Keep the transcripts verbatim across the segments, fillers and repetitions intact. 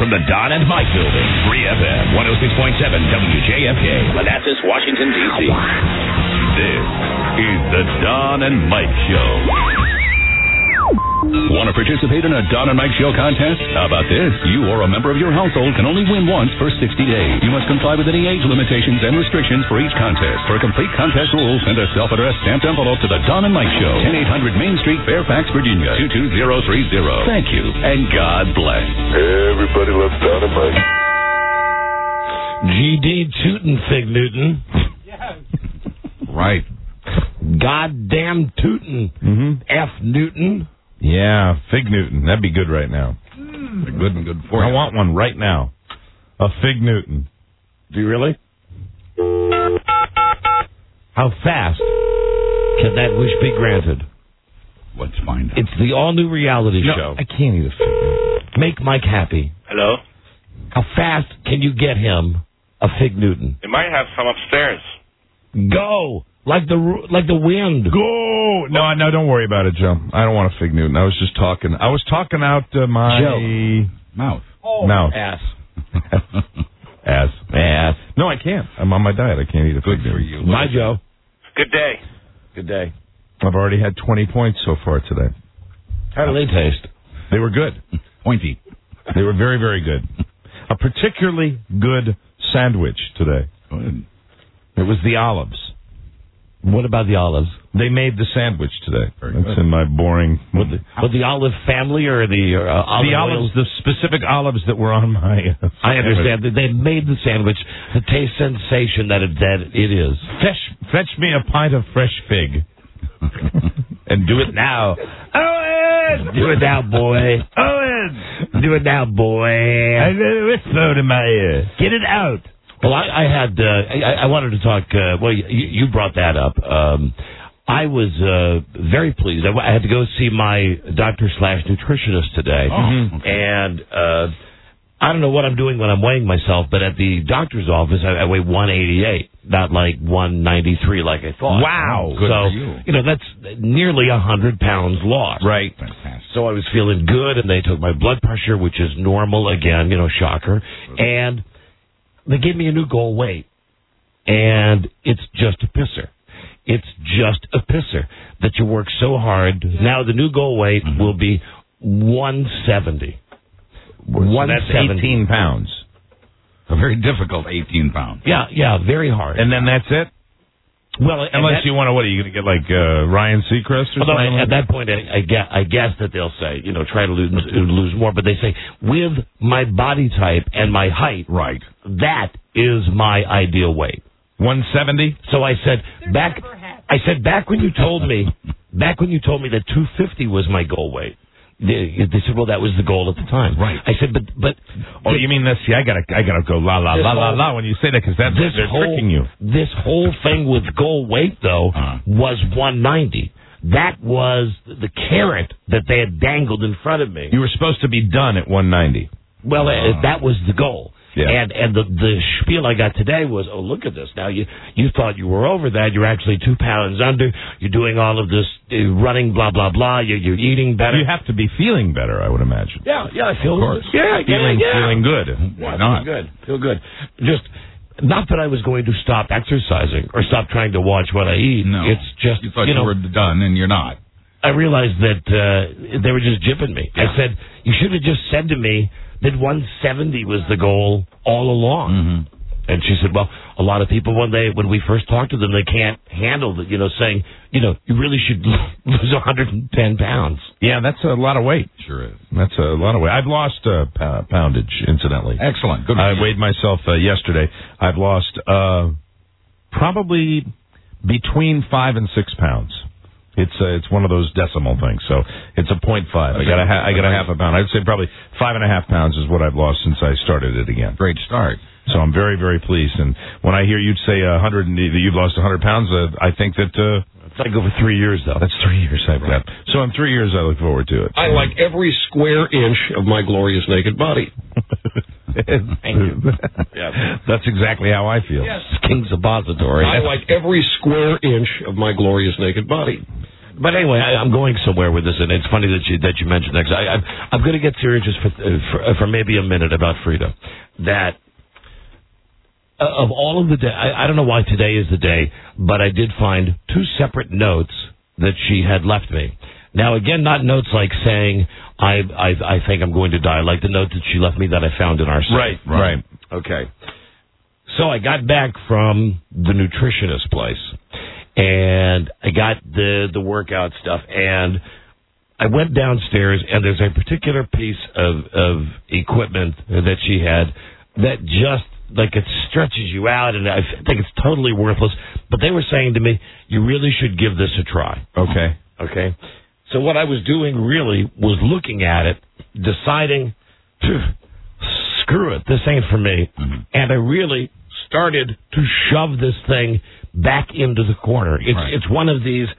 from the Don and Mike Building, three F M, one oh six point seven W J F K, Manassas, Washington, D C This is the Don and Mike Show. Want to participate in a Don and Mike Show contest? How about this? You or a member of your household can only win once for sixty days. You must comply with any age limitations and restrictions for each contest. For complete contest rules, send a self-addressed stamped envelope to the Don and Mike Show, ten eight hundred Main Street, Fairfax, Virginia, two two zero three zero. Thank you, and God bless. Everybody loves Don and Mike. G D tootin' Fig Newton. Yes. Right. Goddamn tootin' Mm-hmm. F Newton. Yeah, Fig Newton. That'd be good right now. Mm. They're good and good for you. I want one right now. A Fig Newton. Do you really? How fast can that wish be granted? Let's find out. It's the all-new reality No, show. I can't eat a Fig Newton. Make Mike happy. Hello? How fast can you get him a Fig Newton? They might have some upstairs. Go! Like the like the wind. Go! No, no, don't worry about it, Joe. I don't want a Fig Newton. I was just talking. I was talking out uh, my Joe. Mouth. Oh, mouth. Ass. Ass. Ass. No, I can't. I'm on my diet. I can't eat a Good Fig for Newton. you. My Joe. Good day. Good day. I've already had twenty points so far today. How do they taste? They were good. Pointy. They were very, very good. A particularly good sandwich today. Good. It was the Olives. What about the olives? They made the sandwich today. Very That's good. in my boring... With the, with the olive family or the uh, olive the oil? olives, the specific olives that were on my... Uh, I understand that they made the sandwich the taste sensation that it, that it is. Fetch, fetch me a pint of fresh fig. And do it now. Owen! Do it now, boy. Owen! Do it now, boy. I got a whisper in my ear. Get it out. Well, I, I had, uh, I, I wanted to talk, uh, well, you, you brought that up. Um, I was uh, very pleased. I, I had to go see my doctor slash nutritionist today. Oh, okay. And uh, I don't know what I'm doing when I'm weighing myself, but at the doctor's office, I, I weigh one eighty-eight, not like one ninety-three like I thought. Wow. Good so, for you. you know, that's nearly one hundred pounds lost. Right. Fantastic. So I was feeling good, and they took my blood pressure, which is normal again, you know, shocker. And they gave me a new goal weight, and it's just a pisser. It's just a pisser that you work so hard. Now the new goal weight Mm-hmm. will be one seventy. So one that's seventy. eighteen pounds. A very difficult eighteen pounds. Yeah, yeah, very hard. And then that's it? well, and Unless that, you want to, what, are you going to get like uh, Ryan Seacrest or although something? I, like at that point, I, I, guess, I guess that they'll say, you know, try to lose, lose more. But they say, with my body type and my height, Right. that is my ideal weight. one seventy? So I said back. I said back when you told me, back when you told me that two fifty was my goal weight. They, they said, well, that was the goal at the time. Right. I said, but but. Oh, you mean this? See, I gotta, I gotta go la la This la la whole- la when you say that because that's This they're whole tricking you. this whole thing with goal weight though Uh-huh. was one ninety. That was the carrot that they had dangled in front of me. You were supposed to be done at one ninety. Well, uh, that was the goal. Yeah. And and the the spiel I got today was, oh, look at this. Now, you you thought you were over that. You're actually two pounds under. You're doing all of this uh, running, blah, blah, blah. You're, you're eating better. You have to be feeling better, I would imagine. Yeah, yeah, I feel Of course. Yeah, Feeling, yeah, yeah. feeling good. Why Yeah, not? Feel good. Feel good. Just, not that I was going to stop exercising or stop trying to watch what I eat. No. It's just, You thought you you, know, were done, and you're not. I realized that uh, they were just jipping me. Yeah. I said, you should have just said to me that one seventy was the goal all along. Mm-hmm. And she said, well, a lot of people, when they when we first talk to them, they can't handle the, you know, saying, you know, you really should lose one hundred ten pounds. Yeah, that's a lot of weight. Sure is. That's a lot of weight. I've lost uh, p- poundage, incidentally. Excellent. Good. I weighed myself uh, yesterday. I've lost uh, probably between five and six pounds. It's uh, it's one of those decimal things, so it's a point five. I got a ha- I got a half a pound. I'd say probably five and a half pounds is what I've lost since I started it again. Great start. So I'm very very pleased. And when I hear you say a hundred, that you've lost a hundred pounds, uh, I think that uh, It's like over three years, though. that's three years I've got. So in three years I look forward to it. I like every square inch of my glorious naked body. Thank you. Yeah. That's exactly how I feel. King's Suppository. I like every square inch of my glorious naked body. But anyway, I, I'm going somewhere with this, and it's funny that you that you mentioned that. 'Cause I, I'm, I'm going to get serious just for, for for maybe a minute about Frida. That uh, of all of the day, I, I don't know why today is the day, but I did find two separate notes that she had left me. Now, again, not notes like saying I I, I think I'm going to die, like the note that she left me that I found in our safe. Right, right. Okay. So I got back from the nutritionist place. And I got the the workout stuff, and I went downstairs, and there's a particular piece of, of equipment that she had that just, like, it stretches you out, and I think it's totally worthless. But they were saying to me, you really should give this a try. Okay. Okay? So what I was doing really was looking at it, deciding, screw it, this ain't for me. Mm-hmm. And I really started to shove this thing back into the corner. It's right. It's one of these.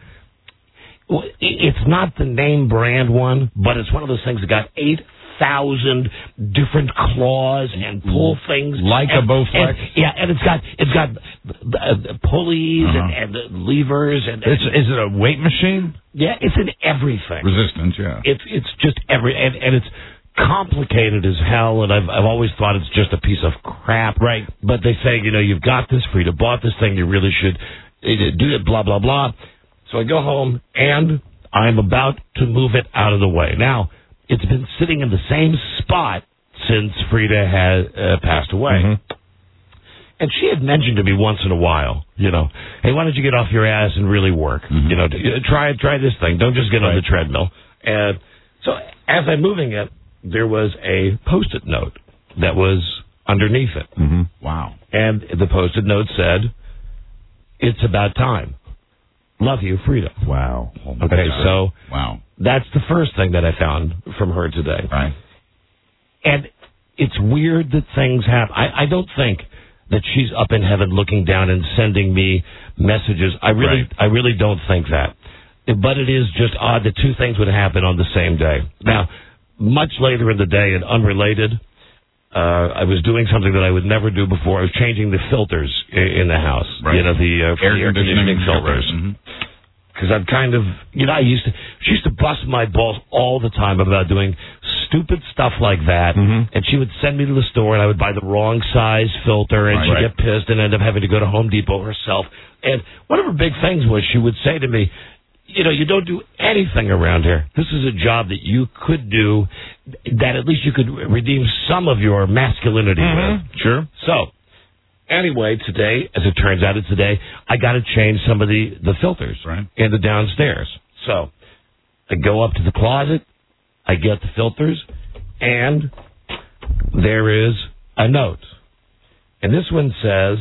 It's not the name brand one, but it's one of those things that got eight thousand different claws and pull things, like and, a Bowflex. And, yeah, and it's got it's got uh, pulleys uh-huh. and, and levers and. It's, is it a weight machine? Yeah, it's in everything. Resistance, yeah. It's it's just every and, and it's complicated as hell, and I've I've always thought it's just a piece of crap. Right. But they say, you know, you've got this, Frida bought this thing, you really should do it, blah, blah, blah. So I go home, and I'm about to move it out of the way. Now, it's been sitting in the same spot since Frida had uh, passed away. Mm-hmm. And she had mentioned to me once in a while, you know, hey, why don't you get off your ass and really work? Mm-hmm. You know, try try this thing. Don't just get right. on the treadmill. And so as I'm moving it, there was a Post-it note that was underneath it. Mm-hmm. Wow. And the Post-it note said, it's about time. Love you, Frida. Wow. Okay, so wow. That's the first thing that I found from her today. Right. And it's weird that things happen. I, I don't think that she's up in heaven looking down and sending me messages. I really, right. I really don't think that. But it is just odd that two things would happen on the same day. Now, much later in the day and unrelated, uh, I was doing something that I would never do before. I was changing the filters in, in the house. Right. You know, the, uh, air, the air conditioning filters. Because mm-hmm. I'm kind of, you know, I used to, she used to bust my balls all the time about doing stupid stuff like that. Mm-hmm. And she would send me to the store, and I would buy the wrong size filter, and right. she'd get pissed and end up having to go to Home Depot herself. And one of her big things was she would say to me, you know, you don't do anything around here. This is a job that you could do, that at least you could redeem some of your masculinity mm-hmm. with. Sure. So, anyway, today, as it turns out, it's today, I got to change some of the, the filters right. in the downstairs. So, I go up to the closet, I get the filters, and there is a note. And this one says,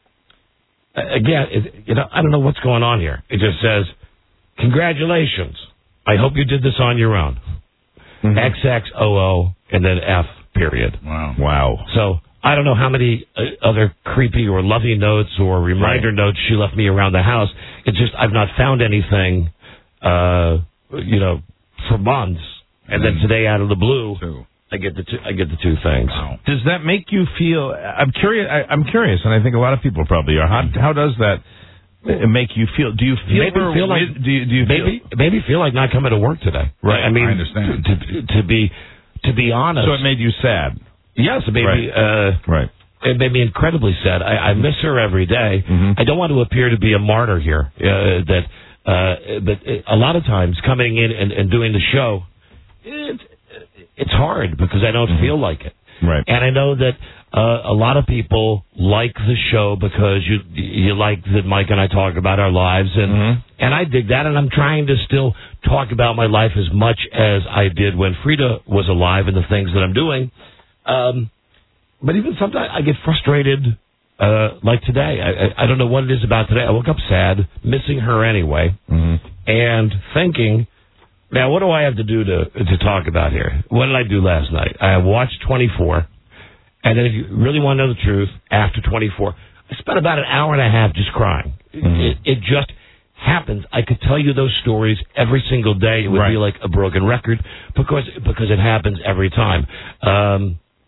again, it, you know, I don't know what's going on here. It just says, congratulations. I hope you did this on your own. Mm-hmm. X X O O and then F period. Wow. Wow. So I don't know how many uh, other creepy or lovey notes or reminder right. notes she left me around the house. It's just I've not found anything, uh, you know, for months. And mm-hmm. then today, out of the blue, Two. I get the two, I get the two things. Wow. Does that make you feel? I'm curious. I, I'm curious, and I think a lot of people probably are. How, how does that make you feel? Do you feel? Maybe feel like do you, do you maybe feel, maybe feel like not coming to work today. Right. I mean, I understand. To, to, to be to be honest. So it made you sad. Yes, it made right. me. Uh, right. It made me incredibly sad. I, I miss her every day. Mm-hmm. I don't want to appear to be a martyr here. Uh, that, uh, but a lot of times coming in and, and doing the show, it, it's hard because I don't mm-hmm. feel like it. Right. And I know that uh, a lot of people like the show because you you like that Mike and I talk about our lives, and mm-hmm. and I dig that, and I'm trying to still talk about my life as much as I did when Frida was alive and the things that I'm doing. Um, but even sometimes I get frustrated, uh, like today. I, I, I don't know what it is about today. I woke up sad, missing her anyway, mm-hmm. and thinking, now what do I have to do to to talk about here? What did I do last night? I watched twenty-four, and then if you really want to know the truth, after twenty-four, I spent about an hour and a half just crying. Mm-hmm. It, it just happens. I could tell you those stories every single day. It would right. be like a broken record because because it happens every time. Um,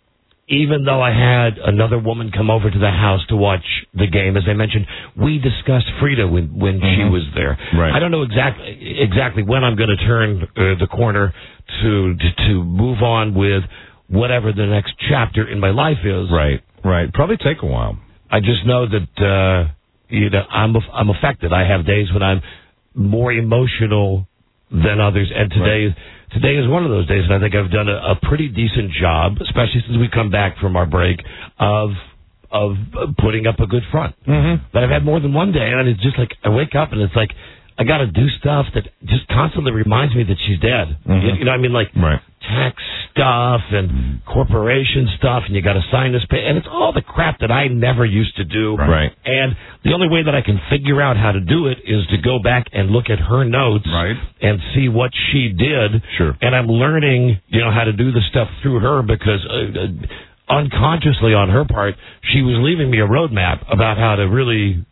even though I had another woman come over to the house to watch the game, as I mentioned, we discussed Frida when, when mm-hmm. she was there. Right. I don't know exactly exactly when I'm going to turn uh, the corner to, to to move on with whatever the next chapter in my life is. Right, right. Probably take a while. I just know that uh, you know I'm I'm affected. I have days when I'm more emotional than others, and today right. today is one of those days, and I think I've done a, a pretty decent job, especially since we come back from our break, of of putting up a good front. Mm-hmm. But I've had more than one day, and it's just like I wake up and it's like I got to do stuff that just constantly reminds me that she's dead. Mm-hmm. You, you know what I mean? Like right. tax stuff and mm-hmm. corporation stuff, and you got to sign this pay, and it's all the crap that I never used to do. Right. And the only way that I can figure out how to do it is to go back and look at her notes right. and see what she did. Sure. And I'm learning, you know, how to do the stuff through her because uh, unconsciously on her part, she was leaving me a roadmap about how to really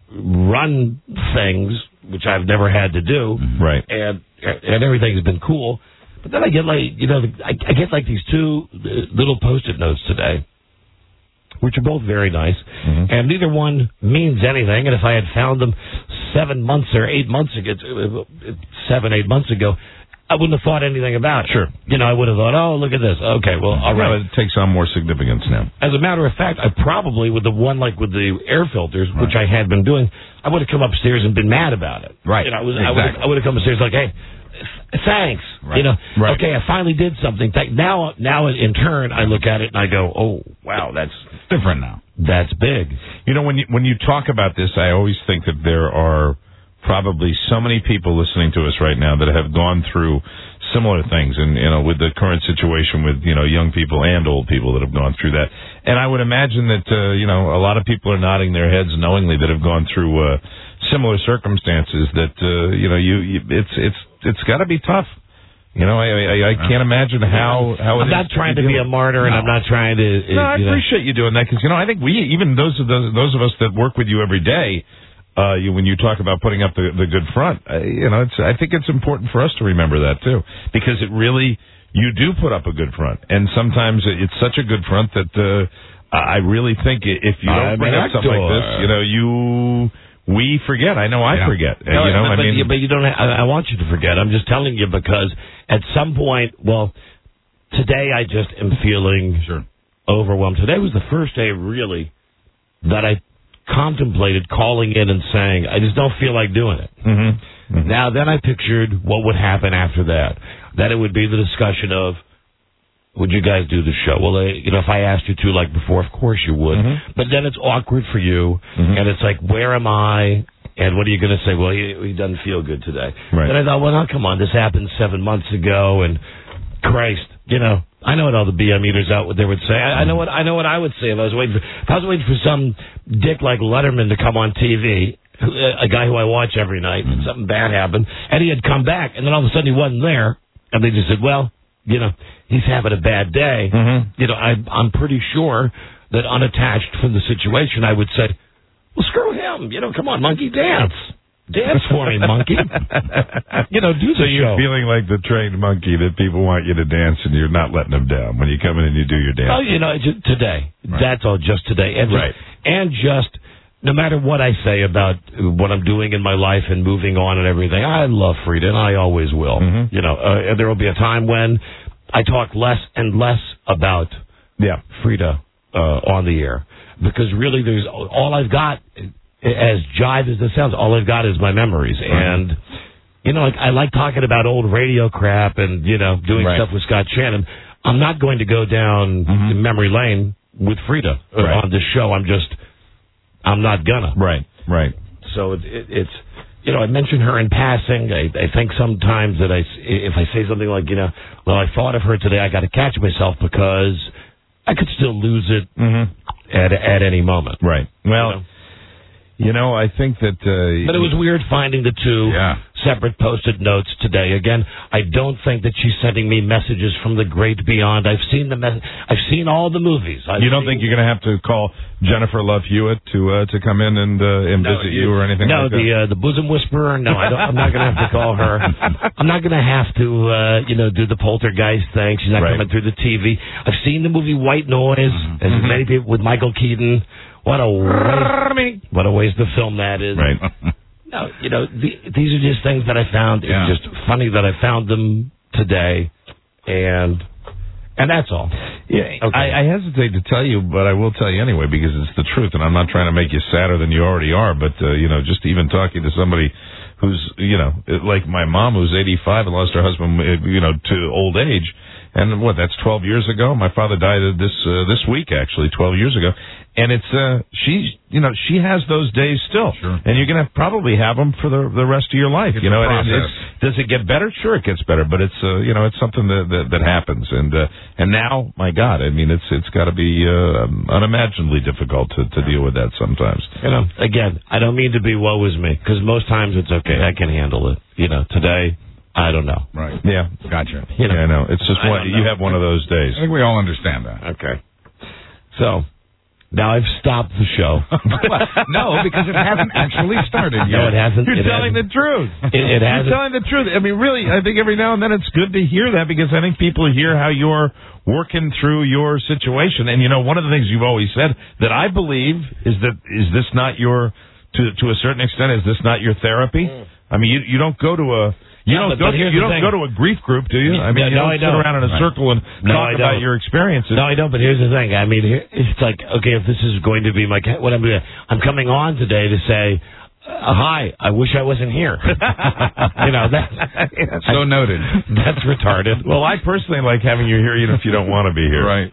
run things, which I've never had to do. Right. And and everything's been cool. But then I get like, you know, I, I get like these two little Post-it notes today, which are both very nice, mm-hmm. and neither one means anything. And if I had found them seven months or eight months ago, seven, eight months ago, I wouldn't have thought anything about it. Sure. You know, I would have thought, oh, look at this. Okay, well, all right. Yeah, it takes on more significance now. As a matter of fact, I probably, with the one like with the air filters, right. which I had been doing, I would have come upstairs and been mad about it. Right. You know, I, was, exactly. I, would have, I would have come upstairs like, hey, thanks. Right. You know, right. okay, I finally did something. Now, now in turn, I look at it and I go, oh, wow, that's different now. That's big. You know, when you when you talk about this, I always think that there are probably so many people listening to us right now that have gone through similar things, and you know, with the current situation with you know young people and old people that have gone through that. And I would imagine that uh, you know a lot of people are nodding their heads knowingly that have gone through uh, similar circumstances. That uh, you know, you, you it's it's it's got to be tough. You know, I I, I can't imagine how how it I'm not is trying to be a martyr, and no. I'm not trying to. Uh, no, I you appreciate know. you doing that because you know I think we even those of those those of us that work with you every day. Uh, you, when you talk about putting up the, the good front, uh, you know, it's, I think it's important for us to remember that too, because it really, you do put up a good front, and sometimes it's such a good front that uh, I really think if you don't I'm bring up something like this, you know, you we forget. I know I yeah. forget. No, you know, but, I mean, but, you, but you don't. I, I want you to forget. I'm just telling you because at some point, well, today I just am feeling sure. overwhelmed. Today was the first day really that I contemplated calling in and saying, I just don't feel like doing it. Mm-hmm. Mm-hmm. Now, then I pictured what would happen after that. That it would be the discussion of, would you guys do the show? Well, uh, you know, if I asked you to, like before, of course you would. Mm-hmm. But then it's awkward for you, mm-hmm. and it's like, where am I? And what are you going to say? Well, he, he doesn't feel good today. Right. Then I thought, well, no, come on, this happened seven months ago, and Christ, you know, I know what all the B M eaters out there would say. I, I know what I know what I would say if I was waiting for if I was waiting for some dick like Letterman to come on T V, a guy who I watch every night, and something bad happened, and he had come back, and then all of a sudden he wasn't there, and they just said, well, you know, he's having a bad day. Mm-hmm. You know, I, I'm pretty sure that unattached from the situation, I would say, well, screw him. You know, come on, monkey, dance. Dance for me, monkey. You know, do the so you're show. Feeling like the trained monkey that people want you to dance and you're not letting them down when you come in and you do your dance. Oh, you know, just today. Right. That's all just today. And just, right. and just, no matter what I say about what I'm doing in my life and moving on and everything, I love Frida, and I always will. Mm-hmm. You know, uh, there will be a time when I talk less and less about yeah. Frida uh, on the air. Because really, there's all I've got... As jive as this sounds, all I've got is my memories. And, you know, like, I like talking about old radio crap and, you know, doing right. stuff with Scott Shannon. I'm not going to go down mm-hmm. memory lane with Frida right. on this show. I'm just, I'm not gonna. Right, right. So it, it, it's, you know, I mention her in passing. I, I think sometimes that I, if I say something like, you know, well, I thought of her today, I got to catch myself because I could still lose it mm-hmm. at at any moment. Right. Well... You know? You know, I think that... Uh, but it was weird finding the two yeah. separate Post-it notes today. Again, I don't think that she's sending me messages from the great beyond. I've seen the me- I've seen all the movies. I've you don't seen- think you're going to have to call Jennifer Love Hewitt to uh, to come in and, uh, and no, visit you or anything no, like that? No, the uh, the bosom whisperer. No, I don't, I'm not going to have to call her. I'm not going to have to, uh, you know, do the poltergeist thing. She's not right. coming through the T V. I've seen the movie White Noise. Mm-hmm. As Mm-hmm. many people with Michael Keaton. What a waste, what a waste of film that is. Right. No, you know, the, these are just things that I found. It's Yeah. just funny that I found them today, and and that's all. Yeah, Okay. I, I hesitate to tell you, but I will tell you anyway because it's the truth, and I'm not trying to make you sadder than you already are. But uh, you know, just even talking to somebody who's, you know, like my mom, who's eighty-five and lost her husband, uh, you know, to old age, and what, that's twelve years ago. My father died this uh, this week, actually, twelve years ago. And it's uh, she, you know, she has those days still, Sure. and you're gonna probably have them for the the rest of your life. It's you know, a and process. it's, does it get better? Sure, it gets better, but it's uh, you know, it's something that that, that happens. And uh, and now, my God, I mean, it's it's got to be uh, unimaginably difficult to to deal with that sometimes. You know, again, I don't mean to be woe is me, because most times it's okay. I can handle it. You know, today, I don't know. Right. Yeah, Gotcha. You know, yeah, I know. It's just I one, don't you know. have one of those days. I think we all understand that. Okay. So, now I've stopped the show. No, because it hasn't actually started yet. No, it hasn't. You're it telling hasn't. the truth. It, it You're hasn't. telling the truth. I mean, really, I think every now and then it's good to hear that because I think people hear how you're working through your situation. And, you know, one of the things you've always said that I believe is that is this not your, to to a certain extent, is this not your therapy? I mean, you you don't go to a... You Yeah, don't but- go. but here's You the don't thing. go to a grief group, do you? I mean, No, you no, don't I sit don't. around in a Right. circle and No, talk I about don't. your experiences. No, I don't. But here's the thing. I mean, here, it's like, okay, if this is going to be my, what I'm doing, I'm coming on today to say, uh, hi, I wish I wasn't here. You know, that, So noted. that's retarded. Well, I personally like having you here, even if you don't want to be here. Right.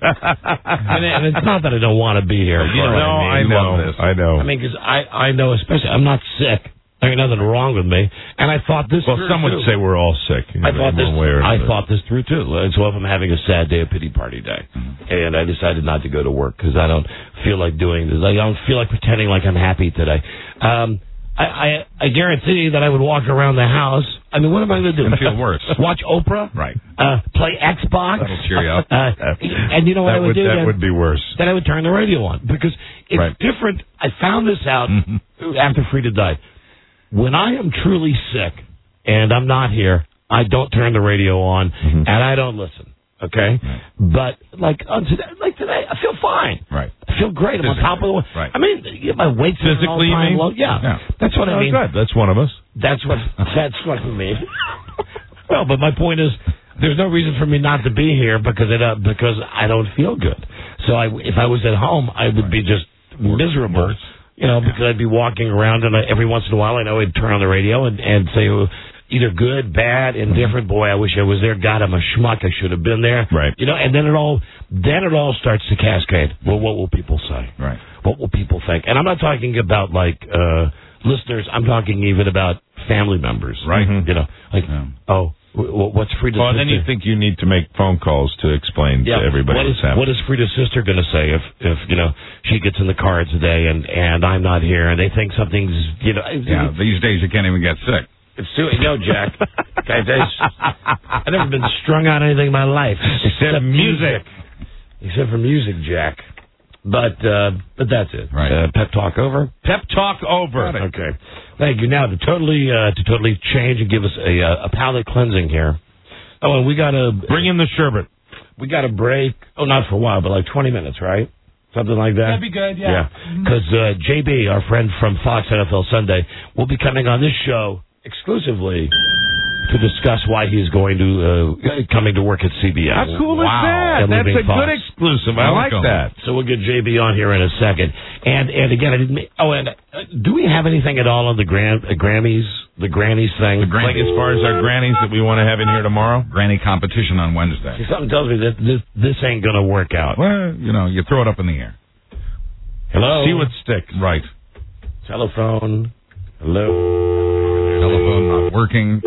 and, and it's not that I don't want to be here. You know no, what I I mean? know. love this. I know. I mean, because I, I know, especially, I'm not sick. There ain't nothing wrong with me. And I thought this well, through, some would too. say we're all sick. I thought this. one way or I another. thought this through too. And so if I'm having a sad day, a pity party day, and I decided not to go to work because I don't feel like doing this. I don't feel like pretending like I'm happy today. Um, I, I I guarantee that I would walk around the house. I mean, what am I going to do? And feel worse. Watch Oprah. Right. Uh, play Xbox. That'll cheer you up. Uh, and you know what that I would, would do? that then? would be worse. Then I would turn the radio on because it's Right. different. I found this out Mm-hmm. after Frida died. When I am truly sick and I'm not here, I don't turn the radio on Mm-hmm. and I don't listen. Okay, but like on today, like today, I feel fine. Right. I feel great. I'm on top of the world. Right. I mean, yeah, my weight's at an Physically, you all-time mean? low. Yeah, Yeah. that's what I Oh, mean. good. That's one of us. That's what that's what I mean. Well, but my point is, there's no reason for me not to be here because it uh, because I don't feel good. So I, if I was at home, I would be just miserable. You know, because I'd be walking around and I, every once in a while I know I'd turn on the radio and, and say oh, either good, bad, indifferent. Boy, I wish I was there. God, I'm a schmuck. I should have been there. Right. You know, and then it all then it all starts to cascade. Well, what will people say? Right. What will people think? And I'm not talking about like uh listeners. I'm talking even about family members. Right. You know, like Yeah. oh, w- w- what's Frida's Well, sister? then you think you need to make phone calls to explain Yeah, to everybody what is what's happening. what is Frida's sister going to say if if you know she gets in the car today and and I'm not here and they think something's you know Yeah, these days you can't even get sick. it's too you know Jack guys I've never been strung on anything in my life except music except for music Jack but uh but that's it Right. uh, pep talk over Pep talk over. Got it. okay thank you now to totally uh to totally change and give us a uh, a palate cleansing here oh and we got to Bring in the sherbet. we got a break. Oh, not for a while, but like twenty minutes, right? Something like that. That'd be good, yeah. Yeah, because uh, J B, our friend from Fox N F L Sunday, will be coming on this show exclusively to discuss why he's going to uh, coming to work at C B S. How cool Wow. is that? And That's leaving a Fox. good exclusive. I like Welcome. that. So we'll get J B on here in a second. And and again, I didn't. ma- Oh, and uh, do we have anything at all on the Gram- uh, Grammys, the Grannies thing? The Gran- Like as far as our grannies that we want to have in here tomorrow? Granny competition on Wednesday. See, something tells me that this this ain't gonna work out. Well, you know, you throw it up in the air. Hello. See what sticks. Right. Telephone. Hello. Telephone not working.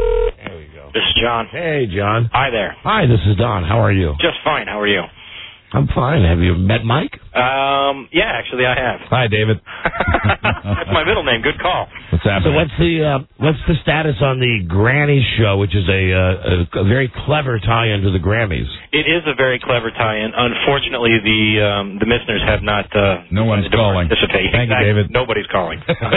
This is John. Hey, John. Hi there. Hi, this is Don. How are you? Just fine. How are you? I'm fine. Have you met Mike? Um, yeah, actually, I have. Hi, David. That's my middle name. Good call. What's happening? So what's the uh, what's the status on the Granny Show, which is a, uh, a, a very clever tie-in to the Grammys? It is a very clever tie-in. Unfortunately, the um, the listeners have not. Uh, No one's to calling. Participate. Thank you, Exactly. David. Nobody's calling.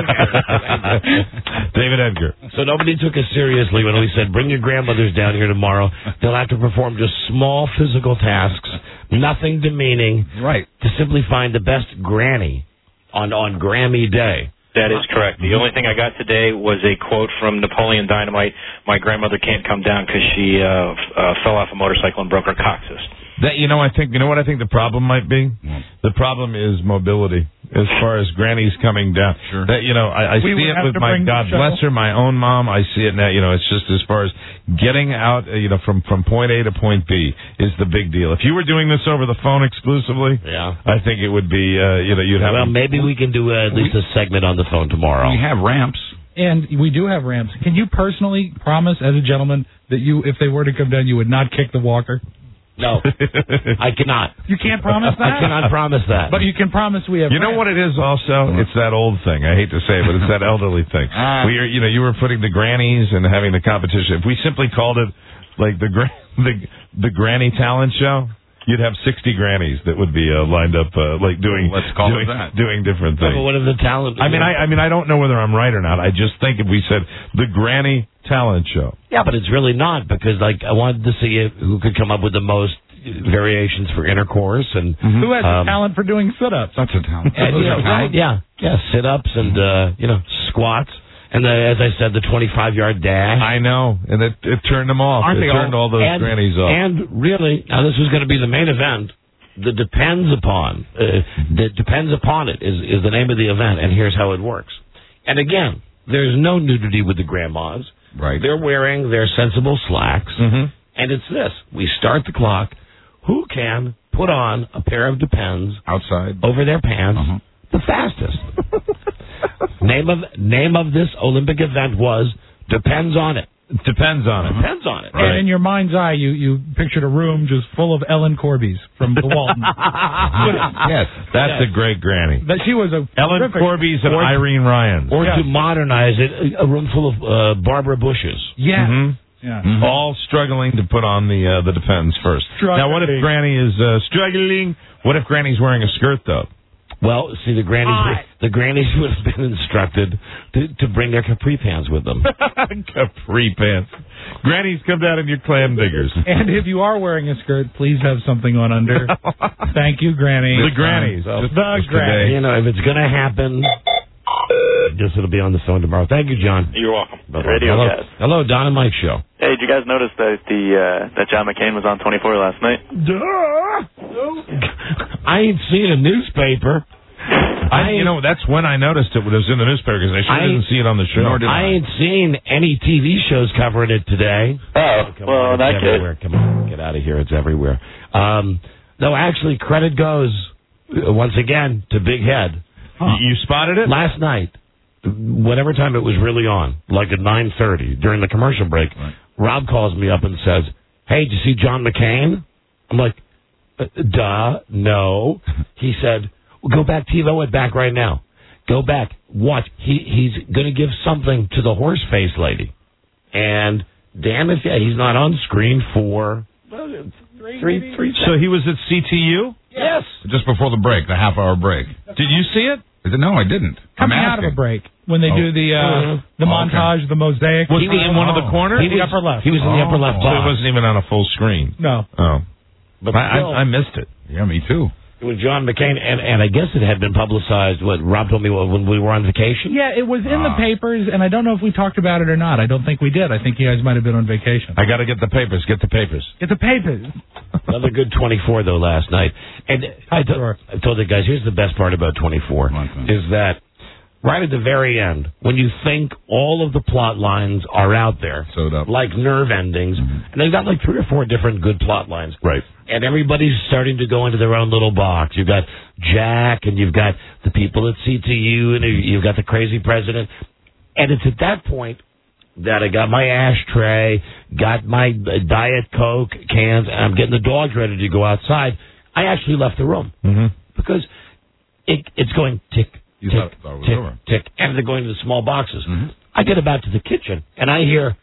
David Edgar. So nobody took us seriously when we said, bring your grandmothers down here tomorrow. They'll have to perform just small physical tasks, nothing demeaning, Right. to simply find the best granny on, on Grammy Day. That is correct. The only thing I got today was a quote from Napoleon Dynamite. My grandmother can't come down because she uh, f- uh, fell off a motorcycle and broke her coccyx. That you know, I think you know what I think the problem might be. The problem is mobility, as far as grannies coming down. Sure. That you know, I, I We see would it have with to my bring the God shuttle. bless her, my own mom. I see it now. You know, it's just as far as getting out, uh, you know, from from point A to point B is the big deal. If you were doing this over the phone exclusively, Yeah. I think it would be. Uh, you know, you'd have. Well, maybe we can do uh, at least a segment on the phone tomorrow. We have ramps. And we do have ramps. Can you personally promise, as a gentleman, that you, if they were to come down, you would not kick the walker? No, I cannot. You can't promise that? I cannot promise that. But you can promise we have You know what it is also? It's that old thing. I hate to say it, but it's that elderly thing. Ah. We are, you know, you were putting the grannies and having the competition. If we simply called it like the gra- the the granny talent show, you'd have sixty grannies that would be uh, lined up, uh, like doing Let's call doing, it that. doing different Yeah, things. but what if the talent? I mean, I, I mean, I don't know whether I'm right or not. I just think if we said the granny talent show, Yeah, but it's really not, because like I wanted to see if, who could come up with the most variations for intercourse and Who has um, the talent for doing sit-ups? That's a talent. and, you know, right, yeah, yeah, sit-ups and uh, you know, squats, and the, as I said, the twenty-five yard dash. I know, and it, it turned them off. Aren't it they turned all, those and, grannies off. And really, now this is going to be the main event. The depends upon, uh, the depends upon it is is the name of the event, and here's how it works. And again, there's no nudity with the grandmas. Right. They're wearing their sensible slacks, Mhm. and it's this: we start the clock. Who can put on a pair of Depends Outside. over their pants Uh-huh. the fastest? name of name of this Olympic event was Depends on it. Depends on it. Depends on it. And in your mind's eye, you, you pictured a room just full of Ellen Corbys from the Walton. Yes. That's a great granny. That she was a Ellen terrific- Corby's and Or- Irene Ryan. Or Yeah. to modernize it, a room full of uh, Barbara Bushes. Yeah. Mhm. Yeah. All struggling to put on the uh, the Depends first. Now, what if Struggling. Granny is uh, struggling? What if Granny's wearing a skirt, though? Well, see, the grannies Hi. the grannies would have been instructed to, to bring their capri pants with them. Capri pants. Grannies, come down in your clam diggers. And if you are wearing a skirt, please have something on under. Thank you, Granny. The grannies. So- Just- The just granny. today. You know, if it's going to happen, I guess it'll be on the phone tomorrow. Thank you, John. You're welcome. Bye-bye. Radio Hello, guys. hello, Don and Mike show. Hey, did you guys notice that the uh, that John McCain was on twenty-four last night? I ain't seen a newspaper. I, you know, that's when I noticed it when it was in the newspaper because I sure I- didn't see it on the show. Nor did I ain't seen any T V shows covering it today. Oh, Come well, on, in that it's case, everywhere. Come on, get out of here. It's everywhere. Um, no, actually, credit goes uh, once again to Big Head. You, you spotted it? Last night, whatever time it was really on, like at nine thirty during the commercial break, Right. Rob calls me up and says, "Hey, did you see John McCain?" I'm like, uh, "Duh, no." He said, well, "Go back, TiVo it back right now. Go back, watch. He he's going to give something to the horse face lady, and damn it, yeah, he's not on screen for uh, three three. So he was at C T U? Yes." Just before the break, the half hour break. Did you see it? Is it? No, I didn't. I'm Coming out of a asking. break when they Oh. do the uh, Mhm. the Oh, okay. montage, the mosaic. Was He he, was- in one of the oh. corners? He the was, upper left. He was in the upper left So it box. wasn't even on a full screen. No. Oh. But I, still- I, I missed it. Yeah, me too. It was John McCain, and, and I guess it had been publicized, what Rob told me when we were on vacation. Yeah, it was in the Ah. papers, and I don't know if we talked about it or not. I don't think we did. I think you guys might have been on vacation. I got to get the papers. Get the papers. Get the papers. Another good twenty-four, though, last night. And I, to- Sure. I told the guys, here's the best part about twenty-four, What's that? is that right at the very end, when you think all of the plot lines are out there, Sewed up. like nerve endings, and they've got like three or four different good plot lines. Right. And everybody's starting to go into their own little box. You've got Jack, and you've got the people at C T U, and you've got the crazy president. And it's at that point that I got my ashtray, got my uh, Diet Coke cans, and I'm getting the dogs ready to go outside. I actually left the room Mm-hmm. because it, it's going tick, You tick, thought, thought it was tick, over. tick, and they're going to the small boxes. Mm-hmm. I get about to the kitchen, and I hear,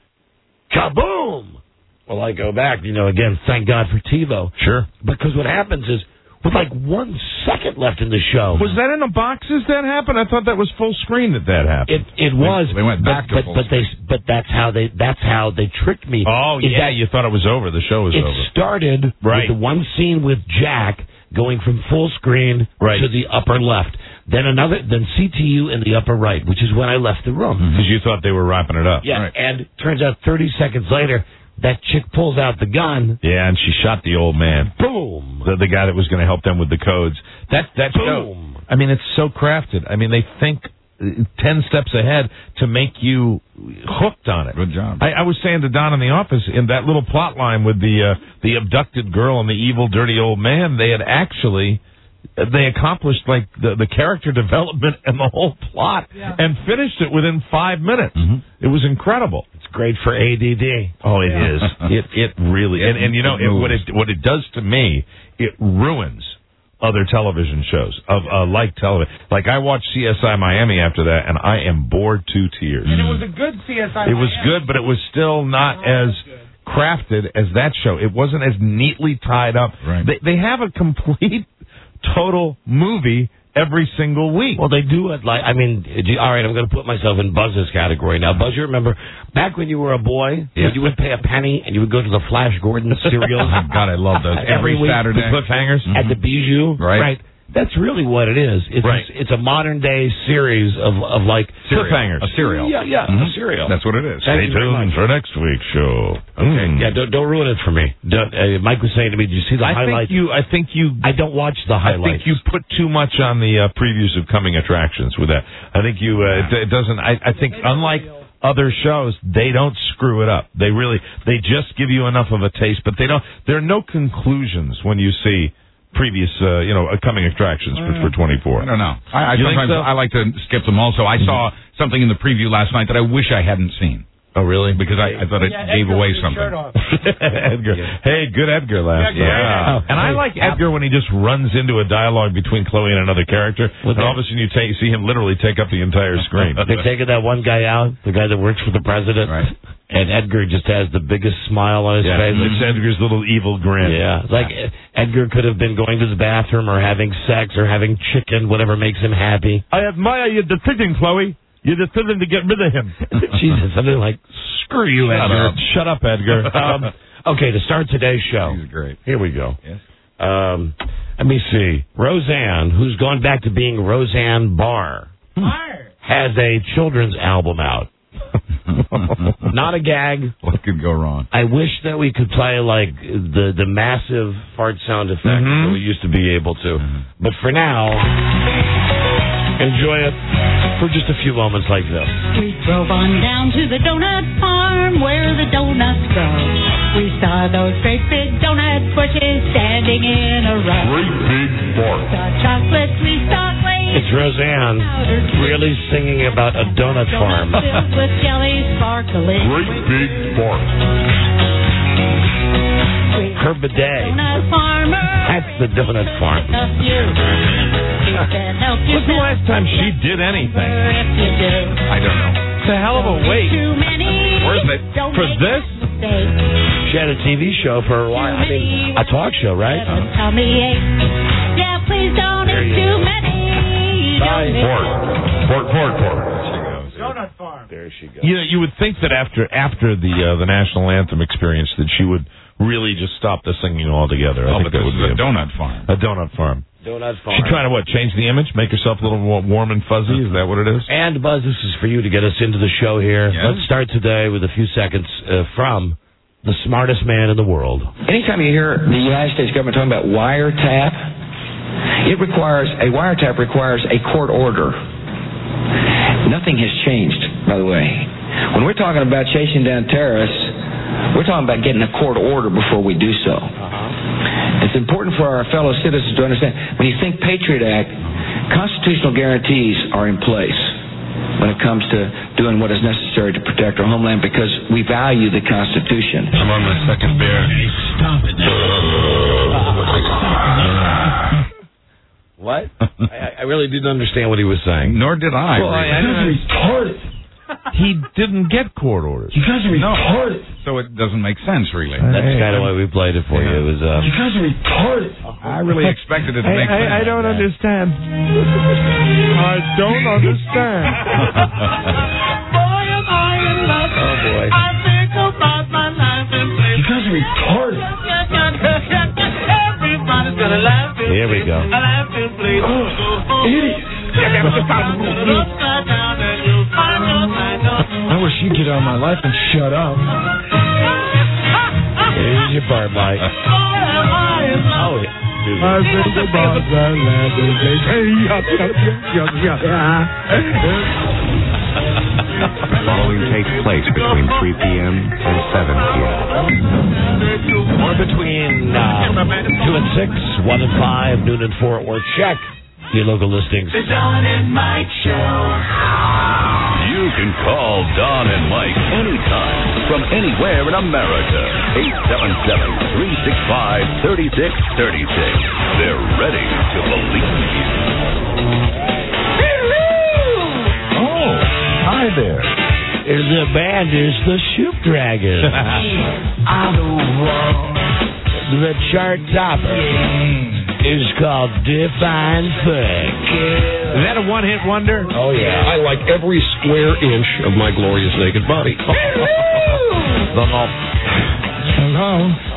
kaboom! Well, I go back, you know, again, thank God for TiVo. Sure. Because what happens is, with like one second left in the show. Was that in the boxes that happened? I thought that was full screen that that happened. It it was. They went back but, to full but, but they but that's how they that's how they tricked me. Oh, Is yeah, that you thought it was over. The show was it over. started Right. with the one scene with Jack going from full screen Right. to the upper left. Then another, then C T U in the upper right, which is when I left the room. Because you thought they were wrapping it up. Yeah, Right. and turns out thirty seconds later, that chick pulls out the gun. Yeah, and she shot the old man. Boom. The, the guy that was going to help them with the codes. That that show. Boom. I mean, it's so crafted. I mean, they think uh, ten steps ahead to make you hooked on it. Good job. I, I was saying to Don in the office, in that little plot line with the uh, the abducted girl and the evil, dirty old man, they had actually they accomplished like the, the character development and the whole plot Yeah. and finished it within five minutes. Mm-hmm. It was incredible. It's great for A D D. Oh, it is. It it really and and you know It it, what moves. it what it does to me, it ruins other television shows of uh, like television. Like I watched C S I Miami after that, and I am bored to tears. And it was a good C S I. It was good, but it was still not as crafted as that show. It wasn't as neatly tied up. Right. They they have a complete, total movie every single week. Well, they do it like, I mean, do- all right, I'm going to put myself in Buzz's category now. Buzz, you remember back when you were a boy, Yeah. when you would pay a penny and you would go to the Flash Gordon cereal Oh, God, I love those. every week Saturday. The cliffhangers. at the Bijou, Right. That's really what it is. It's Right. it's a modern day series of of like Cliffhangers. A cereal. Yeah, yeah, Mhm. a cereal. That's what it is. Thank Stay you very tuned much. for next week's show. Okay, Mm. yeah, don't, don't ruin it for me. Don't, uh, Mike was saying to me, "Did you see the I highlights?" think you. I think you. I don't watch the I highlights. think you put too much on the uh, previews of coming attractions with that. I think you. Uh, it, it doesn't. I, I think unlike other shows, they don't screw it up. They really. They just give you enough of a taste, but they don't. There are no conclusions when you see previous, uh, you know, uh, coming attractions for, for twenty-four. I don't know. I, I You think sometimes so? I like to skip them also. I saw something in the preview last night that I wish I hadn't seen. Oh, really? Because I, I thought it gave away something. Edgar. Hey, good Edgar last Yeah, night. great. And I like Edgar when he just runs into a dialogue between Chloe and another character, Well, and all of a sudden you take, see him literally take up the entire screen. They're taking that one guy out, the guy that works for the president, Right. and Edgar just has the biggest smile on his Yeah, face. it's Edgar's little evil grin. Yeah, like Edgar could have been going to the bathroom or having sex or having chicken, whatever makes him happy. I admire your decision, Chloe. Your decision to get rid of him. Jesus, something like, screw you, Shut Edgar. up. Shut up, Edgar. Um, okay, to start today's show. He's great. Here we go. Yes. Um, let me see. Roseanne, who's gone back to being Roseanne Barr, has a children's album out. Not a gag. What could go wrong? I wish that we could play like the the massive fart sound effect Mhm. that we used to be able to. But for now, enjoy it for just a few moments like this. We drove on down to the donut farm where the donuts grow. We saw those great big donut bushes standing in a row. Great big fart. Saw chocolates, we saw glaze. It's Roseanne really singing about a donut farm. Donuts filled with jelly sparkling. big fart. We Her bidet. donut farmer. That's the donut farm. Help you. He said, help you. When's the last time she did anything? If you do. I don't know. It's a hell of a wait. Too many. Where's it? Don't For make this? mistakes. She had a T V show for a while. I mean, a talk show, right? Seven, tell me eight. Yeah, please don't There eat you too go. many. Bye. Don't Fart. Fart, fart, fart. Donut farm. There she goes. You know, you would think that after after the uh, the national anthem experience that she would really just stop the singing altogether. I Oh, think but that this would is be a donut farm. a donut farm. Donut farm. She trying to what? Change the image, make herself a little more warm and fuzzy. Is that what it is? And Buzz, this is for you to get us into the show here. Yeah. Let's start today with a few seconds uh, from the smartest man in the world. Anytime you hear the United States government talking about wiretap, it requires, a wiretap requires a court order. Nothing has changed, by the way. When we're talking about chasing down terrorists, we're talking about getting a court order before we do so. It's important for our fellow citizens to understand, when you think Patriot Act, constitutional guarantees are in place when it comes to doing what is necessary to protect our homeland because we value the Constitution. I'm on my second beer. Stop it. What? I, I really didn't understand what he was saying. Nor did I. Well, I, I really. retarded. He didn't get court orders. You guys are retarded. No. So it doesn't make sense, really. That's hey, kind of why we played it for yeah. you. It was. Uh, you guys are retarded. I really expected it to make I, sense. I, I don't understand. I don't understand. Boy, am I in love. Oh boy. I think about my life and play. You guys are retarded. Everybody's gonna laugh. Here we go. Laugh and play. Idiot. I wish you'd get out of my life and shut up. Here's your part, Mike. Oh, yeah. I think about that land. The following takes place between three p.m. and seven p.m. Or between uh, two and six, one and five, noon and four, or check your local listings. The Don and Mike Show. You can call Don and Mike anytime from anywhere in America. eight seven seven, three six five, three six three six. They're ready to believe you. Oh, hi there. The band is the Shoop Dragons. The chart topper is called Define Funk. Is that a one-hit wonder? Oh, yeah. I like every square inch of my glorious naked body. Hello. Hello.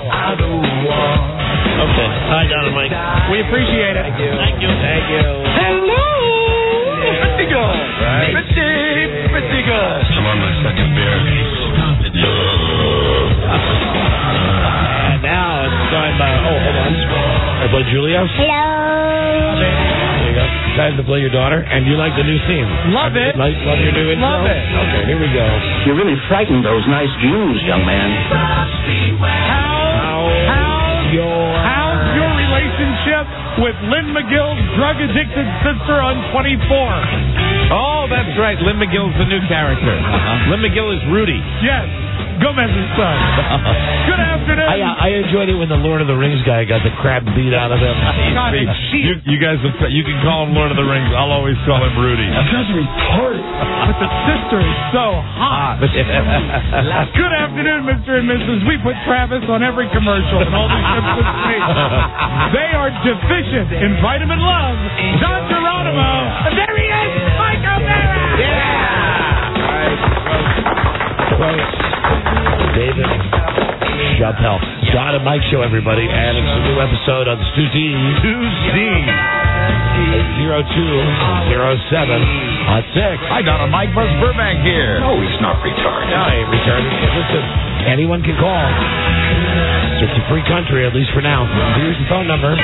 Okay. Hi, Don and Mike. We appreciate it. Thank you. Thank you. Thank you. Hello. Pretty good. Right. Pretty, pretty good. I'm on my second beer. And now it's joined by, oh, hold on. I play Julia. Hello. There you go. Time to play your daughter. And you like the new theme. Love it. Like, love your new intro? Love it. Okay, here we go. You really frightened those nice Jews, young man. How, how's, your, how's your relationship with Lynn McGill's drug-addicted sister on twenty-four? Oh, that's right. Lynn McGill's the new character. Uh-huh. Lynn McGill is Rudy. Yes. Gomez's son. Good afternoon. I, uh, I enjoyed it when the Lord of the Rings guy got the crap beat out of him. God, you, you guys, you can call him Lord of the Rings. I'll always call him Rudy. You guys are retarded. But the sister is so hot. Good afternoon, Mister and Missus We put Travis on every commercial and all these ships with me. They are deficient in vitamin love. Don Geronimo. And there he is, Mike O'Mara. Yeah. All right. Close. David Chappelle. Don and Mike Show, everybody. And it's a new episode on Stu Z. two Z. zero two zero seven on six. Hi, Don and Mike. Buzz Burbank here. No, he's not retarded. No, he ain't retarded. Listen, anyone can call. It's a free country, at least for now. Here's the phone number.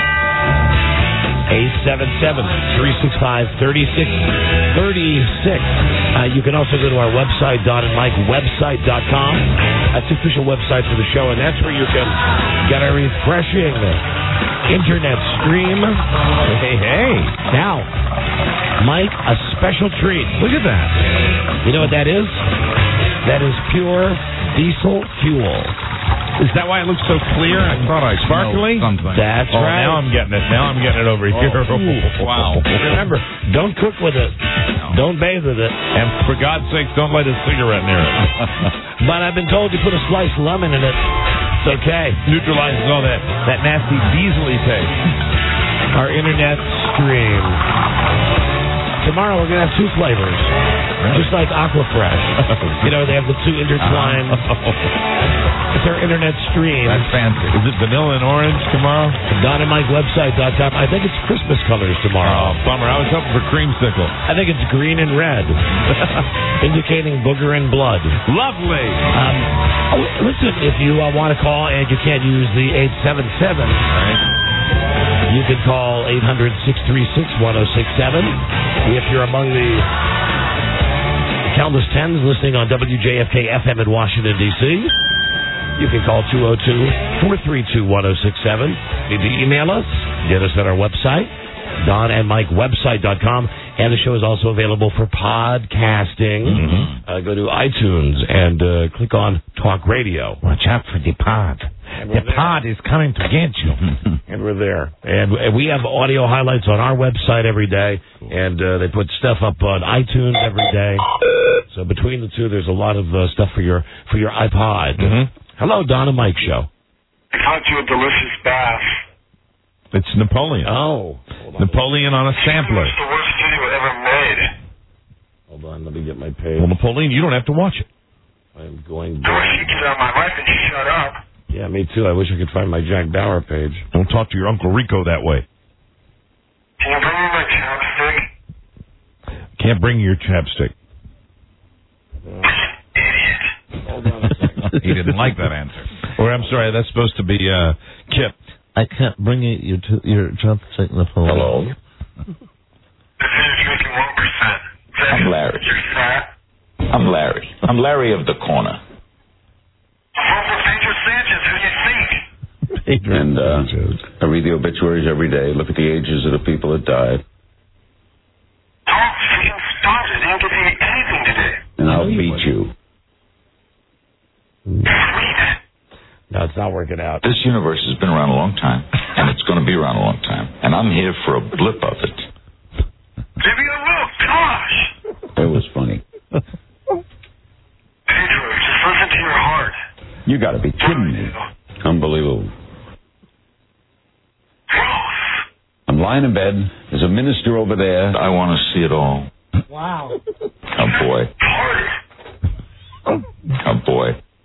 eight seven seven, three six five, three six three six. Uh, you can also go to our website, don and mike website dot com. That's the official website for the show, and that's where you can get a refreshing internet stream. Hey, hey. Now, Mike, a special treat. Look at that. You know what that is? That is pure diesel fuel. Is that why it looks so clear? I thought I Sparkly? something. That's oh, right. Now I'm getting it. Now I'm getting it over here. Oh, wow. Remember, don't cook with it. No. Don't bathe with it. And for God's sakes, don't light a cigarette near it. But I've been told you put a sliced lemon in it. It's okay. Neutralizes all that, that nasty diesel-y taste. Our internet stream. Tomorrow we're going to have two flavors. Just like Aquafresh. You know, they have the two intertwined. It's our internet stream. That's fancy. Is it vanilla and orange tomorrow? don and mike website dot com. I think it's Christmas colors tomorrow. Oh, bummer. I was hoping for creamsicle. I think it's green and red. Indicating booger and blood. Lovely. Um, oh, listen, if you uh, want to call and you can't use the eight seven seven, right. You can call eight hundred, six three six, one oh six seven. If you're among the countless tens listening on W J F K F M in Washington, D C, you can call two oh two, four three two, one oh six seven. Need to email us. Get us at our website, don and mike website dot com. And the show is also available for podcasting. Mm-hmm. Uh, go to iTunes and uh, click on Talk Radio. Watch out for the pod. The pod is coming to get you. And we're there. And, and we have audio highlights on our website every day, and uh, they put stuff up on iTunes every day. So between the two, there's a lot of uh, stuff for your for your iPod. Mm-hmm. Hello, Don and Mike Show. I caught you a delicious bath. It's Napoleon. Oh. Napoleon on a sampler. It's the worst video ever made. Hold on, let me get my page. Well, Napoleon, you don't have to watch it. I'm going I wish you could get out my life and you shut up. Yeah, me too. I wish I could find my Jack Bauer page. Don't talk to your Uncle Rico that way. Can you bring me my chapstick? Can't bring your chapstick. Idiot. Hold on a second. He didn't like that answer. Or, I'm sorry, that's supposed to be uh, Kip. I can't bring you your, t- your chopstick, Napoleon. Hello? This is drinking one percent. I'm Larry. You're fat. I'm Larry. I'm Larry of the corner. Vote for Pedro Sanchez. Who do you think? And uh, I read the obituaries every day, look at the ages of the people that died, Don't freaking start it. I didn't get to eat anything today. and I'll beat you. No, it's not working out. This universe has been around a long time, and it's going to be around a long time, and I'm here for a blip of it. Give me a look. Gosh. That was funny. Pedro, just listen to your heart. You got to be kidding me. Unbelievable. I'm lying in bed. There's a minister over there. I want to see it all. Wow. Oh, boy. Oh, boy.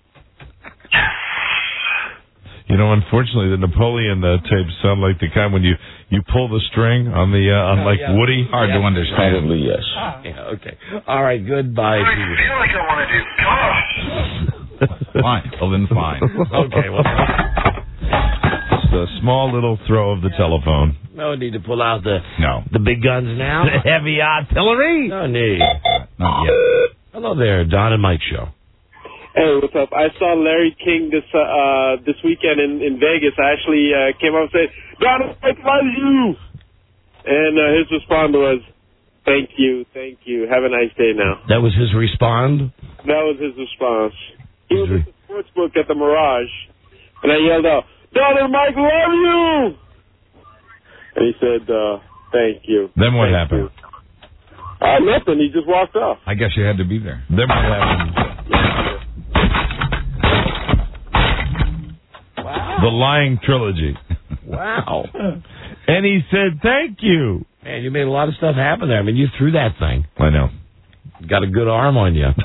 You know, unfortunately, the Napoleon uh, tapes sound like the kind when you, you pull the string on the uh, on Oh, like yeah. Woody. Hard Yeah. to understand. Probably yes. Yeah, okay. All right, goodbye. I feel like I want to do. Gosh. Fine. Well, then fine. Okay, well, Just a small little throw of the telephone. no need to pull out the No. the big guns now. The heavy artillery. No need. Not yet. Hello there, Don and Mike Show. Hey, what's up? I saw Larry King this uh, uh this weekend in, in Vegas. I actually uh, came up and said, "Donald, I love you," and uh, his response was, "Thank you, thank you. Have a nice day now." That was his respond? That was his response. He was at the sports book at the Mirage, and I yelled out, "Donald, Mike, love you!" And he said, uh, "Thank you." Then what Thank happened? you. Uh, nothing. He just walked off. I guess you had to be there. Then what happened? Wow. The Lying Trilogy. Wow. And he said, thank you. Man, you made a lot of stuff happen there. I mean, you threw that thing. I know. Got a good arm on you.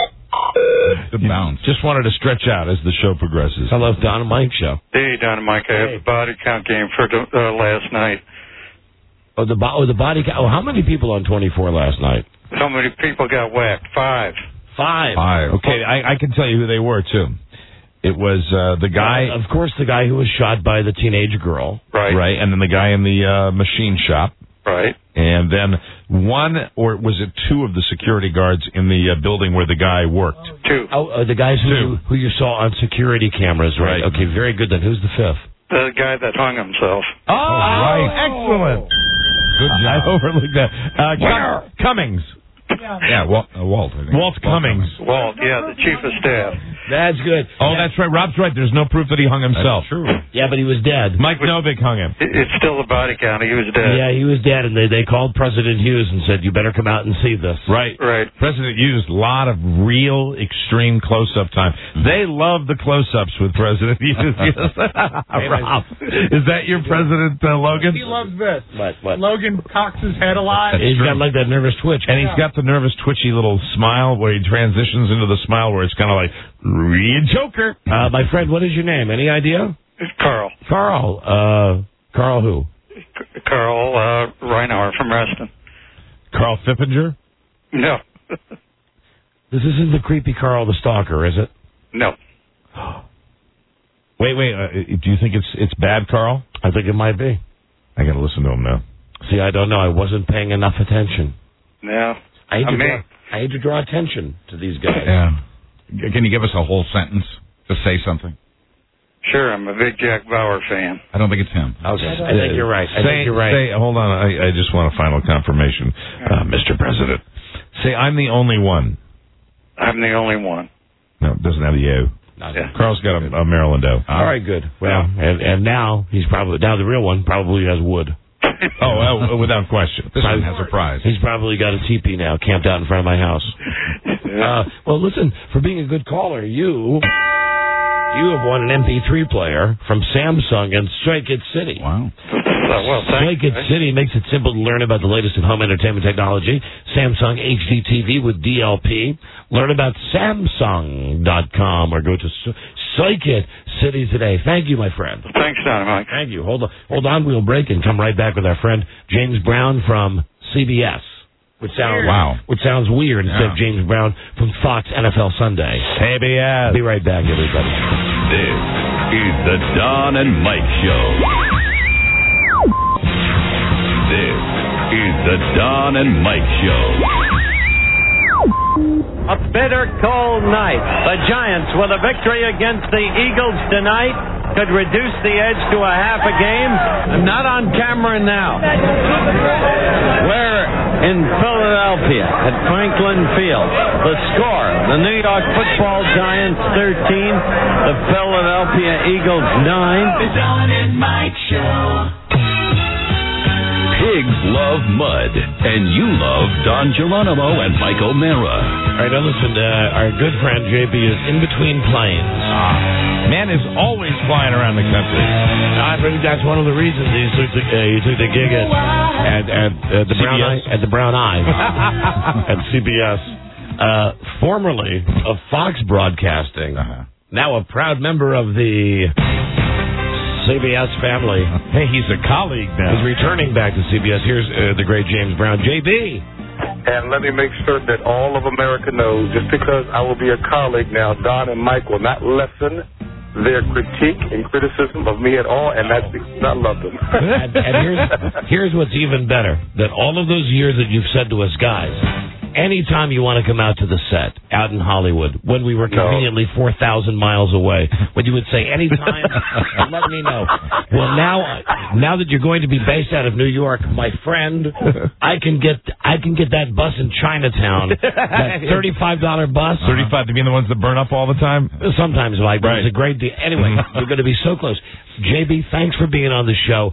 Good bounce. Just wanted to stretch out as the show progresses. Hello, Don and Mike Show. Hey, Don and Mike, I have a body count game for uh, last night. Oh, the, bo- oh, the body count. Oh, how many people on twenty-four last night? So many people got whacked. Five. Five. Five. Okay, I, I can tell you who they were, too. It was uh, the guy... Uh, of course, the guy who was shot by the teenage girl. Right. Right, and then the guy in the uh, machine shop. Right. And then one, or was it two of the security guards in the uh, building where the guy worked? Two. Oh, uh, the guys who Two. you, who you saw on security cameras, right? Right. Okay, very good. Then who's the fifth? The guy that hung himself. Oh, right. Excellent. Good job. I overlooked that. Uh, Cum- Cummings. Yeah, Walt, uh, Walt I think. Walt Cummings. Walt, yeah, the chief of staff. That's good. Oh, that's right. Rob's right. There's no proof that he hung himself. That's true. Yeah, but he was dead. Mike Novick hung him. It- It's still a body count. He was dead. Yeah, he was dead, and they, they called President Hughes and said, you better come out and see this. Right. Right. President used a lot of real extreme close-up time. They love the close-ups with President Hughes. Yes. Rob, is that your President, uh, Logan? He loves this. What, what? Logan cocks his head a lot. He's got like that nervous twitch. And he's got the nervous, twitchy little smile where he transitions into the smile where it's kind of like, read Joker. Uh, my friend, what is your name? Any idea? It's Carl. Carl. Uh, Carl who? C- Carl uh, Reinauer from Reston. Carl Fippinger? No. This isn't the creepy Carl the Stalker, is it? No. Wait, wait. Uh, do you think it's it's bad, Carl? I think it might be. I got to listen to him now. See, I don't know. I wasn't paying enough attention. No. I hate, I to, mean- draw, I hate to draw attention to these guys. Yeah. Can you give us a whole sentence to say something? Sure, I'm a big Jack Bauer fan. I don't think it's him. Okay, I think you're right. I say, think you're right. Say, hold on. I, I just want a final confirmation, uh, Mister President. Say, I'm the only one. I'm the only one. No, it doesn't have the O. Yeah. Carl's got a, a Maryland O. All right, good. Well, and and now he's probably now the real one probably has wood. Oh, well, without question. This Probably- one has a prize. He's probably got a teepee now camped out in front of my house. Uh, well, listen, for being a good caller, you you have won an M P three player from Samsung in Stray Kid City. Wow. Uh, well, Stray thanks. Kid City makes it simple to learn about the latest in home entertainment technology. Samsung H D T V with D L P. Learn about Samsung dot com or go to Stray Kid City today. Thank you, my friend. Thanks, Dynamite. Thank you. Hold on, hold on. We'll break and come right back with our friend James Brown from C B S. Which sounds Wow. Which sounds weird instead Yeah. of James Brown from Fox N F L Sunday. C B S. Be right back, everybody. This is the Don and Mike Show. This is the Don and Mike Show. A bitter cold night. The Giants, with a victory against the Eagles tonight, could reduce the edge to a half a game. I'm not on camera now. We're in Philadelphia at Franklin Field. The score, the New York Football Giants thirteen, the Philadelphia Eagles nine. The Don and Mike Show. Pigs love mud, and you love Don Geronimo and Mike O'Mara. All right, now listen, uh, our good friend J B is in between planes. Ah, man is always flying around the country. I think that's one of the reasons he took the, uh, he took the gig at at, at, at the Brown Eye, at the Brown Eye at C B S. Uh, formerly of Fox Broadcasting, uh-huh. now a proud member of the C B S family. Hey, he's a colleague now. He's returning back to C B S. Here's uh, the great James Brown. J B. And let me make sure that all of America knows, just because I will be a colleague now, Don and Mike will not lessen their critique and criticism of me at all, and that's because I love them. and and here's, here's what's even better, that all of those years that you've said to us guys, anytime you want to come out to the set out in Hollywood, when we were conveniently four thousand miles away, when you would say anytime, let me know. Well, now now that you're going to be based out of New York, my friend, I can get I can get that bus in Chinatown, that thirty-five dollar bus. thirty-five to be the ones that burn up all the time? Sometimes, Mike, but Right. it's a great deal. Anyway, you're going to be so close. J B, thanks for being on the show.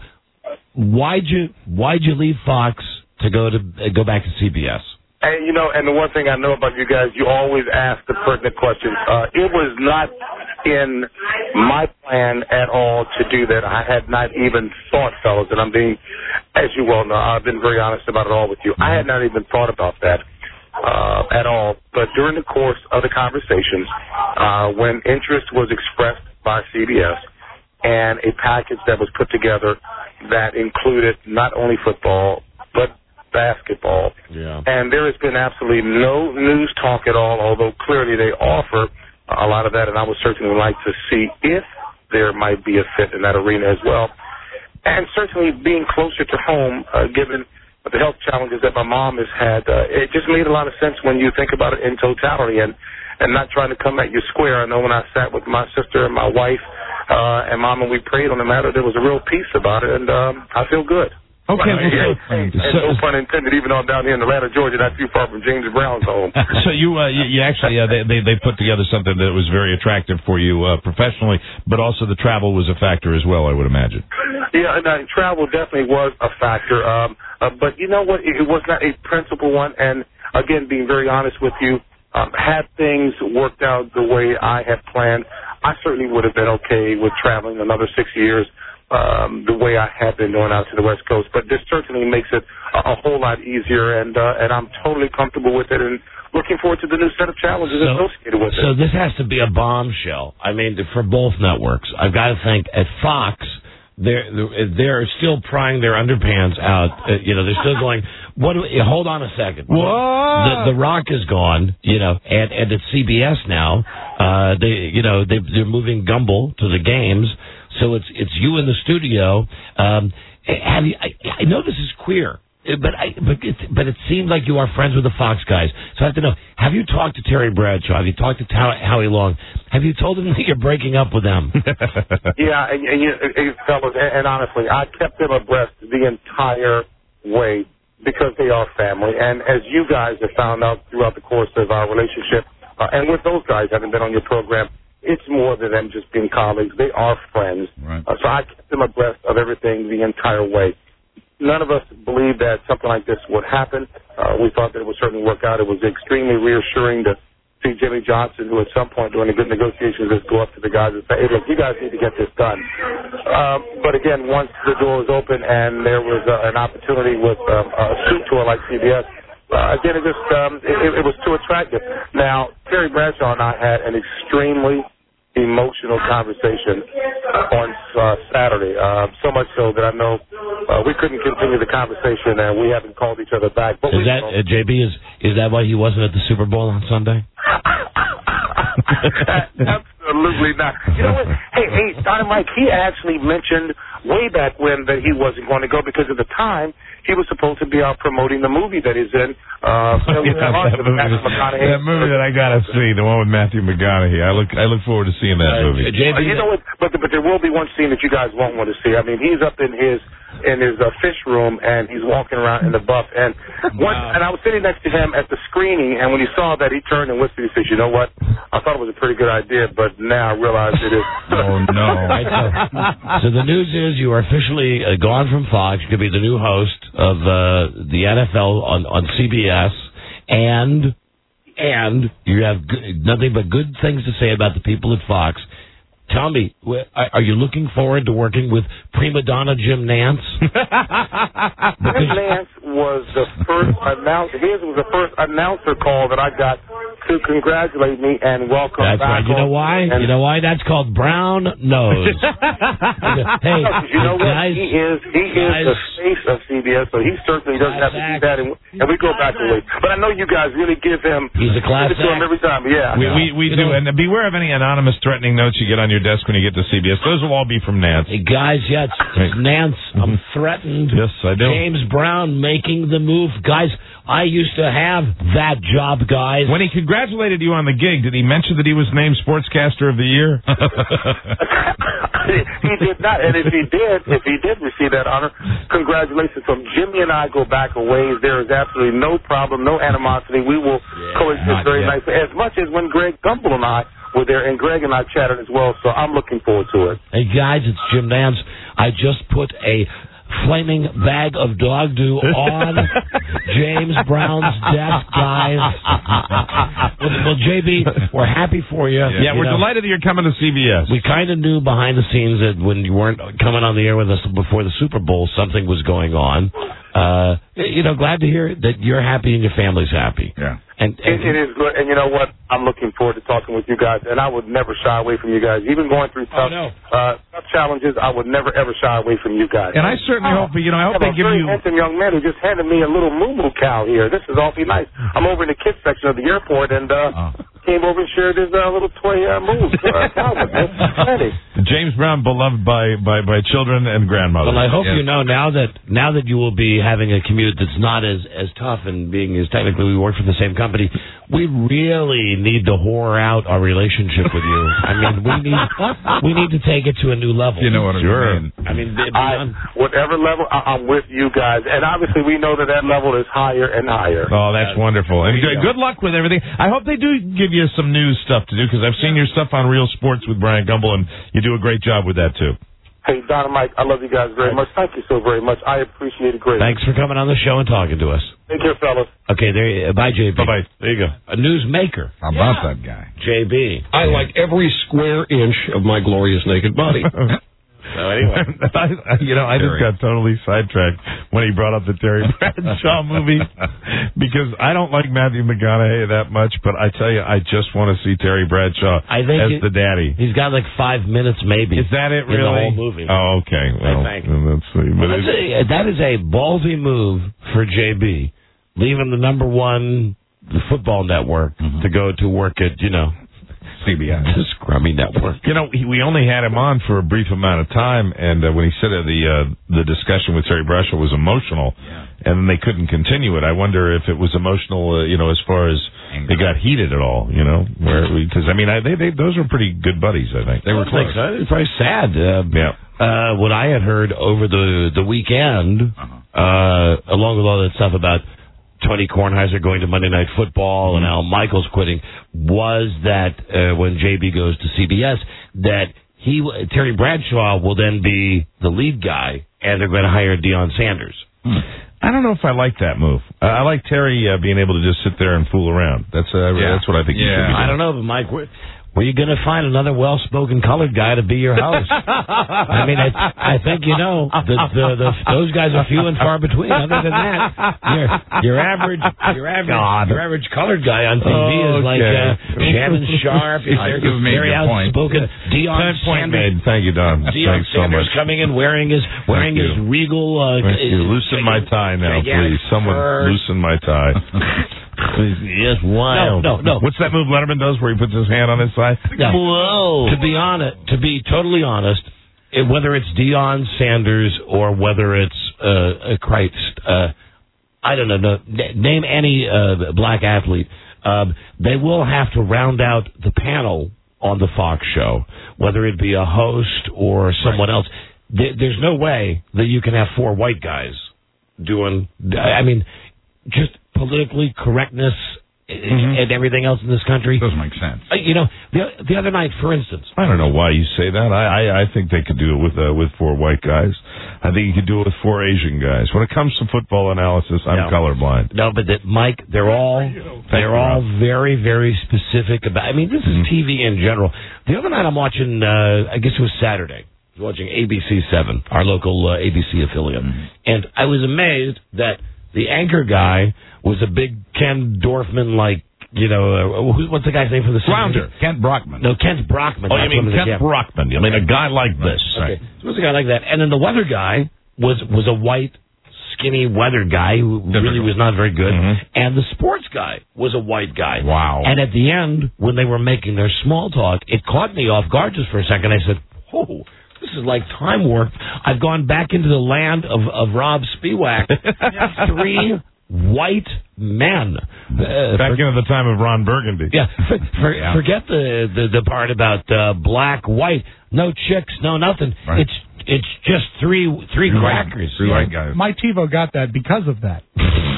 Why'd you Why'd you leave Fox to go to uh, go back to C B S? And, you know, and the one thing I know about you guys, you always ask the pertinent questions. Uh, it was not in my plan at all to do that. I had not even thought, fellas, and I'm being, as you well know, I've been very honest about it all with you. I had not even thought about that uh, at all. But during the course of the conversations, uh, when interest was expressed by C B S and a package that was put together that included not only football, but basketball. Yeah. And there has been absolutely no news talk at all, although clearly they offer a lot of that, and I would certainly like to see if there might be a fit in that arena as well. And certainly being closer to home, uh, given the health challenges that my mom has had, uh, it just made a lot of sense when you think about it in totality and, and not trying to come at you square. I know when I sat with my sister and my wife uh, and Mom and we prayed on the matter, there was a real peace about it, and um, I feel good. Okay, Right. well, and, so, and no pun intended, even though I'm down here in Atlanta, Georgia, not too far from James Brown's home. so you, uh, you, you actually, uh, they, they they put together something that was very attractive for you uh, professionally, but also the travel was a factor as well, I would imagine. Yeah, and uh, travel definitely was a factor. Um, uh, but you know what? It, it was not a principal one. And again, being very honest with you, um, had things worked out the way I had planned, I certainly would have been okay with traveling another six years. Um, the way I have been going out to the West Coast, but this certainly makes it a, a whole lot easier, and uh, and I'm totally comfortable with it, and looking forward to the new set of challenges So- associated with it. So this has to be a bombshell. I mean, for both networks. I've got to think at Fox, they're they're still prying their underpants out. Uh, you know, they're still going. What? Do we, hold on a second. What? The, the Rock is gone. You know, and and at C B S now, uh, they you know they they're moving Gumbel to the games. So it's it's you in the studio. Um, have you, I, I know this is queer, but I but it, but it seemed like you are friends with the Fox guys. So I have to know: have you talked to Terry Bradshaw? Have you talked to Tow- Howie Long? Have you told them that you're breaking up with them? Yeah, and, and you, and fellas, and, and honestly, I kept them abreast the entire way because they are family. And as you guys have found out throughout the course of our relationship, uh, and with those guys having been on your program, it's more than them just being colleagues. They are friends. Right. Uh, so I kept them abreast of everything the entire way. None of us believed that something like this would happen. Uh, we thought that it would certainly work out. It was extremely reassuring to see Jimmy Johnson, who at some point during the good negotiations just go up to the guys and say, hey, look, you guys need to get this done. Um, but again, once the door was open and there was uh, an opportunity with um, a suit tour like C B S, uh, again, it just um, it, it was too attractive. Now, Terry Bradshaw and I had an extremely emotional conversation on uh, Saturday, uh, so much so that I know uh, we couldn't continue the conversation and we haven't called each other back. But is we that uh, J B? Is is that why he wasn't at the Super Bowl on Sunday? Absolutely not. You know what? Hey, hey, Don and Mike, he actually mentioned way back when that he wasn't going to go because at the time he was supposed to be out promoting the movie that he's in. Uh, yeah, that, movie, that movie that I gotta see, the one with Matthew McConaughey. I look, I look forward to seeing that uh, movie. J B, uh, you know what? But but there will be one scene that you guys won't want to see. I mean, he's up in his in his uh, fish room and he's walking around in the buff. And one, wow. and I was sitting next to him at the screening, and when he saw that, he turned and whispered. He says, "You know what? I thought it was a pretty good idea, but now I realize it is." Oh no! Right, so, so the news is you are officially uh, gone from Fox. You could be the new host of uh, the N F L on on C B S. And and you have good, nothing but good things to say about the people at Fox. Tell me, are you looking forward to working with prima donna Jim Nance? Jim Nance was the first announcer. His was the first announcer call that I got to congratulate me and welcome That's back. Right. You know why? And you know why? That's called brown nose. Hey, you know what? guys, he is he guys, is the face of C B S, so he certainly doesn't have to do that. And, and we go back a way. But I know you guys really give him. He's a class give it to him every time. Yeah, we we, we do. And beware of any anonymous threatening notes you get on your desk when you get to C B S. Those will all be from Nance. Hey guys, yeah, it's, it's Nance. I'm threatened. Yes, I do. James Brown making the move. Guys, I used to have that job, guys. When he congratulated you on the gig, did he mention that he was named Sportscaster of the Year? He did not. And if he did, if he did receive that honor, congratulations. So Jimmy and I go back a ways. There is absolutely no problem, no animosity. We will yeah, coexist very yet. nicely. As much as when Greg Gumbel and I were there, and Greg and I chatted as well, so I'm looking forward to it. Hey, guys, it's Jim Nance. I just put a flaming bag of dog do on James Brown's desk, guys. Well, well, J B, we're happy for you. Yeah, you we're know, delighted that you're coming to C B S. We kind of knew behind the scenes that when you weren't coming on the air with us before the Super Bowl, something was going on. Uh, you know, glad to hear that you're happy and your family's happy. Yeah. And, and it, it is good, and you know what? I'm looking forward to talking with you guys, and I would never shy away from you guys. Even going through tough, oh, no. uh, tough challenges, I would never ever shy away from you guys. And I certainly oh, hope, you know, I hope I they give a very you. handsome young man who just handed me a little moo-moo cow here. This is awfully nice. I'm over in the kids section of the airport, and uh, oh. came over and shared his uh, little toy uh, moo uh, cow with me. James Brown, beloved by, by, by children and grandmothers. Well, I hope yes. you know now that now that you will be having a commute that's not as as tough and being as technically we work for the same company. We really need to whore out our relationship with you. I mean, we need we need to take it to a new level. You know what sure. I mean? I mean, I, whatever level, I, I'm with you guys, and obviously we know that that level is higher and higher. Oh, that's yeah. wonderful. And good, good luck with everything. I hope they do give you some news stuff to do because I've seen your stuff on Real Sports with Brian Gumbel, and you do a great job with that too. Hey, Don and Mike, I love you guys very much. Thank you so very much. I appreciate it greatly. Thanks for coming on the show and talking to us. Take care, fellas. Okay, there. You, bye, J B. Bye-bye. There you go. A newsmaker. How about yeah. that guy? J B. I like every square inch of my glorious naked body. So anyway, I, you know, I just got totally sidetracked when he brought up the Terry Bradshaw movie because I don't like Matthew McConaughey that much, but I tell you, I just want to see Terry Bradshaw I think as it, the daddy. He's got like five minutes, maybe. Is that it? Really? In the whole movie. Oh, okay. Well, I think. let's see. Well, that's a, that is a ballsy move for J B, leaving the number one the football network mm-hmm. to go to work at you know. C B S. The scrummy network. You know, he, we only had him on for a brief amount of time, and uh, when he said uh, the uh, the discussion with Terry Bradshaw was emotional, yeah. and they couldn't continue it. I wonder if it was emotional, uh, you know, as far as Angry. They got heated at all, you know, where because I mean, I, they, they those were pretty good buddies. I think they were close. It was very sad. Uh, yeah. Uh, what I had heard over the the weekend, uh-huh. uh, along with all that stuff about Tony Kornheiser going to Monday Night Football and Al Michaels quitting was that uh, when J B goes to C B S, that he Terry Bradshaw will then be the lead guy, and they're going to hire Deion Sanders. Hmm. I don't know if I like that move. Uh, I like Terry uh, being able to just sit there and fool around. That's uh, Yeah. that's what I think. Yeah, he should be doing. I don't know, but Mike, where, where are you going to find another well-spoken colored guy to be your host? I mean, I, I think you know the, the, the those guys are few and far between. Other than that, your your average your average God. your average colored guy on T V is like uh, Shannon Sharp, I- you've made very your point. outspoken Deion That point Sanders. made. Thank you, Don. Deion Thanks so Sanders much. coming in wearing his wearing Thank his you. regal. Uh, Thank you. Loosen my tie now, gigantic please. Someone fur. loosen my tie. Yes, wild. No, no, no. What's that move Letterman does where he puts his hand on his side? Yeah. Whoa. To be honest, to be totally honest, it, whether it's Deion Sanders or whether it's uh, uh, Christ, uh, I don't know. No, n- name any uh, black athlete. Um, they will have to round out the panel on the Fox show, whether it be a host or someone else. There, there's no way that you can have four white guys doing. I mean, just politically correctness Mm-hmm. and everything else in this country. Doesn't make sense. Uh, You know, the the other night, for instance. I don't know why you say that. I I, I think they could do it with uh, with four white guys. I think you could do it with four Asian guys. When it comes to football analysis, I'm No. colorblind. No, but that Mike, they're all they're you, all Rob. very very specific about. I mean, this is T V in general. The other night, I'm watching. Uh, I guess it was Saturday. I was watching A B C seven, our local uh, A B C affiliate, and I was amazed that the anchor guy was a big Ken Dorfman like. You know, uh, who's, what's the guy's name for the Flounder. Kent Brockman. No, Kent Brockman. Oh, you That's mean what it is, Kent yeah. Brockman? You mean a guy like this? Okay, so it was a guy like that, and then the weather guy was was a white, skinny weather guy who really was not very good, Mhm. and the sports guy was a white guy. Wow. And at the end, when they were making their small talk, it caught me off guard just for a second. I said, "Oh, this is like time warp. I've gone back into the land of of Rob Spiewak." Three white men. Uh, Back into the time of Ron Burgundy. yeah, for, for, Yeah. forget the, the the part about uh, black, white, no chicks, no nothing. Right. It's it's just three three crackers. Three white guys. My TiVo got that because of that.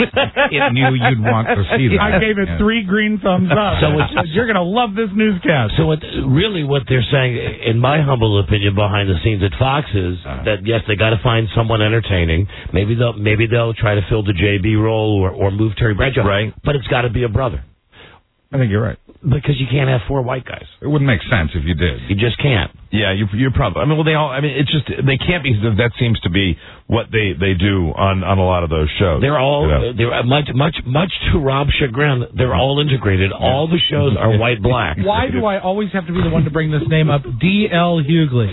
It knew you'd want to see that. I gave it Yeah. three green thumbs up. So it's- You're going to love this newscast. So what, really, what they're saying, in my humble opinion, behind the scenes at Fox is Uh-huh. that yes, they got to find someone entertaining. Maybe they'll maybe they'll try to fill the J B role or or move Terry Bradshaw. Right. But it's got to be a brother I think you're right. because you can't have four white guys. It wouldn't make sense if you did. You just can't. Yeah, you, you're probably. I mean, well, they all. I mean, it's just they can't be. That seems to be what they, they do on, on a lot of those shows. They're all you know? they're much much much to Rob's chagrin. They're all integrated. All the shows are white black. Why do I always have to be the one to bring this name up? D L Hughley.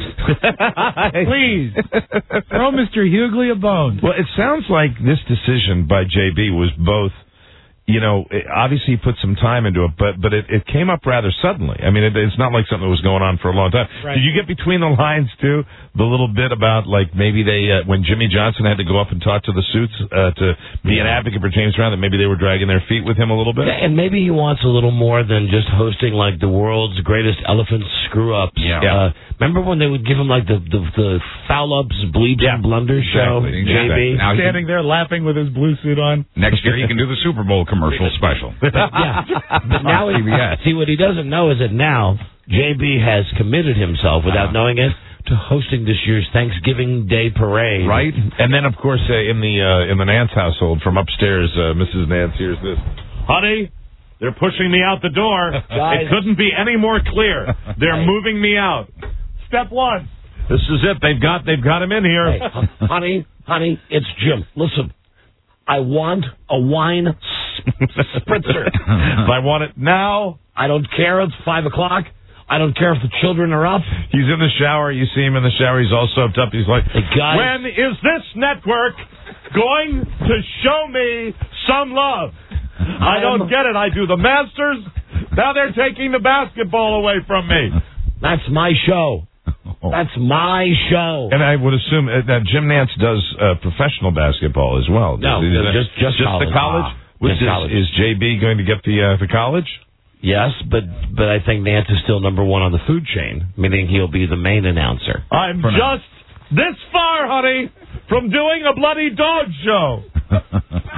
Please. Throw Mister Hughley a bone. Well, it sounds like this decision by J B was both. You know, it, obviously he put some time into it, but but it, it came up rather suddenly. I mean, it, it's not like something that was going on for a long time. Right. Did you get between the lines too? The little bit about like maybe they uh, when Jimmy Johnson had to go up and talk to the suits uh, to be an advocate for James Brown, that maybe they were dragging their feet with him a little bit. And maybe he wants a little more than just hosting like the world's greatest elephant screw ups. Yeah. Uh, remember when they would give him like the the, the foul ups, bleeps, and blunders show? Exactly. J B. Exactly. Now he- Standing there laughing with his blue suit on. Next year he can do the Super Bowl commercial special. Yeah. But now he, C B S. see what he doesn't know is that now J B has committed himself without Uh-huh. knowing it to hosting this year's Thanksgiving Day parade. Right, and then of course uh, in the uh, in the Nance household from upstairs, uh, Missus Nance hears this. Honey, they're pushing me out the door. Guys. It couldn't be any more clear. They're moving me out. Step one. This is it. They've got they've got him in here. Hey, hu- honey, honey, it's Jim. Listen, I want a wine spritzer. If I want it now. I don't care. It's five o'clock. I don't care if the children are up. He's in the shower. You see him in the shower. He's all soaped up. He's like, Hey, guys. when is this network going to show me some love? I don't get it. I do the Masters. Now they're taking the basketball away from me. That's my show. That's my show. And I would assume uh, that Jim Nance does uh, professional basketball as well. No, Is that- just- just the college. college. Ah, Which just is, college. is J B going to get the uh, the college? Yes, but but I think Nance is still number one on the food chain, meaning he'll be the main announcer. I'm For now. just this far, honey, from doing a bloody dog show.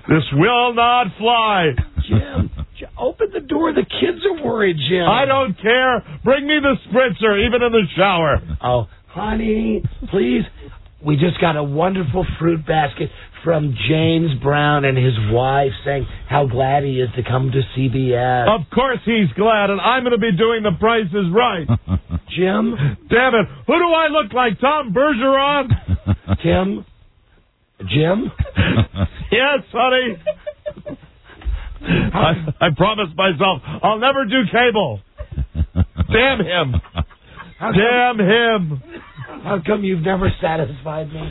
This will not fly. Jim, Jim, open the door. The kids are worried, Jim. I don't care. Bring me the spritzer, even in the shower. Oh, honey, please. We just got a wonderful fruit basket from James Brown and his wife saying how glad he is to come to C B S. Of course he's glad, and I'm going to be doing The Price is Right. Jim? Damn it. Who do I look like, Tom Bergeron? Tim? Jim? Yes, honey. I, I promised myself I'll never do cable. Damn him. How Damn come, him. How come you've never satisfied me?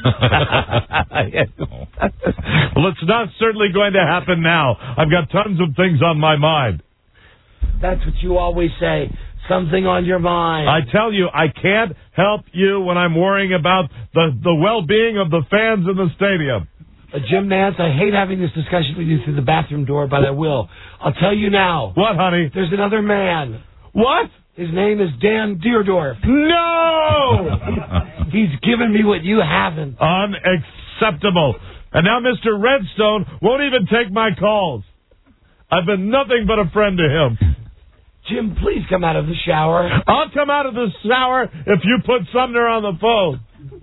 Well, it's not certainly going to happen now. I've got tons of things on my mind. That's what you always say. Something on your mind. I tell you, I can't help you when I'm worrying about the, the well-being of the fans in the stadium. Uh, Jim Nance, I hate having this discussion with you through the bathroom door, but I will. I'll tell you now. What, honey? There's another man. What? His name is Dan Deerdorf. No! He's given me what you haven't. Unacceptable. And now Mister Redstone won't even take my calls. I've been nothing but a friend to him. Jim, please come out of the shower. I'll come out of the shower if you put Sumner on the phone.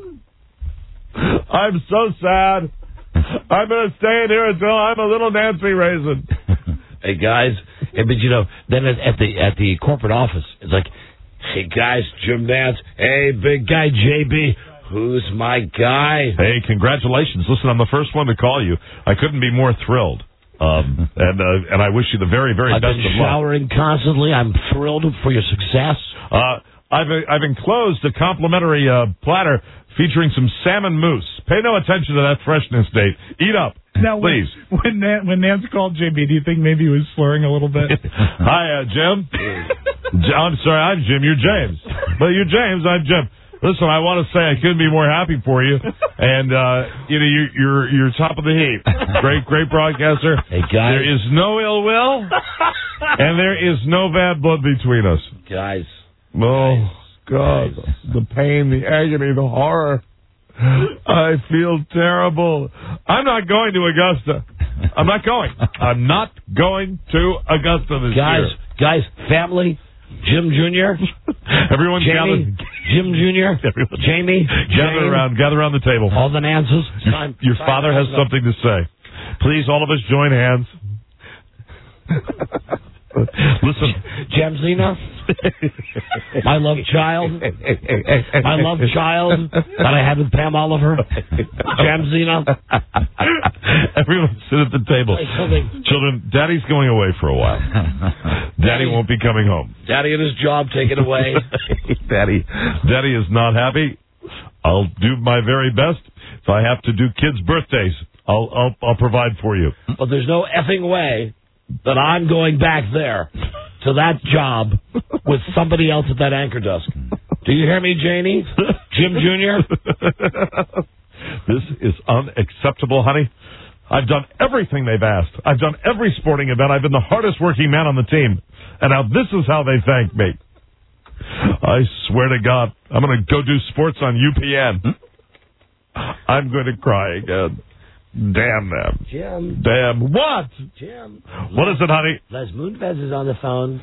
I'm so sad. I'm going to stay in here until I'm a little Nancy Raisin. Hey, guys. Hey, but, you know, then at, at the at the corporate office, it's like, hey, guys, Jim Nance. Hey, big guy, J B. Who's my guy? Hey, congratulations. Listen, I'm the first one to call you. I couldn't be more thrilled. Um, and uh, and I wish you the very, very I've best been of luck. showering constantly. I'm thrilled for your success. Uh, I've I've enclosed a complimentary uh, platter featuring some salmon mousse. Pay no attention to that freshness date. Eat up, now, please. When when, Nan- when Nance called J B, do you think maybe he was slurring a little bit? Hi, uh, Jim. J- I'm sorry, I'm Jim. You're James. But you're James. I'm Jim. Listen, I want to say I couldn't be more happy for you, and uh, you know you're you're you're top of the heap. Great, great broadcaster. Hey guys, there is no ill will, and there is no bad blood between us, guys. Oh God, guys. The pain, the agony, the horror. I feel terrible. I'm not going to Augusta. I'm not going. I'm not going to Augusta this guys, year. Guys, family. Jim Junior Everyone Jamie, gather. Jim Junior Everyone. Jamie. Gather Jane, around. Gather around the table. All the Nances. Your, Time, your time father has up. something to say. Please, all of us join hands. Listen. Jamzina. My love child. My love child that I had with Pam Oliver. Jamzina. Everyone sit at the table. Children, Daddy's going away for a while. Daddy won't be coming home. Daddy and his job taken away. Daddy, Daddy is not happy. I'll do my very best. If I have to do kids' birthdays, I'll I'll, I'll provide for you. But there's no effing way that I'm going back there to that job with somebody else at that anchor desk. Do you hear me, Janie? Jim Junior? This is unacceptable, honey. I've done everything they've asked. I've done every sporting event. I've been the hardest working man on the team. And now this is how they thank me. I swear to God, I'm going to go do sports on U P N. I'm going to cry again. Damn them. Jim. Damn. What? Jim. What is it, honey? Les Moonves is on the phone.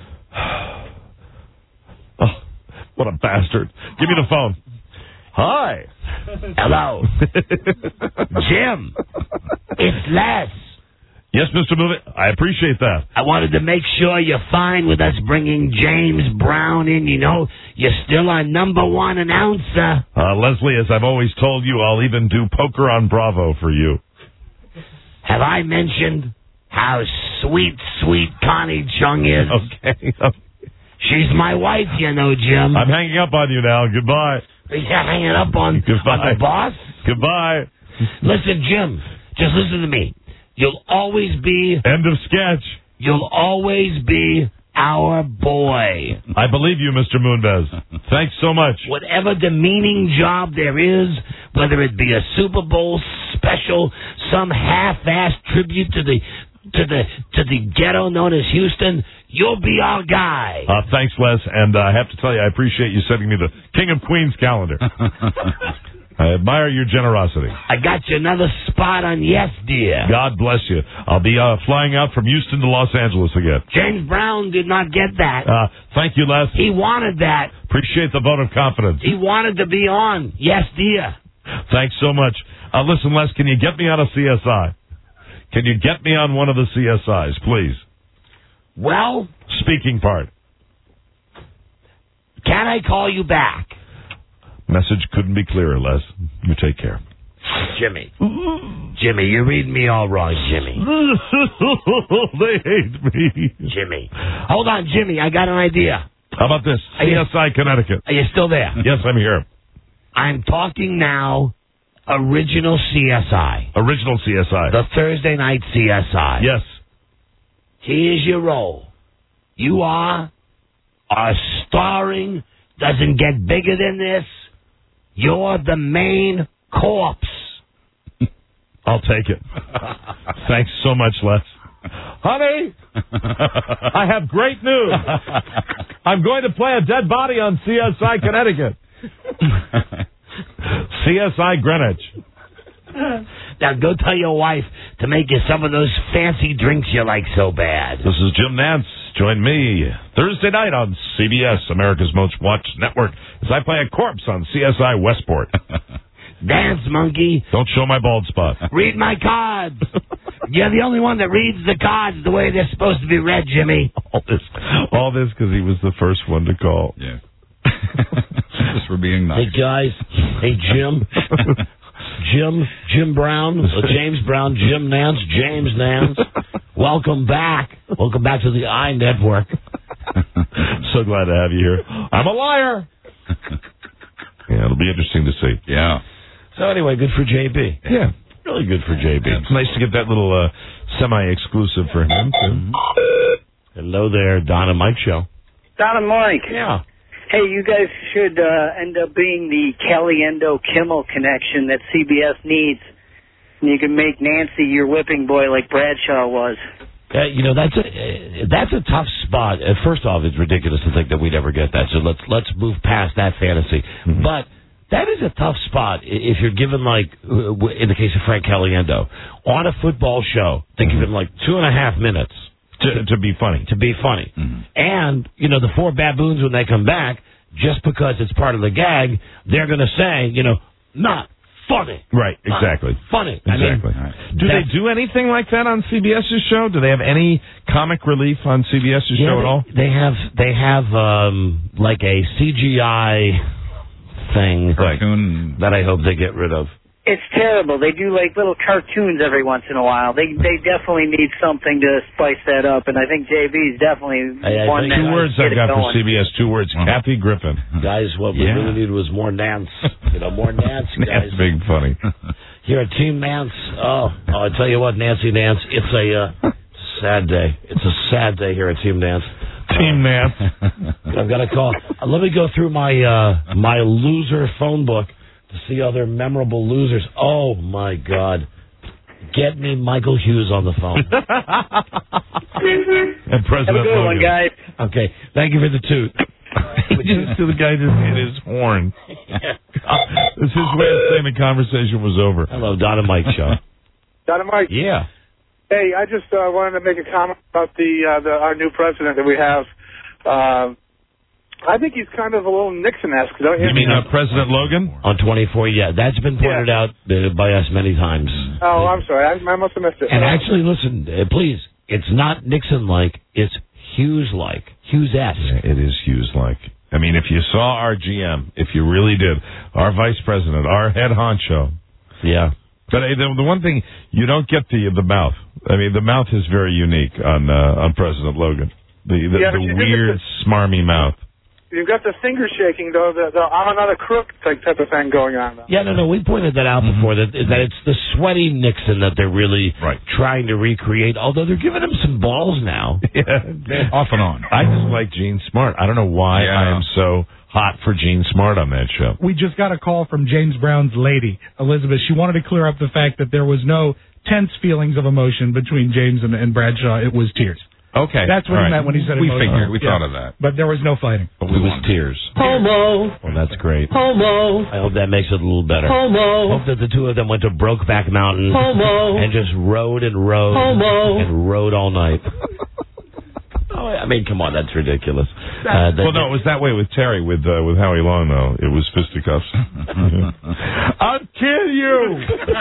Oh, what a bastard. Give me the phone. Hi. Hello. Jim. It's Les. Yes, Mister Movie. I appreciate that. I wanted to make sure you're fine with us bringing James Brown in. You know, you're still our number one announcer. Uh, Leslie, as I've always told you, I'll even do poker on Bravo for you. Have I mentioned how sweet, sweet Connie Chung is? Okay. She's my wife, you know, Jim. I'm hanging up on you now. Goodbye. You're hanging up on, on the boss? Goodbye. Listen, Jim, just listen to me. You'll always be... End of sketch. You'll always be our boy. I believe you, Mister Moonves. Thanks so much. Whatever demeaning job there is, whether it be a Super Bowl special, some half-assed tribute to the to the to the ghetto known as Houston, you'll be our guy. Uh, thanks, Les. And uh, I have to tell you, I appreciate you sending me the King of Queens calendar. I admire your generosity. I got you another spot on Yes, Dear. God bless you. I'll be uh, flying out from Houston to Los Angeles again. James Brown did not get that. Uh, thank you, Les. He wanted that. Appreciate the vote of confidence. He wanted to be on Yes, Dear. Thanks so much. Uh, listen, Les, can you get me on a C S I? Can you get me on one of the C S Is, please? Well, speaking part. Can I call you back? Message couldn't be clearer, Les. You take care. Jimmy. Jimmy, you're reading me all wrong, Jimmy. They hate me. Jimmy. Hold on, Jimmy. I got an idea. How about this? Are C you- S I Connecticut. Are you still there? Yes, I'm here. I'm talking now original C S I. Original C S I. The Thursday night C S I. Yes. Here's your role. You are a starring, doesn't get bigger than this. You're the main corpse. I'll take it. Thanks so much, Les. Honey, I have great news. I'm going to play a dead body on C S I Connecticut. C S I Greenwich. Now go tell your wife to make you some of those fancy drinks you like so bad. This is Jim Nance. Join me Thursday night on C B S, America's Most Watched Network, as I play a corpse on C S I Westport. Dance, monkey. Don't show my bald spot. Read my cards. You're the only one that reads the cards the way they're supposed to be read, Jimmy. All this, all this because he was the first one to call. Yeah. Just for being nice. Hey, guys. Hey, Jim. Jim, Jim Brown, uh, James Brown, Jim Nance, James Nance. Welcome back. Welcome back to the I Network. So glad to have you here. I'm a liar. Yeah, it'll be interesting to see. Yeah. So anyway, good for J B. Yeah. Really good for J B. It's nice to get that little uh, semi-exclusive for him. Mm-hmm. Hello there, Don and Mike Show. Don and Mike. Yeah. Hey, you guys should uh, end up being the Caliendo-Kimmel connection that C B S needs. And you can make Nancy your whipping boy like Bradshaw was. Uh, you know, that's a uh, that's a tough spot. Uh, first off, it's ridiculous to think that we'd ever get that. So let's let's move past that fantasy. Mm-hmm. But that is a tough spot i- if you're given, like, uh, w- in the case of Frank Caliendo, on a football show, they give him like two and a half minutes to to be funny. To be funny. Mm-hmm. And, you know, the four baboons, when they come back, just because it's part of the gag, they're going to say, you know, not funny. Right, Not exactly. funny. Exactly. I mean, do they that's- do anything like that on CBS's show? Do they have any comic relief on CBS's Yeah, show at all? they, they have they have um, like a C G I thing Cartoon. that I hope they get rid of. It's terrible. They do like little cartoons every once in a while. They they definitely need something to spice that up, and I think J B's definitely I- I one think- that Two words get I've it got for going. C B S. Two words. Kathy Griffin. Guys, what we Yeah. really need was more Nance. You know, more Nance, guys. That's big funny. Here at Team Nance. Oh, oh, I tell you what, Nancy Nance, it's a uh, sad day. It's a sad day here at Team Nance. Team Nance. I've got to call. Uh, let me go through my uh, my loser phone book to see other memorable losers. Oh, my God. Get me Michael Hughes on the phone. And President Have a good one, Logan. guys. Okay. Thank you for the toot. just the guy just hit his horn. This is his way of saying the conversation was over. Hello, Don and Mike Show. Don and Mike. Yeah. Hey, I just uh, wanted to make a comment about the, uh, the our new president that we have. Uh, I think he's kind of a little Nixon-esque. Don't you? You mean uh, President Logan? On twenty-four, yeah. That's been pointed out uh, by us many times. Oh, I'm sorry. I, I must have missed it. And actually, listen, uh, please, it's not Nixon-like, it's Hughes-like, Hughes-esque. Yeah, it is Hughes-like. I mean, if you saw our G M, if you really did, our vice president, our head honcho. Yeah. But uh, the, the one thing, you don't get the the mouth. I mean, the mouth is very unique on uh, on President Logan. The the, Yeah, but the you did weird, the- smarmy mouth. You've got the finger shaking, though. The, the I'm another crook type, type of thing going on. Though. Yeah, no, no, we pointed that out before, that that it's the sweaty Nixon that they're really Right. trying to recreate, although they're giving him some balls now. Yeah. Off and on. I just like Gene Smart. I don't know why Yeah. I am so hot for Gene Smart on that show. We just got a call from James Brown's lady, Elizabeth. She wanted to clear up the fact that there was no tense feelings of emotion between James and, and Bradshaw. It was tears. Okay. That's what All he right. meant when he said We emotional. figured. We Yeah. thought of that. But there was no fighting. But it was tears. Homo. Well, that's great. Homo. I hope that makes it a little better. Homo. Hope that the two of them went to Brokeback Mountain. Homo. And just rode and rode. Homo. And rode all night. Oh, I mean, come on, that's ridiculous. Uh, Well, no, it was that way with Terry, with uh, with Howie Long, though. It was fisticuffs. I'll kill you!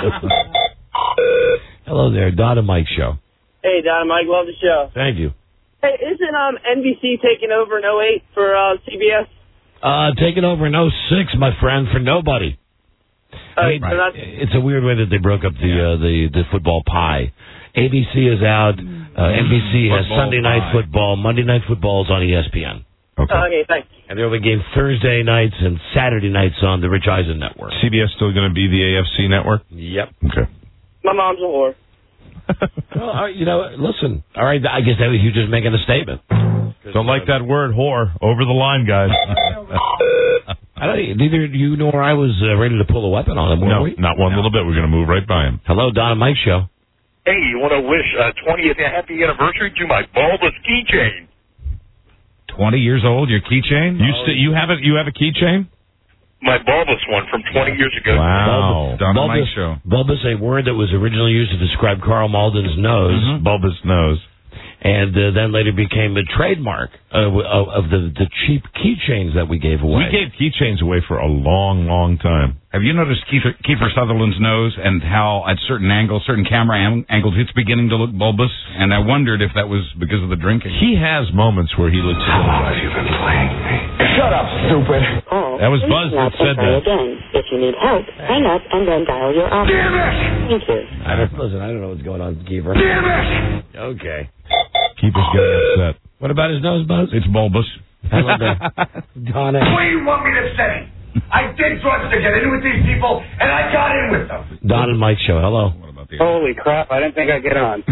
Hello there, Don and Mike Show. Hey, Don and Mike, love the show. Thank you. Hey, isn't um N B C taking over in oh eight for uh, C B S? Uh, taking over in oh six, my friend, for nobody. I mean, so that's- it's a weird way that they broke up the uh, the the football pie. A B C is out. Uh, N B C has Football Sunday night pie. football. Monday night football is on E S P N. Okay. Oh, okay, thanks. And there will be games Thursday nights and Saturday nights on the Rich Eisen Network. C B S still going to be the A F C network? Yep. Okay. My mom's a whore. Well, all right, you know, listen. All right, I guess that was you just making a statement. Don't like that word, whore. Over the line, guys. I don't, neither you nor I was uh, ready to pull a weapon on him, were No, we? not one little bit. We're going to move right by him. Hello, Don and Mike Show. Hey, you want to wish a twentieth happy anniversary to my bulbous keychain? Twenty years old, your keychain? You st- you have a you have a keychain? My bulbous one from twenty years ago. Wow. Don and Bulbous, Mike Show. bulbous, a word that was originally used to describe Carl Malden's nose, Mm-hmm. Bulbous nose. and uh, then later became a trademark uh, of, of the the cheap keychains that we gave away. We gave keychains away for a long, long time. Have you noticed Kiefer, Kiefer Sutherland's nose and how at certain angles, certain camera am- angles, it's beginning to look bulbous? And I wondered if that was because of the drinking. He has moments where he looks. How long have you been playing me? Shut up, stupid. That was Buzz that said that. Again, if you need help, hang up and then dial your operator. Damn it! Thank you. I don't, listen, I don't know what's going on, Kiefer. Damn it! Okay. Keeper's getting upset. What about his nose, Buzz? It's bulbous. Hello there. Donna. What do you want me to say? I did drugs to get in with these people, and I got in with them. Don and Mike Show. Hello. Holy crap, I didn't think I'd get on.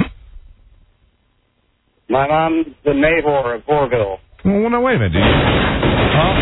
My mom's the Mayvor of Goreville. Well, no, wait a minute, dude. Huh?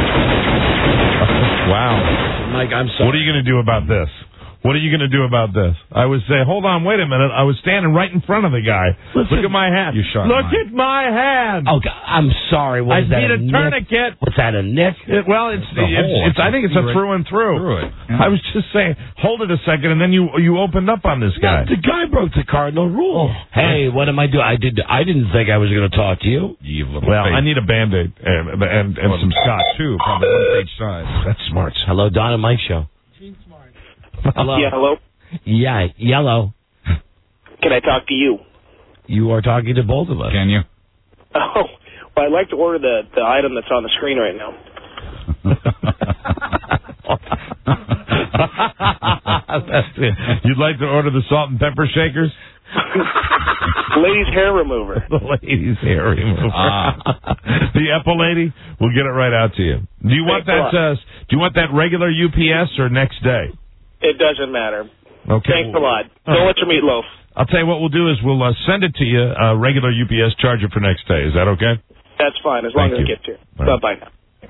Wow. Mike, I'm sorry. What are you going to do about this? What are you going to do about this? I would say, hold on, wait a minute. I was standing right in front of the guy. Listen, Look at my hand. You shot Look mine. at my hand. Oh, God, I'm sorry. What I is that, need a nick? tourniquet. What's that, a nick? It, well, it's, It's a it's, hole. it's I think it's a through and through. Through it. Yeah. I was just saying, hold it a second, and then you you opened up on this guy. The guy broke the cardinal rule. Hey, what am I doing? I did. I didn't think I was going to talk to you. You little Well, face. I need a Band-Aid and and, and some scotch. Two, probably one page size. That's smart. Hello, Don and Mike Show. Hello. Yeah, hello? Yeah, yellow. Can I talk to you? You are talking to both of us. Can you? Oh, well, I'd like to order the, the item that's on the screen right now. That's it. You'd like to order the salt and pepper shakers? Ladies' hair remover. The ladies' hair remover. Ah. The Apple lady will get it right out to you. Do you want Thanks that? Uh, do you want that regular U P S or next day? It doesn't matter. Okay. Thanks a lot. All Don't right. let your meatloaf. I'll tell you what we'll do is we'll uh, send it to you, uh, regular U P S, charge it for next day. Is that okay? That's fine, as long Thank as you. it gets here. All right. Bye-bye now.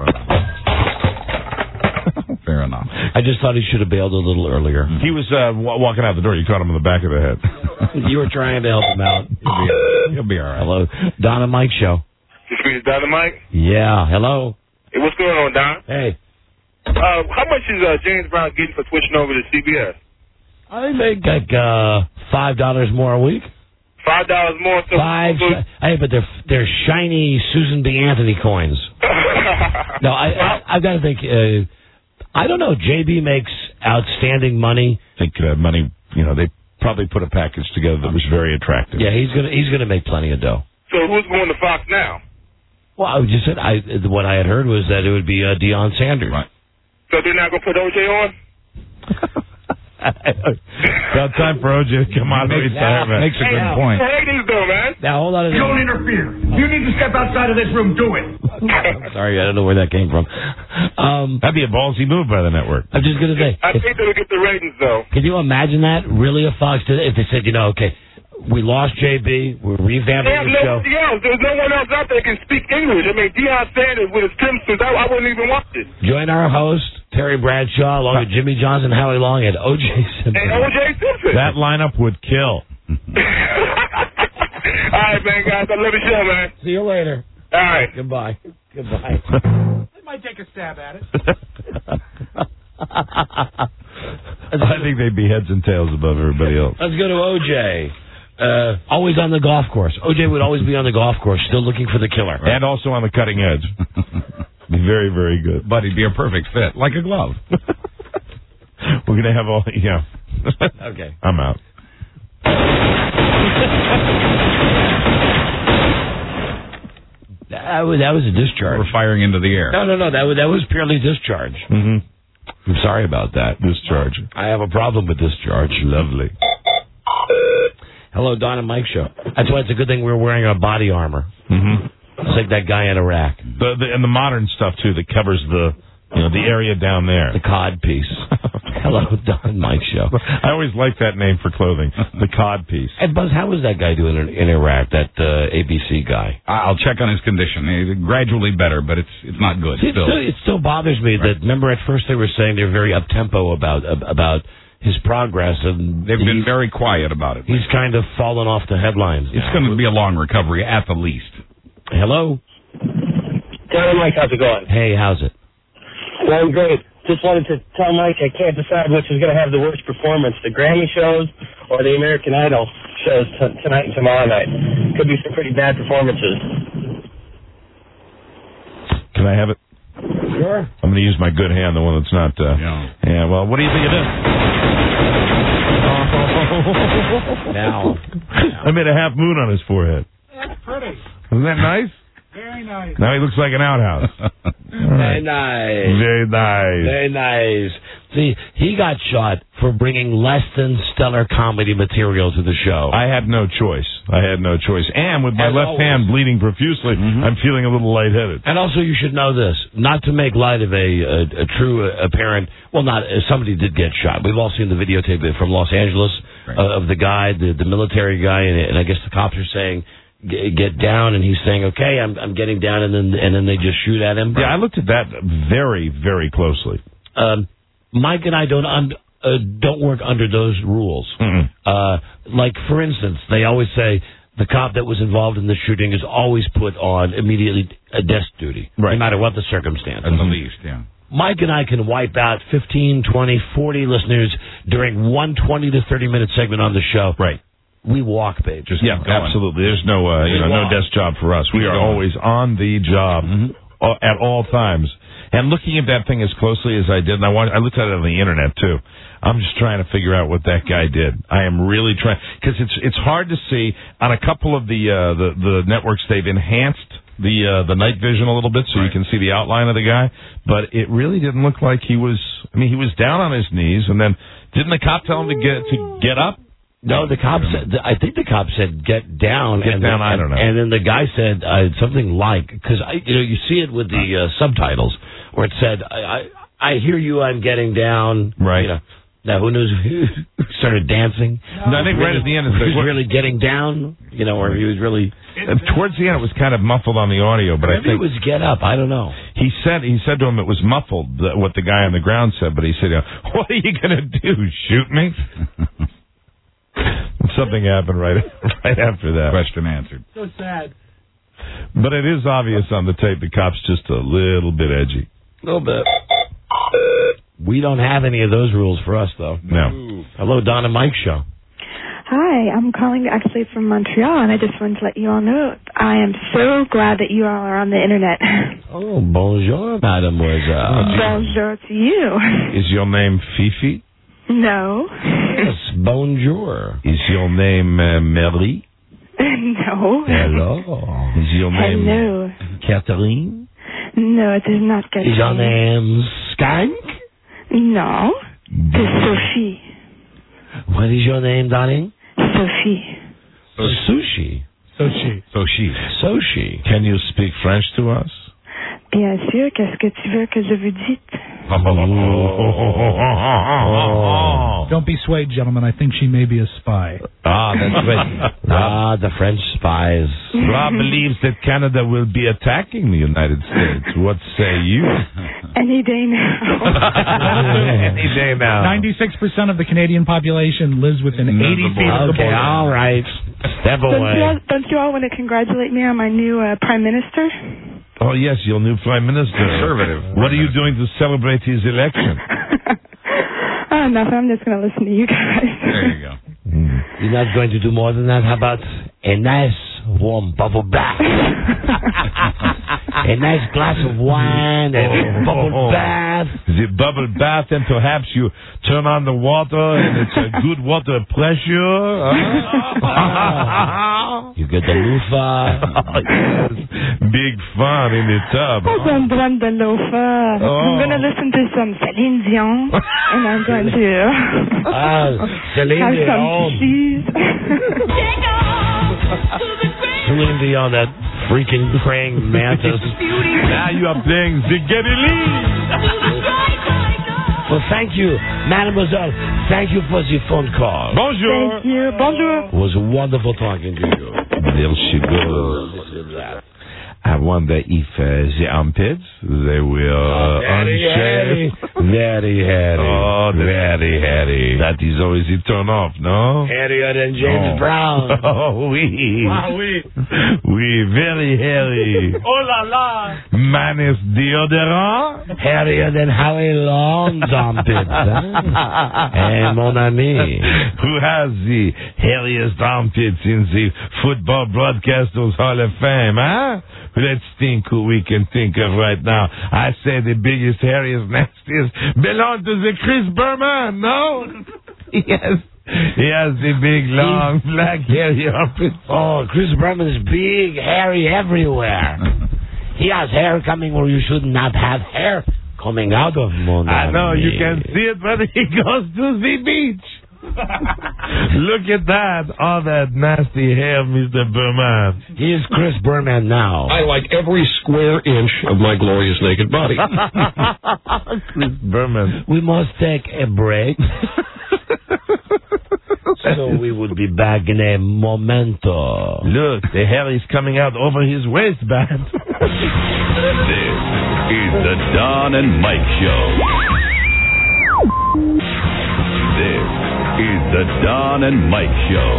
Fair enough. I just thought he should have bailed a little earlier. He was uh, w- walking out the door. You caught him in the back of the head. You were trying to help him out. He'll be, he'll be all right. Hello, Don and Mike Show. You speak to Dynamite? Yeah, hello. Hey, what's going on, Don? Hey. Uh, how much is uh, James Brown getting for switching over to C B S? I think like uh, five dollars more a week. Five dollars more. So Five. so- Hey, but they're they're shiny Susan B. Anthony coins. No, I, I I've got to think. Uh, I don't know. J B makes outstanding money. I think uh, money. You know, they probably put a package together that was very attractive. Yeah, he's gonna he's gonna make plenty of dough. So who's going to Fox now? Well, I just said I what I had heard was that it would be uh, Deion Sanders. Right. So they're not going to put O J on? Got time for O J to come out of retirement. Makes a Hey, good point. Hey, these though, man. Now hold on a Don't minute. interfere. You need to step outside of this room. Do it. Sorry, I don't know where that came from. Um, That'd be a ballsy move by the network. I'm just gonna say, I if, think they'll get the ratings, though. can you imagine that? Really, a Fox did it? If they said, you know, okay, we lost J B, we're revamping They have the show. nobody else. There's no one else out there that can speak English. I mean, Deion Sanders with his Simpsons, I, I wouldn't even watch it. Join our host, Terry Bradshaw, along with Jimmy Johnson, Howie Long, and O J Simpson. And O J Simpson. That lineup would kill. right, man, guys. I love the show, man. See you later. All right. Goodbye. Goodbye. They might take a stab at it. I think they'd be heads and tails above everybody else. Let's go to O J. Uh, always on the golf course. O J would always be on the golf course, still looking for the killer. Right. And also on the cutting edge. Be very, very good. But he'd be a perfect fit, like a glove. We're going to have all, yeah. Okay. I'm out. That was, that was a discharge. We're firing into the air. No, no, no. That was, that was purely discharge. Mm-hmm. I'm sorry about that. Discharge. I have a problem with discharge. Lovely. Hello, Don and Mike Show. That's why it's a good thing we're wearing our body armor. Mm-hmm. It's like that guy in Iraq. The, the, and the modern stuff, too, that covers the, you know, the area down there. The cod piece. Hello, Don and Mike Show. I always like that name for clothing, the cod piece. And Buzz, how was that guy doing in, in Iraq, that uh, A B C guy? I'll check on his condition. He's gradually better, but it's it's not good. See, it, still. still, it still bothers me right. that, remember, at first they were saying they're very up-tempo about about his progress. And they've been very quiet about it. He's kind of fallen off the headlines. It's going to be a long recovery at the least. Hello? Don and Mike, how's it going? Hey, how's it? Going great. Just wanted to tell Mike I can't decide which is going to have the worst performance, the Grammy shows or the American Idol shows t- tonight and tomorrow night. Could be some pretty bad performances. Can I have it? Sure. I'm going to use my good hand, the one that's not... Uh, yeah. yeah, well, what do you think of this? Now. I made a half moon on his forehead. That's pretty. Isn't that nice? Very nice. Now he looks like an outhouse. Very nice. Very nice. Very nice. See, he got shot for bringing less than stellar comedy material to the show. I had no choice. I had no choice. And with my As left always. hand bleeding profusely, mm-hmm. I'm feeling a little lightheaded. And also, you should know this, not to make light of a, a, a true uh, apparent, well, not, uh, somebody did get shot. We've all seen the videotape from Los Angeles right. uh, of the guy, the, the military guy, and, and I guess the cops are saying, get down, and he's saying, okay, I'm I'm getting down, and then and then they just shoot at him. Yeah, I looked at that very, very closely. Um, Mike and I don't un, uh, don't work under those rules. Mm-mm. Uh, like, for instance, they always say the cop that was involved in the shooting is always put on immediately a desk duty, right. no matter what the circumstance. At the least, yeah. Mike and I can wipe out fifteen, twenty, forty listeners during one twenty to thirty minute segment on the show. Right. We walk, babe. Just yeah, absolutely. There's no, uh, you know, no desk job for us. We are always on the job mm-hmm. at all times. And looking at that thing as closely as I did, and I want, I looked at it on the internet too. I'm just trying to figure out what that guy did. I am really trying, because it's it's hard to see on a couple of the uh, the the networks. They've enhanced the uh, the night vision a little bit so right. you can see the outline of the guy, but it really didn't look like he was. I mean, he was down on his knees, and then didn't the cop tell him to get to get up? No, the cop said. I think the cop said, "Get down." Get and down. The, I don't know. And then the guy said uh, something like, because I, you know, you see it with the uh, subtitles where it said, I, "I, I hear you. I'm getting down." Right. You know, now who knows who started dancing? No, I think right at the end, he was really getting down. You know, or he was really. And towards the end, it was kind of muffled on the audio, but Maybe I think it was "Get up." I don't know. He said he said to him it was muffled what the guy on the ground said, but he said, "What are you gonna do? Shoot me?" Something happened right right after that. Question answered. So sad. But it is obvious on the tape the cop's just a little bit edgy. A little bit. We don't have any of those rules for us, though. No. Hello, Don and Mike Show. Hi, I'm calling actually from Montreal, and I just wanted to let you all know I am so glad that you all are on the internet. Oh, bonjour, mademoiselle. Bonjour to you. Is your name Fifi? No. Yes, bonjour. Is your name uh, Mary? No. Hello. Is your name Hello. Catherine? No, it is not Catherine. Is your name Skank? No. It's Sophie. What is your name, darling? Sophie. So, sushi. Sochi. Sochi. Sochi. Can you speak French to us? Bien sûr, qu'est-ce que tu veux que je vous dise? Don't be swayed, gentlemen. I think she may be a spy. Ah, that's right. Ah, the French spies. Rob believes that Canada will be attacking the United States. What say you? Any day now. Any day now. ninety-six percent of the Canadian population lives within eighty feet of the Okay, border. all right. Step Don't you, away. all, don't you all want to congratulate me on my new uh, prime minister? Oh, yes, your new prime minister. Conservative. What are you doing to celebrate his election? Oh, nothing. I'm just going to listen to you guys. There you go. You're not going to do more than that? How about a nice warm bubble bath? A nice glass of wine and a bubble Oh, oh, oh. bath. The bubble bath, and perhaps you turn on the water, and it's a good water pressure. Huh? You get the loofah. Yes. Big fun in the tub. I don't want the loafer. Oh. I'm going to listen to some Celine Dion, and I'm going to Ah, Celine have Dion. some cheese. Celine Dion, that freaking praying mantis. Now you are playing the Geddy Lee. Well, thank you, mademoiselle. Thank you for the phone call. Bonjour. Thank you. Bonjour. It was wonderful talking to you. There she goes. I wonder if uh, the armpits, they will uh, Very hairy. unshaved. Very hairy. Oh, very hairy. That is always a turn off, no? Hairier than James Oh. Brown. Oh, oui. Ah, oui. Oui, very hairy. Oh la la. Minus deodorant? Hairier than Howie Long's armpits. Huh? Hey, mon ami. Who has the hairiest armpits in the Football Broadcasters Hall of Fame, huh? Let's think who we can think of right now. I say the biggest, hairiest, nastiest belong to the Chris Berman, no? Yes. He has the big, long, black, hairy armpits. Oh, Chris Berman is big, hairy everywhere. He has hair coming where you should not have hair coming out of, mon I know, ami. you can see it when he goes to the beach. Look at that. All that nasty hair, Mister Berman. He is Chris Berman now. I like every square inch of my glorious naked body. Chris Berman. We must take a break. So we will be back in a momento. Look, the hair is coming out over his waistband. This is the Don and Mike Show. This is the Don and Mike Show.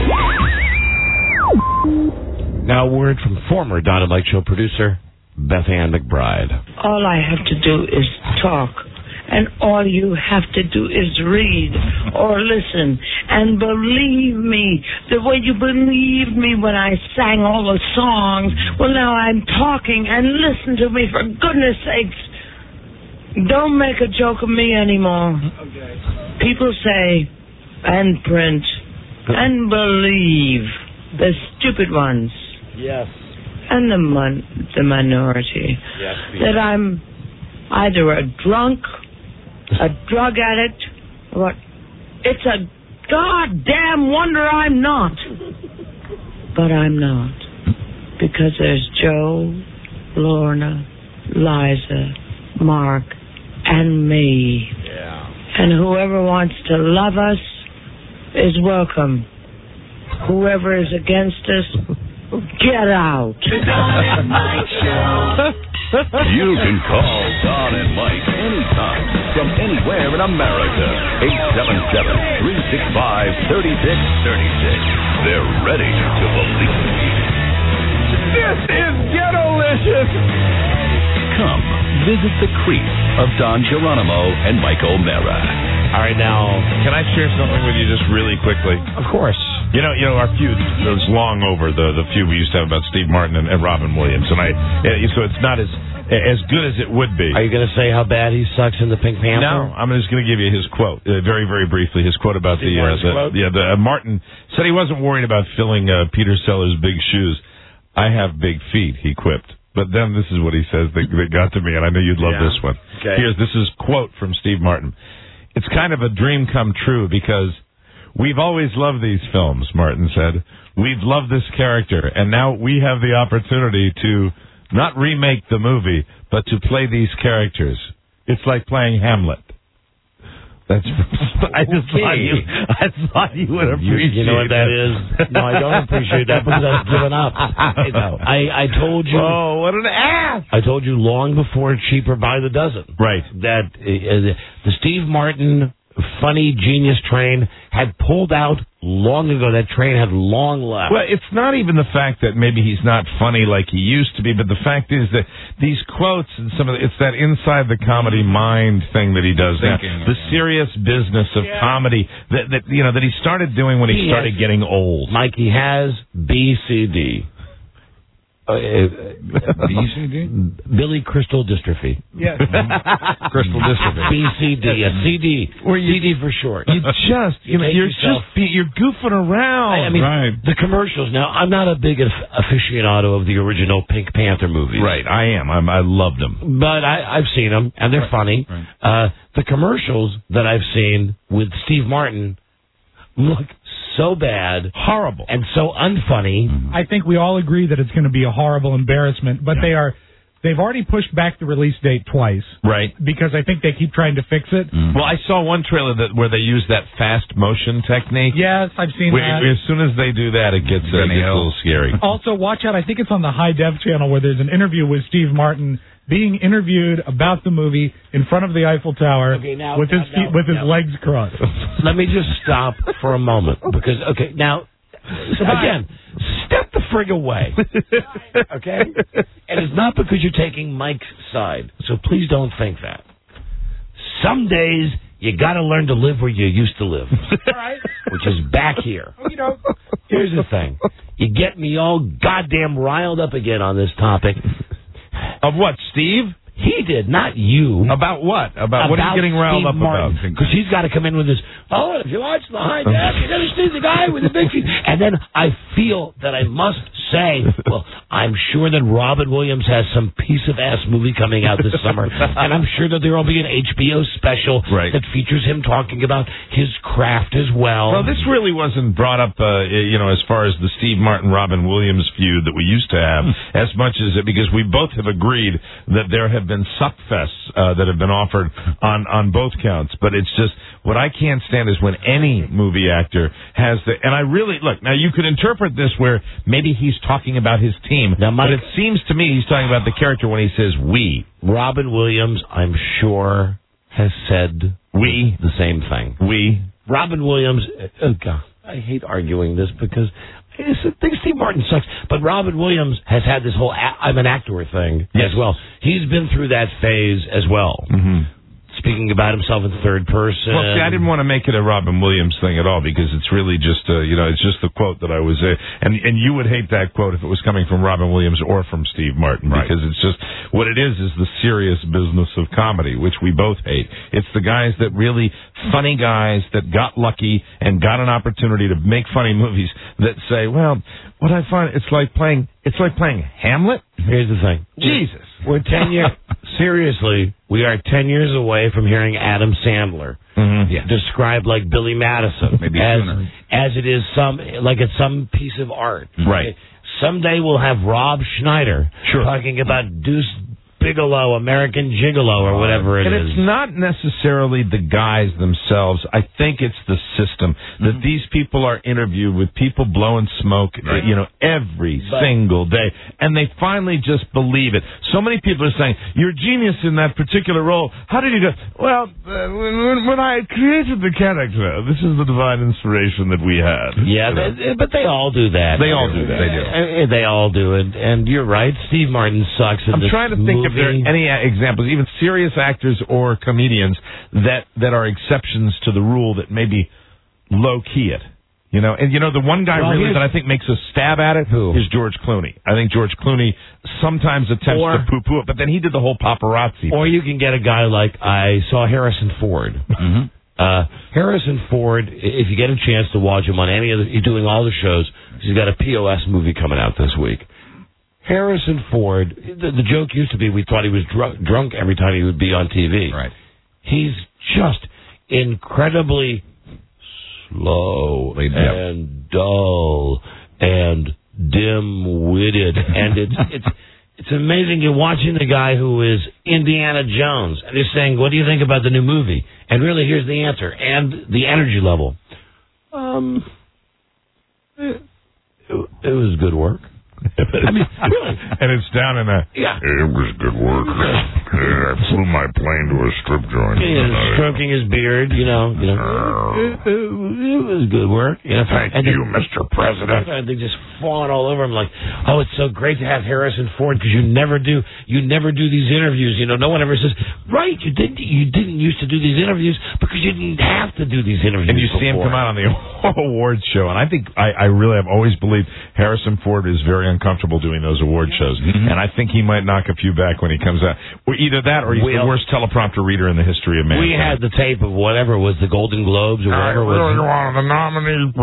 Now, a word from former Don and Mike Show producer, Beth Ann McBride. All I have to do is talk. And all you have to do is read or listen. And believe me, the way you believed me when I sang all the songs, well, now I'm talking, and listen to me, for goodness sakes. Don't make a joke of me anymore. Okay. People say, and print, and believe, the stupid ones. Yes. And the, mon- the minority. Yes. That I'm either a drunk, a drug addict, what? It's a goddamn wonder I'm not. But I'm not. Because there's Joe, Lorna, Liza, Mark, and me. Yeah. And whoever wants to love us is welcome. Whoever is against us, get out. You can call Don and Mike anytime from anywhere in America. eight seven seven, three six five, three six three six. They're ready to believe. This is Ghetto-licious. Come visit the creep of Don Geronimo and Mike O'Mara. All right, now, can I share something with you just really quickly? Of course. You know, you know, our feud was long over, the the feud we used to have about Steve Martin and, and Robin Williams, and I, uh, so it's not as as good as it would be. Are you going to say how bad he sucks in the Pink Panther? No, I'm just going to give you his quote, uh, very, very briefly. His quote about Steve the, uh, the quote? yeah, the uh, Martin said he wasn't worried about filling uh, Peter Sellers' big shoes. I have big feet, he quipped. But then this is what he says that, that got to me, and I know you'd love Yeah. this one. Okay. Here's this is quote from Steve Martin. It's kind of a dream come true because we've always loved these films, Martin said. We've loved this character, and now we have the opportunity to not remake the movie, but to play these characters. It's like playing Hamlet. That's. I just Okay. thought you. I thought you would You, appreciate. you know what that is? No, I don't appreciate that because I've given up. I know. I, I told you. Oh, what an ass! I told you long before Cheaper by the Dozen. Right. That uh, the Steve Martin funny genius train had pulled out long ago. That train had long left. Well, it's not even the fact that maybe he's not funny like he used to be, but the fact is that these quotes and some of the, it's that inside the comedy mind thing that he does now. Thinking, The serious business of Yeah. comedy that, that you know that he started doing when he, He started has- getting old. Mike, he has B C D. Uh, B C D? Billy Crystal Dystrophy. Yes. Crystal dystrophy. B C D, a C D. Where you- C D for short. You just, you know, take you're yourself- just, be, you're goofing around. I mean, Right. the commercials. Now, I'm not a big aff- aficionado of the original Pink Panther movies. Right, I am. I'm, I loved them. But I, I've seen them, and they're Right, funny. right. Uh, the commercials that I've seen with Steve Martin look so bad, horrible, and so unfunny. I think we all agree that it's going to be a horrible embarrassment, but they are. They've already pushed back the release date twice. Right. Because I think they keep trying to fix it. Well, I saw one trailer that where they use that fast motion technique. Yes, I've seen Where- that. As soon as they do that, it gets, uh, Benny gets a Hill. little scary. Also, watch out. I think it's on the High Def channel where there's an interview with Steve Martin being interviewed about the movie in front of the Eiffel Tower Okay, now- with his now- feet, now- with his now. legs crossed. Let me just stop for a moment because okay now again step the frig away, okay? And it's not because you're taking Mike's side, so please don't think that. Some days you got to learn to live where you used to live, All right. which is back here. You know, Here's the thing: you get me all goddamn riled up again on this topic. Of what, Steve? He did, not you. About what? About, what are you getting riled up about? Because he's got to come in with this, oh, if you watch the High Def, you're going to see the guy with the big feet. And then I feel that I must say, well, I'm sure that Robin Williams has some piece of ass movie coming out this summer. And I'm sure that there will be an H B O special Right. that features him talking about his craft as well. Well, this really wasn't brought up, uh, you know, as far as the Steve Martin Robin Williams feud that we used to have, as much as it because we both have agreed that there have been suckfests uh, that have been offered on on both counts. But it's just what I can't stand is when any movie actor has the. And I really look now. You could interpret this where maybe he's talking about his team, Now, Mike- but it seems to me he's talking about the character when he says we. Robin Williams, I'm sure, has said We. the same thing. We. Robin Williams, oh God, I hate arguing this because I think Steve Martin sucks, but Robin Williams has had this whole a- I'm an actor thing Yes. as well. He's been through that phase as well, Mm-hmm. speaking about himself in third person. Well, see, I didn't want to make it a Robin Williams thing at all because it's really just, uh, you know, it's just the quote that I was, uh, and and you would hate that quote if it was coming from Robin Williams or from Steve Martin Right. because it's just what it is is the serious business of comedy, which we both hate. It's the guys that really funny guys that got lucky and got an opportunity to make funny movies that say, well, what I find it's like playing, it's like playing Hamlet. Here's the thing. Jesus. We're ten years, seriously, we are ten years away from hearing Adam Sandler Mm-hmm. described like Billy Madison. Maybe as, sooner. as it is some, like it's some piece of art. Right. Someday we'll have Rob Schneider Sure. talking about Deuce Bigelow, American Gigolo, or whatever it and is. it's not necessarily the guys themselves. I think it's the system that these people are interviewed with people blowing smoke, uh, you know, every But- single day, and they finally just believe it. So many people are saying, "You're a genius in that particular role. How did you do?" Well, uh, when, when I created the character, this is the divine inspiration that we had. Yeah, You know? they, but they all do that. They all do that. They do. Uh, They all do it, and you're right. Steve Martin sucks. In I'm this trying to think movie. if there are any uh, examples, even serious actors or comedians that that are exceptions to the rule that maybe low key it. You know, and you know the one guy Well, really here's- that I think makes a stab at it Who? is George Clooney. I think George Clooney sometimes attempts Or- to poo-poo it, but then he did the whole paparazzi. Or you can get a guy like I saw Harrison Ford. Mm-hmm. Uh, Harrison Ford, i- if you get a chance to watch him on any of the, he's doing all the shows. He's got a P O S movie coming out this week. Harrison Ford, the, the joke used to be we thought he was drunk, drunk every time he would be on T V. Right. He's just incredibly slow Laid back. and dull and dim-witted, and it's it's It's amazing you're watching the guy who is Indiana Jones and he's saying, what do you think about the new movie? And really, here's the answer and the energy level. Um, it, it was good work. I mean, really. And it's down in a... Yeah. It was good work. I flew my plane to a strip joint. Yeah, stroking his beard, you know. You know, it, it, it was good work. You know, Thank and you, then, Mister President. And they just fawn all over him like, oh, it's so great to have Harrison Ford because you never do, you never do these interviews. You know, no one ever says, right, you didn't, you didn't used to do these interviews because you didn't have to do these interviews. And you before. see him come out on the awards show, and I think I, I really have always believed Harrison Ford is very uncomfortable doing those award shows, mm-hmm. and I think he might knock a few back when he comes out. Or either that, or he's well, the worst teleprompter reader in the history of mankind. We had the tape of whatever was the Golden Globes or whatever I really was wanted the nominee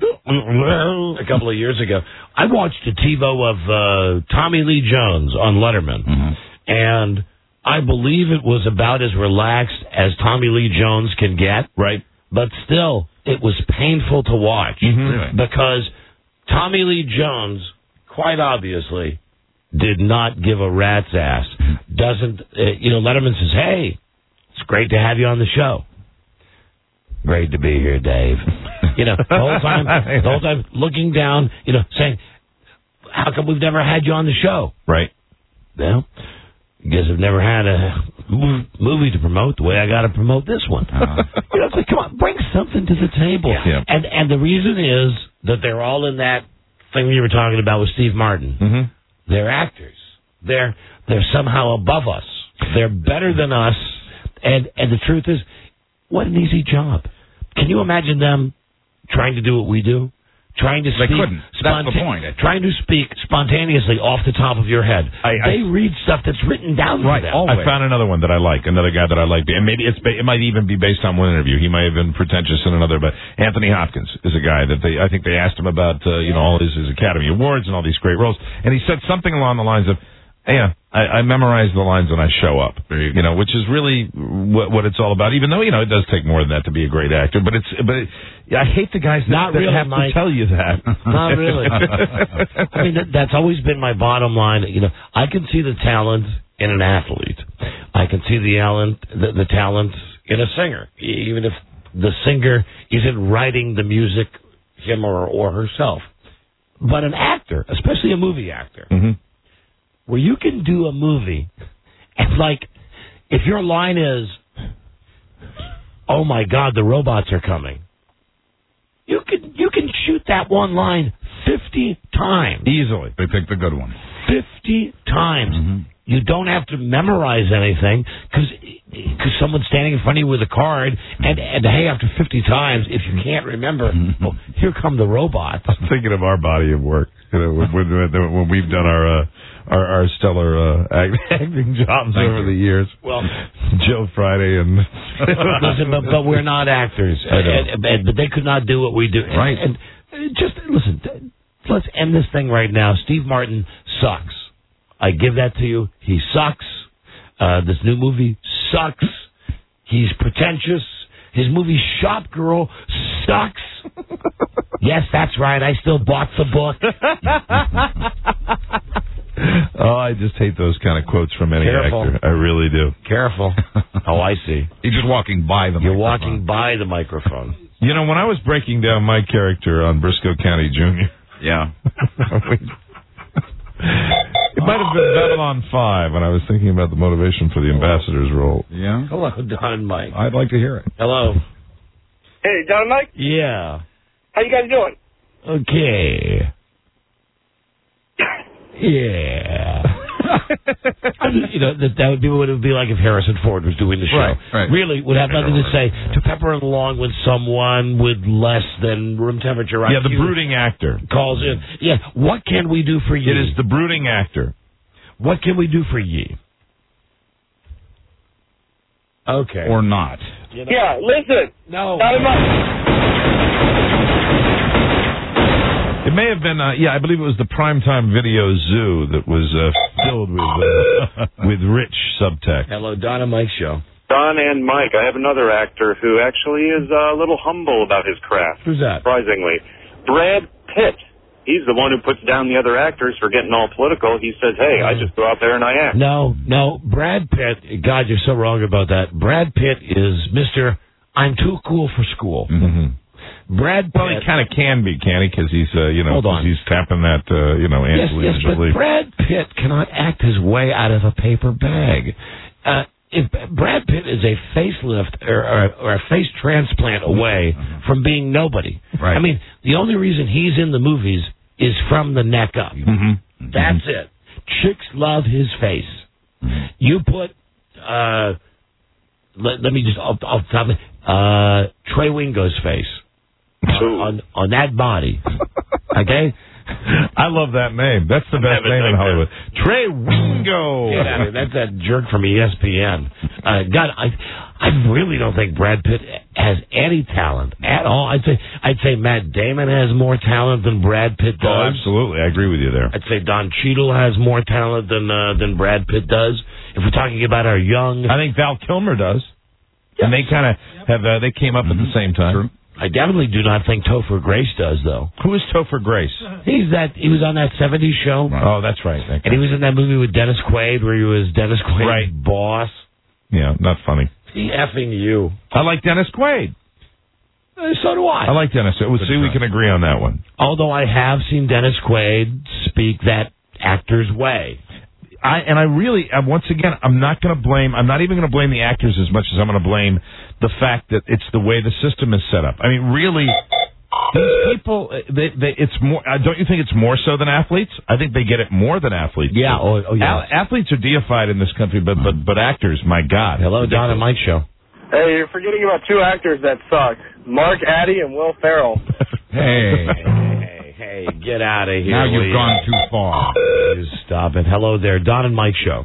a couple of years ago. I watched a TiVo of uh, Tommy Lee Jones on Letterman, mm-hmm. and I believe it was about as relaxed as Tommy Lee Jones can get. Right, but still, it was painful to watch mm-hmm. because Tommy Lee Jones, quite obviously, did not give a rat's ass. Doesn't, uh, you know, Letterman says, hey, it's great to have you on the show. Great to be here, Dave. You know, the whole time, the whole time looking down, you know, saying, how come we've never had you on the show? Right. Well, I guess I've never had a movie to promote the way I got to promote this one. Uh-huh. You know, it's like, come on, bring something to the table. Yeah. And and the reason is that they're all in that thing you were talking about with Steve Martin. Mm-hmm. They're actors. They're they're somehow above us. They're better than us. And and the truth is, what an easy job. Can you imagine them trying to do what we do? Trying to speak, they couldn't. That's the point. Trying to speak spontaneously off the top of your head. I, they I, read stuff that's written down right, for them. Always. I found another one that I like, another guy that I like, and maybe it's it might even be based on one interview. He might have been pretentious in another, but Anthony Hopkins is a guy that they I think they asked him about uh, you know all his, his Academy Awards and all these great roles, and he said something along the lines of, yeah, I, I memorize the lines when I show up, you, you know, which is really what, what it's all about. Even though you know it does take more than that to be a great actor, but it's but it, I hate the guys that, Not that really, have Mike. to tell you that. Not really. I mean, that, that's always been my bottom line. You know, I can see the talent in an athlete. I can see the talent the, the talent in a singer, even if the singer isn't writing the music, him or or herself. But an actor, especially a movie actor. Mm-hmm. Where you can do a movie, and like, if your line is, "Oh my God, the robots are coming," you can you can shoot that one line fifty times easily. They pick the good one. Fifty times. Mm-hmm. You don't have to memorize anything because because someone's standing in front of you with a card, and and hey, after fifty times, if you can't remember, Mm-hmm. well, here come the robots. I'm thinking of our body of work. You know, when, when, when we've done our. Uh, Our, our stellar uh, acting jobs Thank over you. the years. Well, Joe Friday and listen, but, but we're not actors, and, and, and, but they could not do what we do. Right. And, and just listen. Let's end this thing right now. Steve Martin sucks. I give that to you. He sucks. Uh, this new movie sucks. He's pretentious. His movie Shop Girl sucks. Yes, that's right. I still bought the book. Oh, I just hate those kind of quotes from any Careful. actor. I really do. Careful. Oh, I see. You're just walking by the You're microphone. walking by the microphone. You know, when I was breaking down my character on Briscoe County Junior Yeah. It might have been Babylon five when I was thinking about the motivation for the ambassador's role. Yeah. Hello, Don and Mike. I'd like to hear it. Hello. Hey, Don and Mike, Yeah. how you guys doing? Okay. Yeah. I mean, you know, that, that would be what it would be like if Harrison Ford was doing the show. Right, right. Really would have nothing to say to pepper it along with someone with less than room temperature I Q. Yeah, the brooding actor. Calls in. Yeah, what can we do for ye? It is the brooding actor. What can we do for ye? Okay. Or not. You know, Yeah, listen. no. Don and Mike. It may have been, uh, yeah, I believe it was the Primetime Video Zoo that was uh, filled with uh, with rich subtext. Hello, Don and Mike show. Don and Mike, I have another actor who actually is uh, a little humble about his craft. Who's that? Surprisingly. Brad Pitt. he's the one who puts down the other actors for getting all political. He says, hey, I just go out there and I act. No, no, Brad Pitt, God, you're so wrong about that. Brad Pitt is Mister I'm too cool for school. Mm-hmm. Brad Pitt. Well, he kind of can be, can he? Because he's, uh, you know, Hold on. he's tapping that, uh, you know, Yes, Angelina yes, but Jolie. Brad Pitt cannot act his way out of a paper bag. Uh, if Brad Pitt is a facelift or, or, or a face transplant away mm-hmm. from being nobody. Right. I mean, the only reason he's in the movies is from the neck up. Mm-hmm. That's it. Chicks love his face. Mm-hmm. You put, uh, let, let me just, I'll, I'll tell you, uh, Trey Wingo's face on, on, on that body. Okay? I love that name. That's the best name in Hollywood. Trey Wingo. Yeah, that's that jerk from E S P N. Uh, God, I, I really don't think Brad Pitt has any talent at all. I'd say, I'd say Matt Damon has more talent than Brad Pitt does. Oh, absolutely, I agree with you there. I'd say Don Cheadle has more talent than uh, than Brad Pitt does. If we're talking about our young, I think Val Kilmer does. Yes. And they kind of have. Uh, they came up mm-hmm. at the same time. True. I definitely do not think Topher Grace does, though. Who is Topher Grace? He's that. He was on that seventies show. Right. Oh, that's right. And he was in that movie with Dennis Quaid, where he was Dennis Quaid's right. boss. Yeah, not funny. He effing you. I like Dennis Quaid. Uh, so do I. I like Dennis. We'll see, we can agree on that one. Although I have seen Dennis Quaid speak that actor's way. I and I really, uh, once again, I'm not going to blame. I'm not even going to blame the actors as much as I'm going to blame the fact that it's the way the system is set up. I mean, really, these people, they, they, it's more. Uh, don't you think it's more so than athletes? I think they get it more than athletes. Yeah. Oh, oh yeah. A- athletes are deified in this country, but but but actors, my God. Hello, Don and Mike show. Hey, you're forgetting about two actors that suck: Mark Addy and Will Ferrell. Hey. Hey, hey, get out of here. Now you've Lee. gone too far. You stop it. Hello there, Don and Mike show.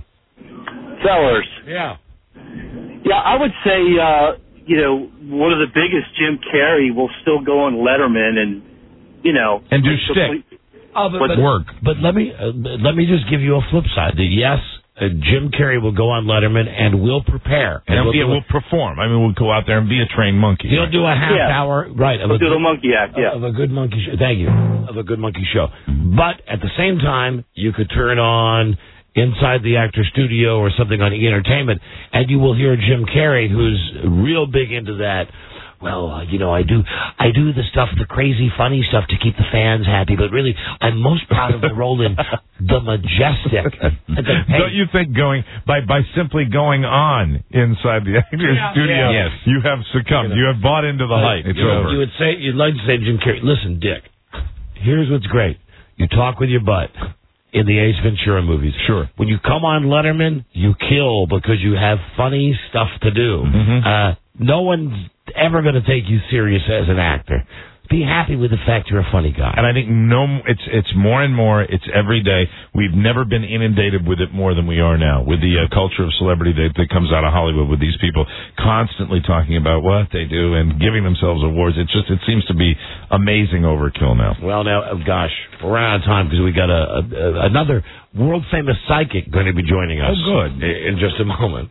Sellers. Yeah. Yeah, I would say, uh, you know, one of the biggest, Jim Carrey, will still go on Letterman and, you know. And do like shtick. Oh, but, but, but, work. But let me, uh, let me just give you a flip side. That yes, uh, Jim Carrey will go on Letterman and will prepare. And, and we'll, be, we'll perform. I mean, we'll go out there and be a trained monkey. He'll do a half yeah. hour, right. Of we'll a do good, the monkey act, yeah. Of a good monkey show. Thank you. Of a good monkey show. But at the same time, you could turn on Inside the Actor Studio or something on E! Entertainment, and you will hear Jim Carrey, who's real big into that. Well, uh, you know, I do I do the stuff, the crazy, funny stuff to keep the fans happy, but really, I'm most proud of the role in The Majestic. Then, hey, Don't you think going, by, by simply going on Inside the Actors yeah, Studio, yeah. yes. you have succumbed, you, know, you have bought into the hype. It's you over. You would say, you'd like to say to Jim Carrey, listen, Dick, here's what's great. You talk with your butt in the Ace Ventura movies. Sure. When you come on Letterman, you kill because you have funny stuff to do. Mm-hmm. Uh, no one's ever going to take you serious as an actor. Be happy with the fact you're a funny guy. And I think no, it's it's more and more. It's every day. We've never been inundated with it more than we are now. With the uh, culture of celebrity that, that comes out of Hollywood, with these people constantly talking about what they do and giving themselves awards. It just it seems to be amazing overkill now. Well, now, oh, gosh, we're out of time because we got a, a, another world famous psychic going to be joining us. Oh, good. In just a moment.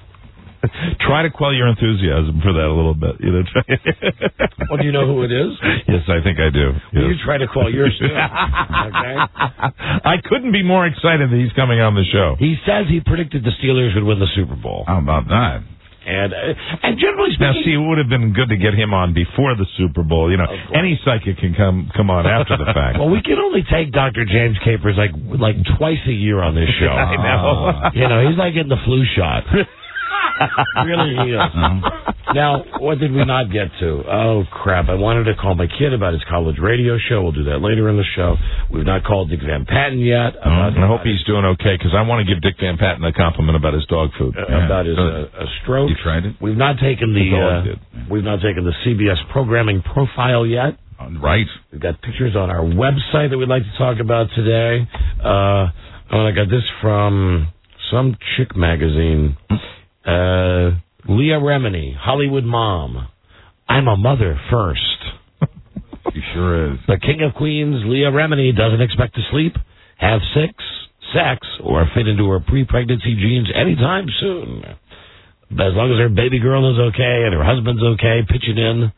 Try to quell your enthusiasm for that a little bit. You know. Well, do you know who it is? Yes, I think I do. Well, yes. you try to quell yours too. Okay. I couldn't be more excited that he's coming on the show. He says he predicted the Steelers would win the Super Bowl. How about that? And uh, and generally speaking, now see, it would have been good to get him on before the Super Bowl. You know, any psychic can come come on after the fact. Well, we can only take Doctor James Capers like like twice a year on this show. I know. You know, he's like getting the flu shot. Really, he is. Uh-huh. Now, what did we not get to? Oh, crap. I wanted to call my kid about his college radio show. We'll do that later in the show. We've not called Dick Van Patten yet. About, I hope he's doing okay, because I want to give Dick Van Patten a compliment about his dog food. Uh, yeah. About his uh, a stroke. You tried it? We've not taken the, the uh, did. We've not taken the C B S programming profile yet. Right. We've got pictures on our website that we'd like to talk about today. Uh, and I got this from some chick magazine. Uh, Leah Remini, Hollywood mom. I'm a mother first. She sure is. The King of Queens, Leah Remini, doesn't expect to sleep, have sex, sex, or fit into her pre-pregnancy jeans anytime soon. As long as her baby girl is okay and her husband's okay, pitching in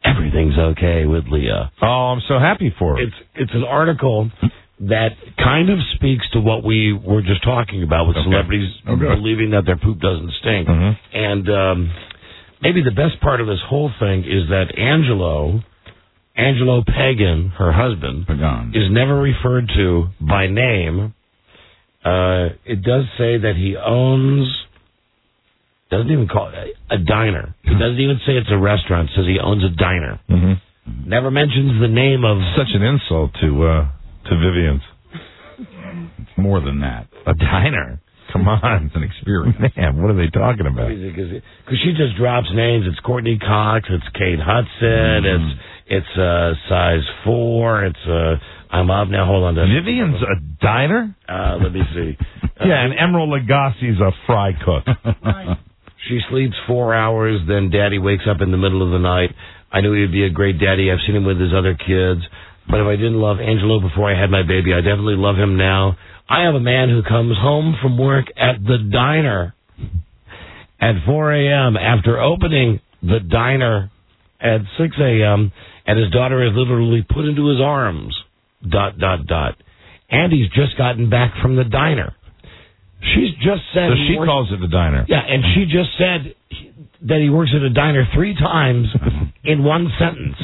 Everything's Okay with Leah. Oh, I'm so happy for her. It's it's an article that kind of speaks to what we were just talking about with Okay. celebrities Oh, good. believing that their poop doesn't stink. Mhm. And um, maybe the best part of this whole thing is that Angelo, Angelo Pagan, her husband, Pagan. is never referred to by name. Uh, it does say that he owns, doesn't even call it a diner. It doesn't even say it's a restaurant. It says he owns a diner. Mm-hmm. Never mentions the name of... Such an insult to uh, to Vivian's. It's more than that. A diner. Come on. It's an experience. Man, what are they talking about? Because she just drops names. It's Courtney Cox. It's Kate Hudson. Mm-hmm. It's it's uh, size four. It's uh, I'm up now. Hold on. Vivian's a diner? Uh, let me see. Uh, Yeah, and Emerald Lagasse's a fry cook. She sleeps four hours. Then Daddy wakes up in the middle of the night. I knew he'd be a great daddy. I've seen him with his other kids. But if I didn't love Angelo before I had my baby, I definitely love him now. I have a man who comes home from work at the diner at four a.m. after opening the diner at six a.m. and his daughter is literally put into his arms, dot, dot, dot. And he's just gotten back from the diner. She's just said... So he she works- calls it the diner. Yeah, and she just said that he works at a diner three times in one sentence.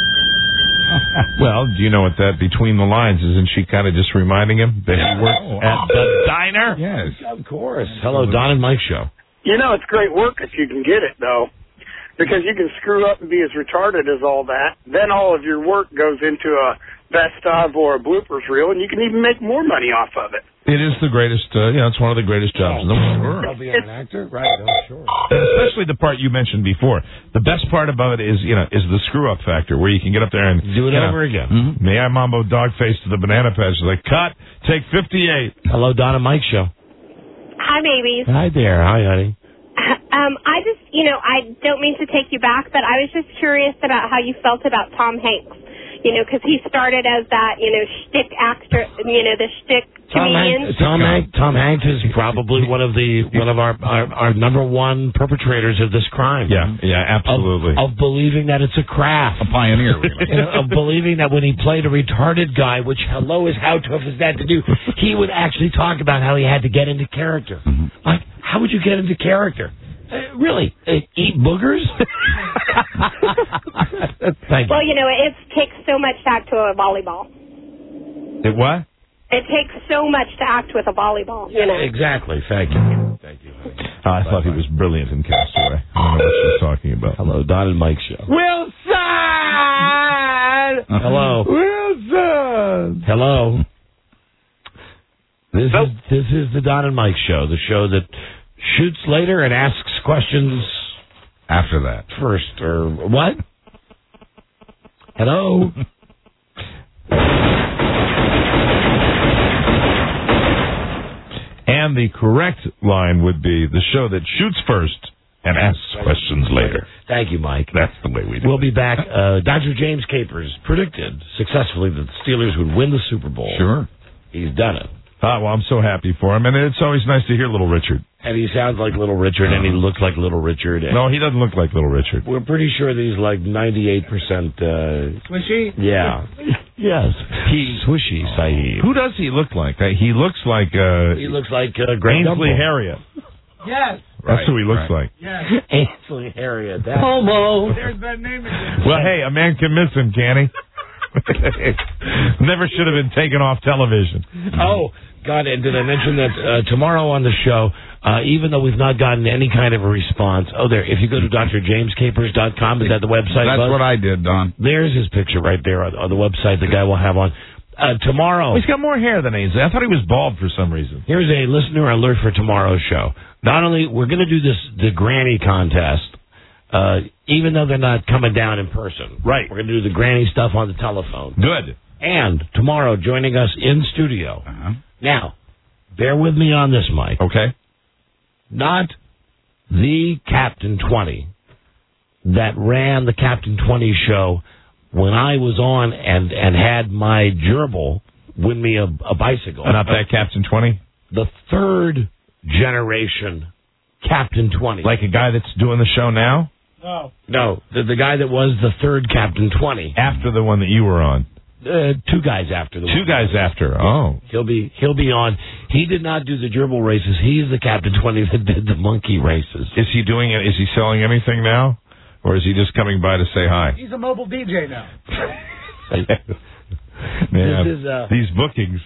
Well, do you know what that between the lines isn't she kind of just reminding him that he works at the diner? Yes. Of course. Hello, Don and Mike show. You know, it's great work if you can get it, though, because you can screw up and be as retarded as all that. Then all of your work goes into a best of or a bloopers reel, and you can even make more money off of it. It is the greatest, uh, you know, it's one of the greatest jobs in the world. I'll be an actor? Right, oh, sure. Especially the part you mentioned before. The best part about it is, you know, is the screw-up factor, where you can get up there and... Do it you know, over again. Mm-hmm. May I Mambo dog face to the banana patch. Like, cut, take fifty-eight. Hello, Don and Mike show. Hi, babies. Hi there. Hi, honey. Um, I just, you know, I don't mean to take you back, but I was just curious about how you felt about Tom Hanks. You know, because he started as that, you know, shtick actor, you know, the shtick Tom comedian. Hanks, Tom, Hanks, Tom Hanks is probably one of the one of our, our our number one perpetrators of this crime. Yeah, yeah, absolutely. Of, of believing that it's a craft. A pioneer. You know, of believing that when he played a retarded guy, which hello is how tough is that to do, he would actually talk about how he had to get into character. Mm-hmm. Like, how would you get into character? Uh, really? Uh, eat boogers? Thank you. Well, you know, it takes so much to act to a volleyball. It what? It takes so much to act with a volleyball, you know. Exactly. Thank you. Thank you. Uh, I thought he was brilliant in Castaway. I don't know what she's talking about. Hello, Don and Mike show. Wilson! Hello. Wilson! Hello. This is this is the Don and Mike show, the show that shoots later and asks questions after that. First, or what? Hello. And the correct line would be the show that shoots first and asks questions later. Thank you, Mike. That's the way we do We'll it. be back. Uh, Doctor James Capers predicted successfully that the Steelers would win the Super Bowl. Sure. He's done it. Ah, well, I'm so happy for him, and it's always nice to hear Little Richard. And he sounds like Little Richard, and he looks like Little Richard. And No, he doesn't look like Little Richard. we're pretty sure that he's like ninety-eight percent... Uh, Swishy? yeah. Yes. He, Swishy, Saeed. Who does he look like? Uh, He looks like uh, He looks like uh, Greg Ainsley Gumbel. Harriet. Yes. That's who he looks like. Yes. Ainsley Harriet. That's Homo. There's that name again. Well, hey, a man can miss him, can he? Never should have been taken off television. Oh, God, and did I mention that uh, tomorrow on the show, uh, even though we've not gotten any kind of a response, oh, there, if you go to d r james capers dot com, is that the website? That's Buzz? what I did, Don. There's his picture right there on, on the website the guy will have on. Uh, tomorrow. He's got more hair than Ainsley. I thought he was bald for some reason. Here's a listener alert for tomorrow's show. Not only, we're going to do this, the Granny contest, uh, even though they're not coming down in person. Right. We're going to do the Granny stuff on the telephone. Good. And tomorrow, joining us in studio. Uh-huh. Now, bear with me on this, Mike. Okay. Not the Captain twenty that ran the Captain twenty show when I was on and, and had my gerbil win me a, a bicycle. Uh, not that Captain twenty? The third generation Captain twenty. Like a guy that's doing the show now? Oh. No, the, the guy that was the third Captain twenty. After the one that you were on. Uh, two guys after the Two one. guys after. Oh. He'll be he'll be on. He did not do the gerbil races. He's the Captain twenty that did the monkey races. Is he doing it? Is he selling anything now? Or is he just coming by to say hi? He's a mobile D J now. Man, This is, uh, these bookings.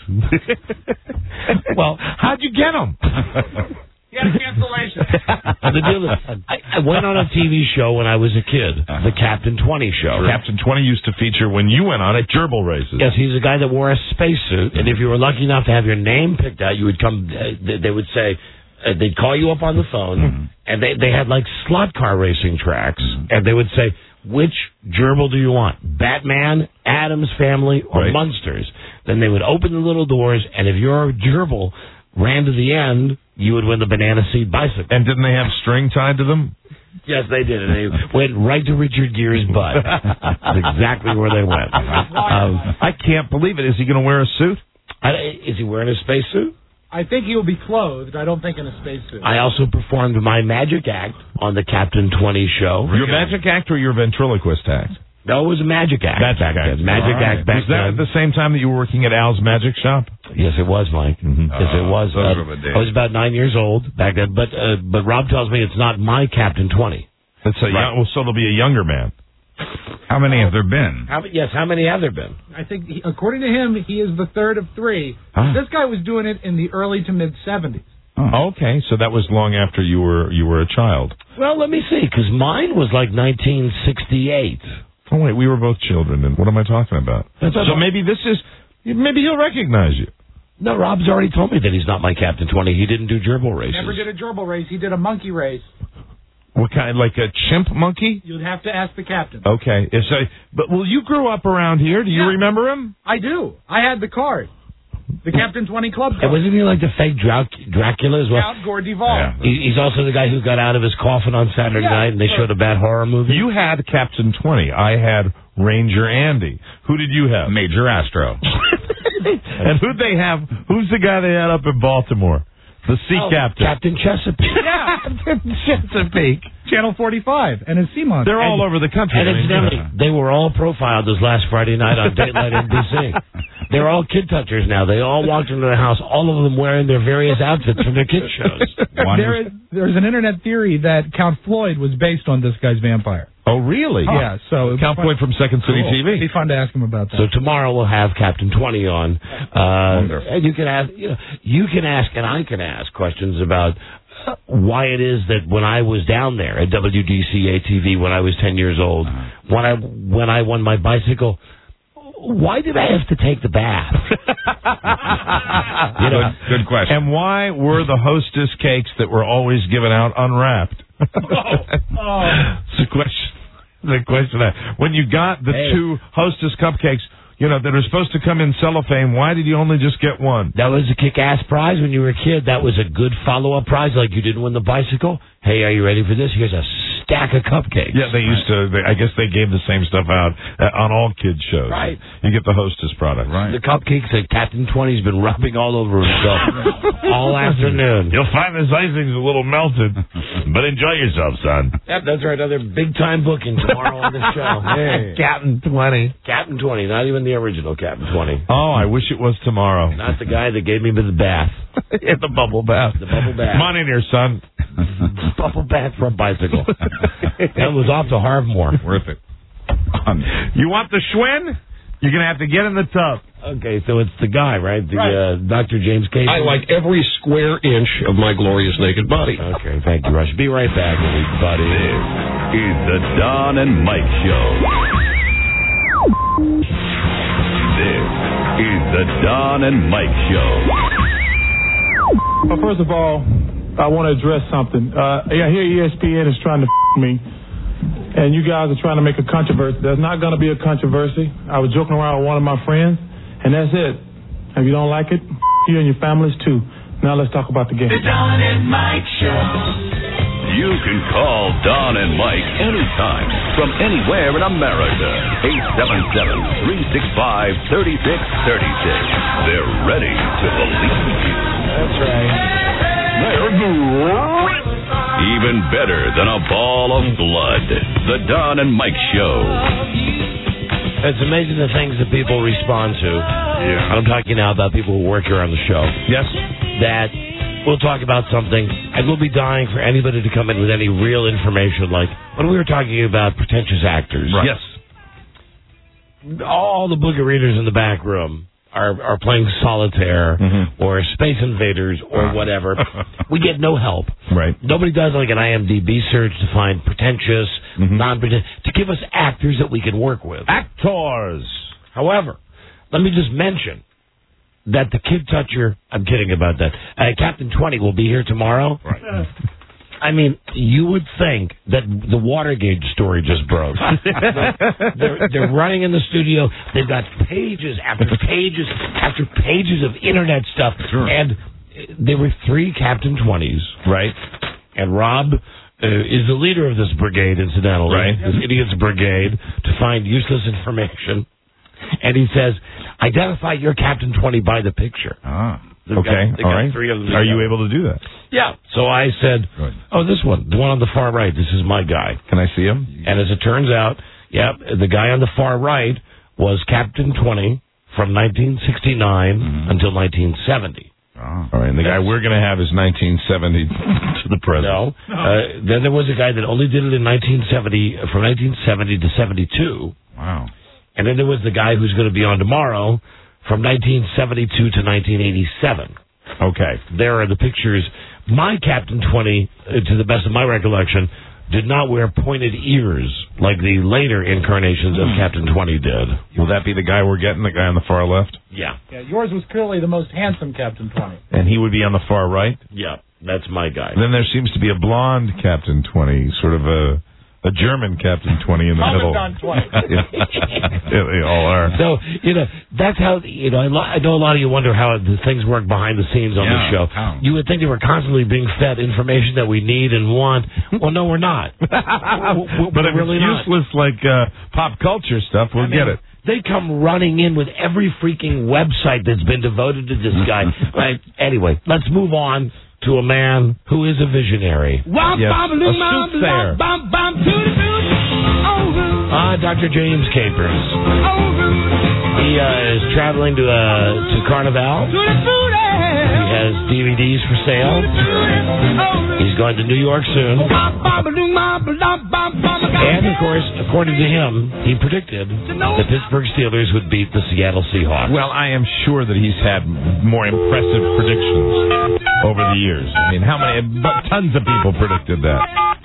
Well, how'd you get them? He had a cancellation. The deal is, I, I went on a T V show when I was a kid, the Captain twenty show. Captain twenty used to feature when you went on at gerbil races. Yes, he's a guy that wore a spacesuit, and if you were lucky enough to have your name picked out, you would come. Uh, they, they would say. Uh, they'd call you up on the phone, mm-hmm. and they they had like slot car racing tracks, mm-hmm. and they would say, which gerbil do you want? Batman, Addams Family, or right. Munsters? Then they would open the little doors, and if your gerbil ran to the end, you would win the banana seat bicycle. And didn't they have string tied to them? Yes, they did. And they went right to Richard Gere's butt. That's exactly where they went. Um, I can't believe it. Is he going to wear a suit? I, is he wearing a spacesuit? I think he'll be clothed. I don't think in a spacesuit. I also performed my magic act on the Captain twenty show. Your magic act or your ventriloquist act? No, it was a magic act. Magic back act. Then. Magic right. act back Was that then. at the same time that you were working at Al's Magic Shop? Yes, it was, Mike. Mm-hmm. Yes, it was. Those Uh, were the days. I was about nine years old back then, but uh, but Rob tells me it's not my Captain twenty. It's a Right. young, well, so there'll be a younger man. How many have there been? How, yes, how many have there been? I think, he, according to him, he is the third of three. Huh? This guy was doing it in the early to mid seventies. Oh. Okay, so that was long after you were you were a child. Well, let me see, because mine was like nineteen sixty-eight. Oh wait, we were both children. And what am I talking about? That's so about- maybe this is maybe he'll recognize you. No, Rob's already told me that he's not my Captain twenty. He didn't do gerbil races. Never did a gerbil race. He did a monkey race. What kind? Like a chimp monkey? You'd have to ask the captain. Okay. If so, but well, you grew up around here. Do you Yeah. remember him? I do. I had the card. The Captain twenty Club And card. wasn't he like the fake Drac- Dracula as well? Count Gordeval. Yeah. He, he's also the guy who got out of his coffin on Saturday Yeah, night and they sure. showed a bad horror movie. You had Captain twenty. I had Ranger Andy. Who did you have? Major Astro. And who'd they have? Who's the guy they had up in Baltimore? The sea Oh, captain. Captain Chesapeake. Yeah. Captain Chesapeake. Channel forty-five and his sea monster. They're all over the country. And I mean, incidentally, you know. they were all profiled this last Friday night on Dateline N B C. They're all kid touchers now. They all walked into the house, all of them wearing their various outfits from their kid shows. There is, there's an internet theory that Count Floyd was based on this guy's vampire. Oh, really? Yeah, so Count Floyd from Second City Cool. T V. It'd be fun to ask him about that. So tomorrow we'll have Captain twenty on. Uh, and you can ask, you know, you can ask, and I can ask questions about uh, why it is that when I was down there at W D C A T V when I was ten years old, when I when I won my bicycle, why did I have to take the bath? You know, good, good question. And why were the Hostess cakes that were always given out unwrapped? oh, oh. It's the question. The question. I, when you got the Hey. two Hostess cupcakes, you know, that are supposed to come in cellophane, why did you only just get one? That was a kick-ass prize when you were a kid. That was a good follow-up prize, like you didn't win the bicycle. Hey, are you ready for this? Here's a stack of cupcakes. Yeah, they used to. They, I guess they gave the same stuff out uh, on all kids shows. Right. You get the Hostess product. Right. The cupcakes that Captain twenty's been rubbing all over himself all afternoon. You'll find this icing's a little melted, but enjoy yourself, son. Yep, that's right. Another big-time booking tomorrow on the show. Hey. Captain twenty. Captain twenty, not even the original Captain twenty. Oh, I wish it was tomorrow. Not the guy that gave me the bath. In the bubble bath. The bubble bath. Come on in here, son. Bubble bath for a bicycle. That was off to Harvemore. Worth it. You want the Schwinn? You're going to have to get in the tub. Okay, so it's the guy, right? The Right. Uh, Doctor James Casey. I like every square inch of my glorious naked body. Okay, thank you, Rush. Be right back, everybody. This is the Don and Mike Show. This is the Don and Mike Show. Well, first of all, I want to address something. Uh, I hear E S P N is trying to f- me, and you guys are trying to make a controversy. There's not going to be a controversy. I was joking around with one of my friends, and that's it. If you don't like it, f- you and your families too. Now let's talk about the game. The Don and Mike Show. You can call Don and Mike anytime from anywhere in America. eight seven seven, three six five, three six three six. They're ready to believe you. That's right. They're great. Even better than a ball of blood. The Don and Mike Show. It's amazing the things that people respond to. Yeah. I'm talking now about people who work here on the show. Yes. That we'll talk about something, and we'll be dying for anybody to come in with any real information, like when we were talking about pretentious actors. Right. Yes. All the booger readers in the back room are are playing solitaire mm-hmm. or Space Invaders or uh. whatever. We get no help. Right. Nobody does like an I M D B search to find pretentious, mm-hmm. non-pretentious, to give us actors that we can work with. Actors. However, let me just mention that the Kid Toucher, I'm kidding about that, uh, Captain twenty will be here tomorrow. Right. I mean, you would think that the Watergate story just broke. they're, they're running in the studio. They've got pages after pages after pages of Internet stuff. Sure. And there were three Captain twenties. Right. And Rob uh, is the leader of this brigade, incidentally. Right. This idiot's brigade, to find useless information. And he says, identify your Captain twenty by the picture. Ah. They've okay, got, they've all got right. Three of them Are you together. able to do that? Yeah. So I said, Good. oh, this one, the one on the far right, this is my guy. Can I see him? And as it turns out, yeah, the guy on the far right was Captain twenty from nineteen sixty-nine mm-hmm. until nineteen seventy. Oh. All right, and the That's, guy we're going to have is nineteen seventy to the present. No. Uh, then there was a guy that only did it in nineteen seventy, from nineteen seventy to seventy-two. Wow. And then there was the guy who's going to be on tomorrow from nineteen seventy-two to nineteen eighty-seven. Okay. There are the pictures. My Captain twenty, uh, to the best of my recollection, did not wear pointed ears like the later incarnations of Captain twenty did. Will that be the guy we're getting, the guy on the far left? Yeah. Yeah, yours was clearly the most handsome Captain twenty. And he would be on the far right? Yeah, that's my guy. Then there seems to be a blonde Captain twenty, sort of a... A German Captain twenty in the middle. twenty. They all are. So, you know, that's how, you know, I, lo- I know a lot of you wonder how the things work behind the scenes on yeah, the show. How? You would think that we're constantly being fed information that we need and want. Well, no, we're not. we're, we're, but if we're really it's useless not. like uh, pop culture stuff, we'll I mean, get it. They come running in with every freaking website that's been devoted to this guy. Right? Anyway, let's move on to a man who is a visionary. Yes, a soothsayer. Ah, uh, Doctor James Capers. He uh, is traveling to uh, to Carnival. He has D V Ds for sale. He's going to New York soon. And, of course, according to him, he predicted the Pittsburgh Steelers would beat the Seattle Seahawks. Well, I am sure that he's had more impressive predictions over the years. I mean, how many? But tons of people predicted that.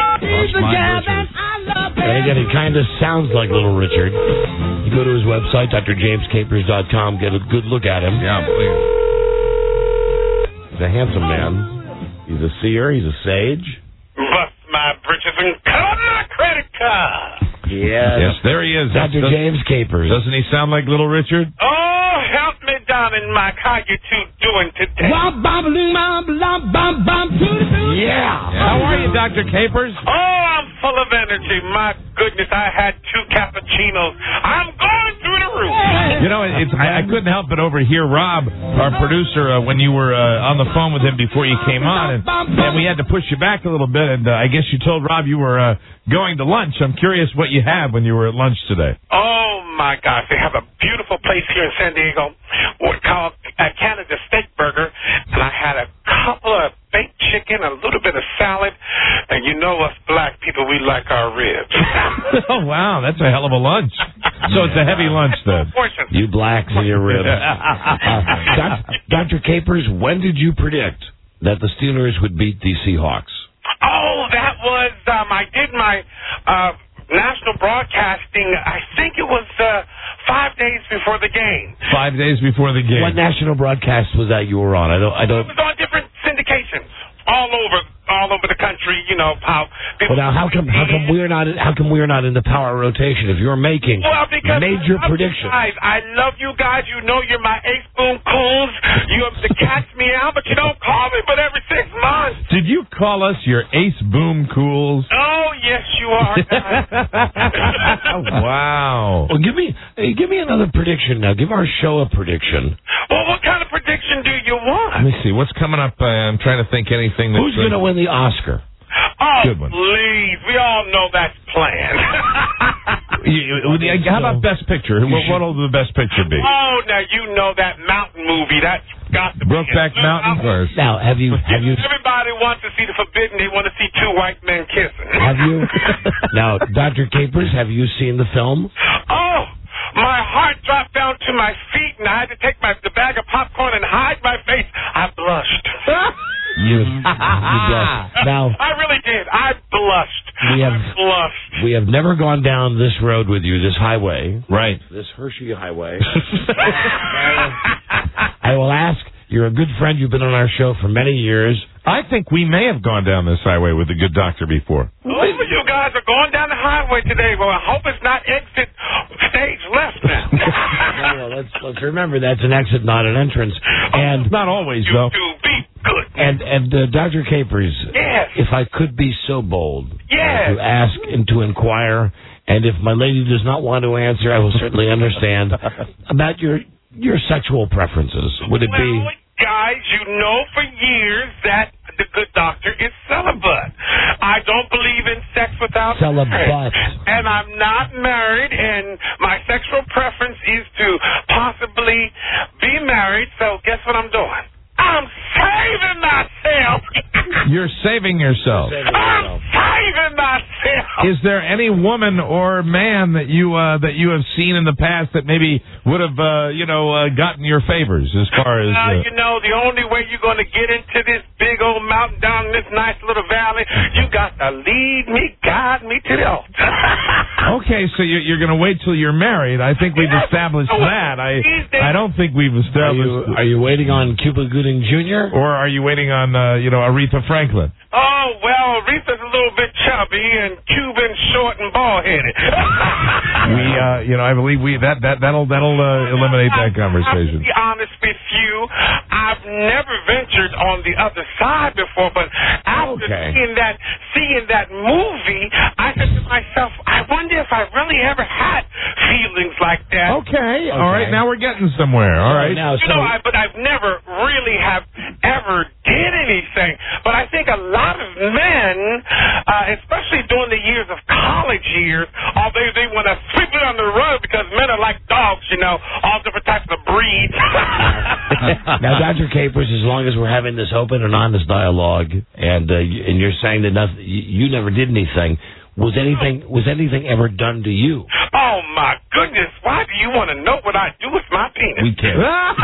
And again, he kind of sounds like Little Richard. You go to his website, d r james capers dot com, get a good look at him. Yeah, please. He's a handsome man. He's a seer. He's a sage. Bust my britches and cut my credit card. Yes. Yes, there he is. Doctor Does, James Capers. Doesn't he sound like Little Richard? Oh, help me down in my car. You two doing today? Yeah. How are you, Doctor Capers? Oh, I'm full of energy. My goodness, I had two cappuccinos. I'm going through the roof. You know, it's I, I couldn't help but overhear Rob, our producer, uh, when you were uh, on the phone with him before you came on, and, and we had to push you back a little bit, and uh, I guess you told Rob you were uh, going to lunch. I'm curious what you had when you were at lunch today. Oh, my gosh. They have a beautiful place here in San Diego called uh, Canada Steak Burger, and I had a couple of baked chicken, a little bit of salad, and you know us black people, we like our ribs. Oh, wow. That's a hell of a lunch. So it's a heavy lunch, then. You blacks and your ribs. uh, Doctor Capers, when did you predict that the Steelers would beat the Seahawks? Oh, that was, um, I did my uh, national broadcasting, I think it was uh, five days before the game. Five days before the game. What national broadcast was that you were on? I don't. I don't. It was on different syndications all over, all over the country. You know how. Well, now how come? How come we're not? How come we're not in the power rotation? If you're making well, because major I predictions, guys, I love you guys. You know you're my ace boom cools. You have to catch me out, but you don't call me but every six months. Did you call us your ace boom cools? Oh yes, you are. Guys. Wow. Well, give me, hey, give me another prediction now. Give our show a prediction. Well, what kind of prediction prediction do you want? Let me see. What's coming up? Uh, I'm trying to think anything that's... Who's going to win the Oscar? Oh, Good one. please. We all know that's planned. You, you, how about Best Picture? What, what'll the Best Picture be? Oh, now you know that mountain movie. That's got to be Brokeback Mountain? Or... Now, have you... Have you... Everybody wants to see The Forbidden. They want to see two white men kissing. Have you... Now, Doctor Capers, have you seen the film? Oh, my heart dropped down to my feet, and I had to take my the bag of popcorn and hide my face. I blushed. You, you blushed. Now, I really did. I blushed. We have, I blushed. We have never gone down this road with you, this highway. Right. This Hershey highway. I will ask, you're a good friend. You've been on our show for many years. I think we may have gone down this highway with the good doctor before. Oh, you guys are going down the highway today. Well, I hope it's not exit stage left now. no, no, let's, let's remember that's an exit, not an entrance. And not always, you though. You be good. And, and uh, Doctor Capers, yes. if I could be so bold yes. uh, to ask and to inquire, and if my lady does not want to answer, I will certainly understand, about your your sexual preferences. Would it well, be... Guys, you know for years that the good doctor is celibate. I don't believe in sex without celibate. marriage. And I'm not married, and my sexual preference is to possibly be married, so guess what I'm doing? I'm saving myself. You're saving yourself. Saving I'm saving myself. Is there any woman or man that you uh, that you have seen in the past that maybe would have uh, you know uh, gotten your favors as far as? Uh, Uh, you know, the only way you're going to get into this big old mountain down in this nice little valley, you got to lead me, guide me to the altar. Okay, so you're, you're going to wait till you're married. I think we've established that. I I don't think we've Are established. you, are you waiting on Cuba Gooding Junior? Or are you waiting on uh, you know Aretha Franklin? Oh, well, Aretha's a little bit chubby and Cuban short and bald-headed. we, uh, you know, I believe we that that that'll that'll uh, eliminate that conversation. I'll be honest with you, I've never ventured on the other side before, but after Okay. seeing that seeing that movie, I said to myself, I wonder if I really ever had feelings like that. Okay, all right, now we're getting somewhere. All right, now, You know, I, but I've never really have ever did anything. But I think a lot of men, uh, especially during the years of college years, although they want to sweep it on the road because men are like dogs, you know, all different types of breeds. Now, Doctor Capers, as long as we're having this open and honest dialogue, and uh, y- and you're saying that nothing, you, you never did anything, was anything was anything ever done to you? Oh my goodness! Why do you want to know what I do with my penis? We care.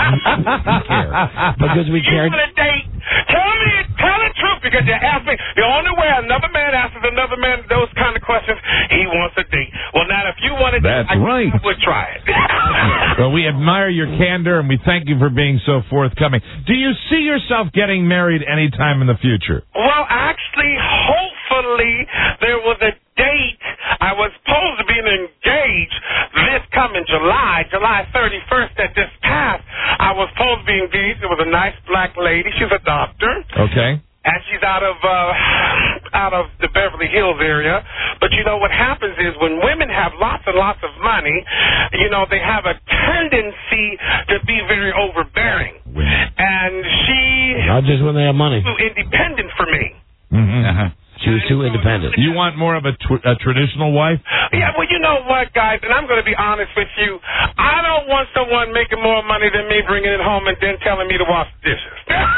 we care because we care. You want a date? Tell me, tell the truth, because you asked me. The only way another man answers another man those kind of questions, he wants a date. Well, now if you want a date, That's I right. would try it. Well, we admire your candor and we thank you for being so forthcoming. Do you see yourself getting married anytime in the future? Well, actually, hopefully, there was a date. I was supposed to be engaged this coming July, July thirty-first that just passed. I was supposed to be engaged. There was a nice black lady. She's a doctor. Okay. And she's out of uh, out of the Beverly Hills area. But you know what happens is when women have lots and lots of money, you know, they have a tendency to be very overbearing. And she Not just when they have money. was too independent for me. Mm-hmm. Uh-huh. She was too independent. You want more of a, tw- a traditional wife? Yeah, well, you know what, guys, and I'm going to be honest with you. I don't want someone making more money than me bringing it home and then telling me to wash the dishes.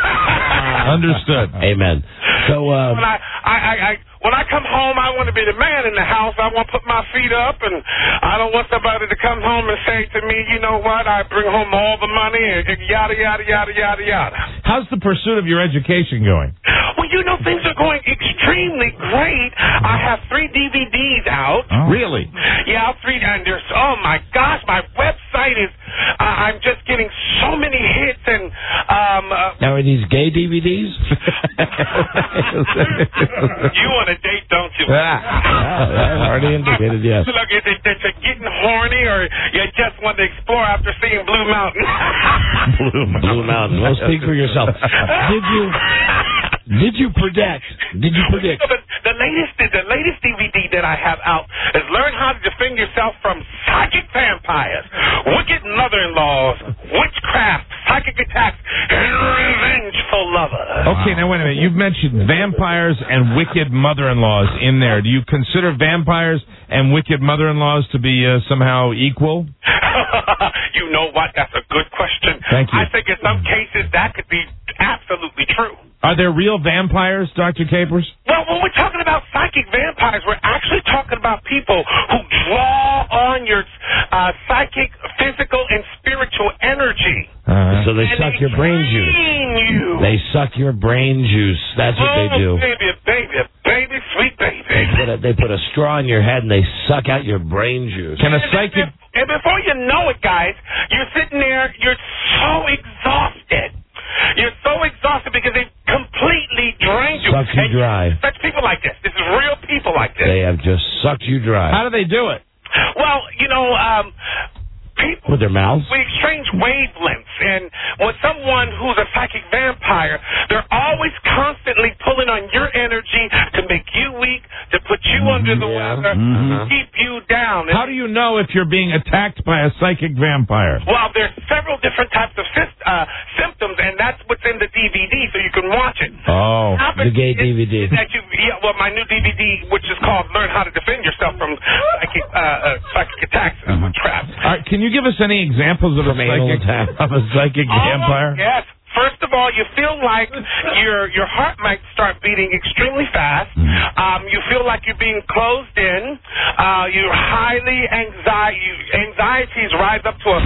Understood. Amen. So, uh, when I, I, I, I, when I come home, I want to be the man in the house. I want to put my feet up, and I don't want somebody to come home and say to me, you know what, I bring home all the money, and yada, yada, yada, yada, yada. How's the pursuit of your education going? Well, you know, things are going extremely great. I have three D V Ds out. Oh. Really? Yeah, three, and there's, oh my gosh, my website is, uh, I'm just getting so many hits, and, um, uh, now are these gay D V Ds? you want a date, don't you? Ah, already indicated, yes. Look, is it that you're getting horny, or you just want to explore after seeing Blue Mountain? Blue Mountain. Blue Mountain. Well, speak for yourself. Did you? Did you predict? Did you predict? The, the latest, the latest D V D that I have out is Learn How to Defend Yourself from Psychic Vampires, Wicked Mother-in-Laws, Witchcraft, Psych psychic attacks and revengeful lovers. Okay, now wait a minute. You've mentioned vampires and wicked mother-in-laws in there. Do you consider vampires and wicked mother-in-laws to be uh, somehow equal? You know what? That's a good question. Thank you. I think in some cases that could be absolutely true. Are there real vampires, Doctor Capers? Well, when we're talking about psychic vampires, we're actually talking about people who draw on your uh, psychic, physical, and spiritual energy. Uh, so they and suck they your brain juice. You. They suck your brain juice. That's what oh, they do. baby, baby, baby, sweet baby. They put, a, they put a straw in your head and they suck out your brain juice. Can a psychic... And before you know it, guys, you're sitting there, you're so exhausted. You're so exhausted because they've completely drained you. Sucked you and dry. Such people like this. This is real people like this. They have just sucked you dry. How do they do it? Well, you know, um, people... With their mouths? We exchange wavelengths. And when someone who's a psychic vampire, they're always constantly pulling on your energy to make you weak, to put you mm-hmm. under the yeah. weather, mm-hmm. to keep you down. How do you know if you're being attacked by a psychic vampire? Well, there's several different types of uh, symptoms, and that's what's in the D V D, so you can watch it. Oh, the gay D V D. That you, yeah, well, my new D V D, which is called Learn How to Defend Yourself from Psychic, uh, uh, psychic Attacks and uh-huh. Traps. All right, can you give us any examples of a psychic, of a psychic oh, vampire? Yes. First of all, you feel like your your heart might start beating extremely fast. Um, you feel like you're being closed in. Uh, you're highly anxiety. Anxieties rise up to a...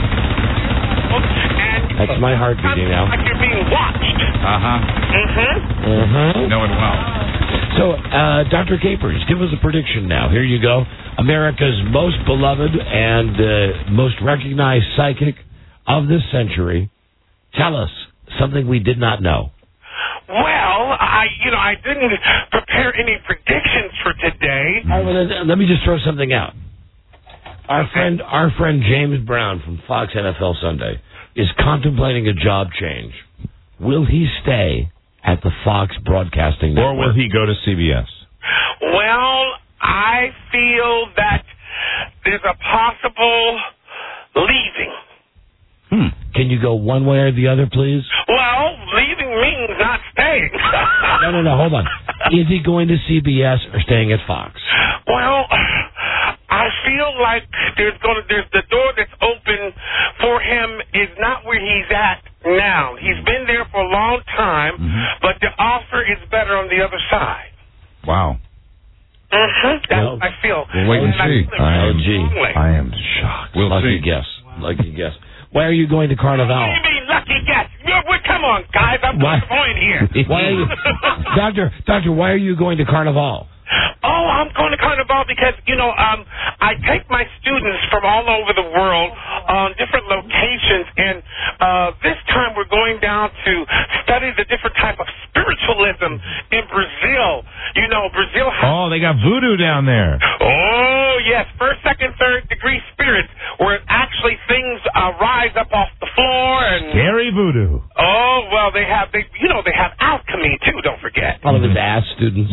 And that's my heart beating now. Like you're being watched. Uh-huh. Mm-hmm. Mm-hmm. Know it well. So, uh, Doctor Capers, give us a prediction now. Here you go. America's most beloved and uh, most recognized psychic of this century. Tell us something we did not know. Well, I, you know, I didn't prepare any predictions for today. All right, well, let me just throw something out. Our okay. friend, our friend James Brown from Fox N F L Sunday is contemplating a job change. Will he stay at the Fox Broadcasting Network? Or will he go to C B S? Well, I feel that there's a possible leaving. Hmm. Can you go one way or the other, please? Well, leaving means not staying. no, no, no, hold on. Is he going to C B S or staying at Fox? Well, I feel like there's going to there's the door that's open for him is not where he's at now. He's been there for a long time, mm-hmm. but the offer is better on the other side. Wow. Uh-huh. That's well, what I feel. We'll wait and, and see. I am, I am shocked. We'll Lucky see. guess. Lucky guess. Why are you going to Carnival? What do you mean, lucky guess? You're, we're, come on, guys. I'm why? to the point here. Why are you, Doctor, Doctor, why are you going to Carnival? Oh, I'm going to Carnival because, you know, um, I take my students from all over the world on different locations, and uh, this time we're going down to study the different type of spiritualism in Brazil. You know, Brazil has... Oh, they got voodoo down there. Oh, yes, first, second, third degree spirits, where actually things uh, rise up off the floor and... Scary voodoo. Oh, well, they have, they, you know, they have alchemy, too, don't forget. All of his ass students.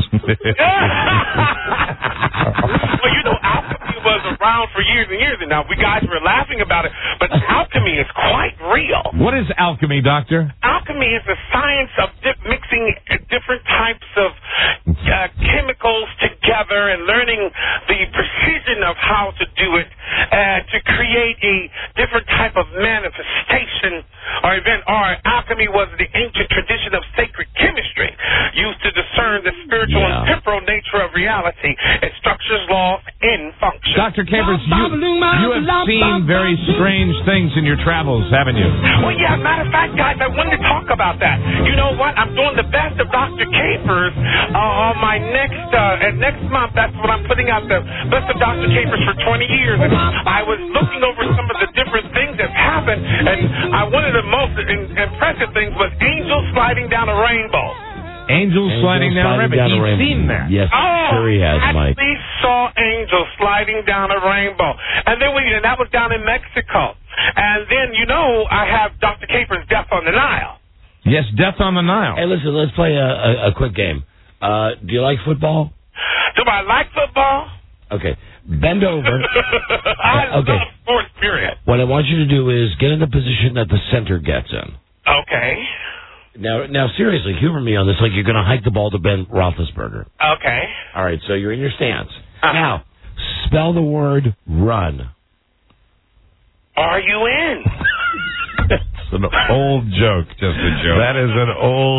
Well, you know, alchemy was around for years and years, and now we guys were laughing about it, but alchemy is quite real. What is alchemy, Doctor? Alchemy is the science of dip mixing different types of uh, chemicals together and learning the precision of how to do it uh, to create a different type of manifestation or event. Or alchemy was the ancient tradition of sacred chemistry used to discern the spiritual yeah. and temporal nature of reality, its structures, laws, and functions. Doctor Capers, you, you have seen very strange things in your travels, haven't you? Well, yeah, matter of fact, guys, I wanted to talk about that. You know what? I'm doing the best of Doctor Capers uh, on my next, uh, and next month, that's what I'm putting out, the best of Doctor Capers for twenty years. And I was looking over some of the different things that happened, and I, one of the most in, impressive things was angels sliding down a rainbow. Angels, angels sliding down a rainbow. You've seen that? Yes, oh, sure he has, I Mike. actually saw angels sliding down a rainbow. And then we, and that was down in Mexico. And then, you know, I have Doctor Capers' Death on the Nile. Yes, Death on the Nile. Hey, listen, let's play a, a, a quick game. Uh, do you like football? Do I like football? Okay. Bend over. I uh, okay. love sports, period. What I want you to do is get in the position that the center gets in. Okay. Now, now, seriously, humor me on this. Like you're going to hike the ball to Ben Roethlisberger. Okay. All right, so you're in your stance. Uh-huh. Now, spell the word run. Are you in? It's an old joke. Just a joke. That is an old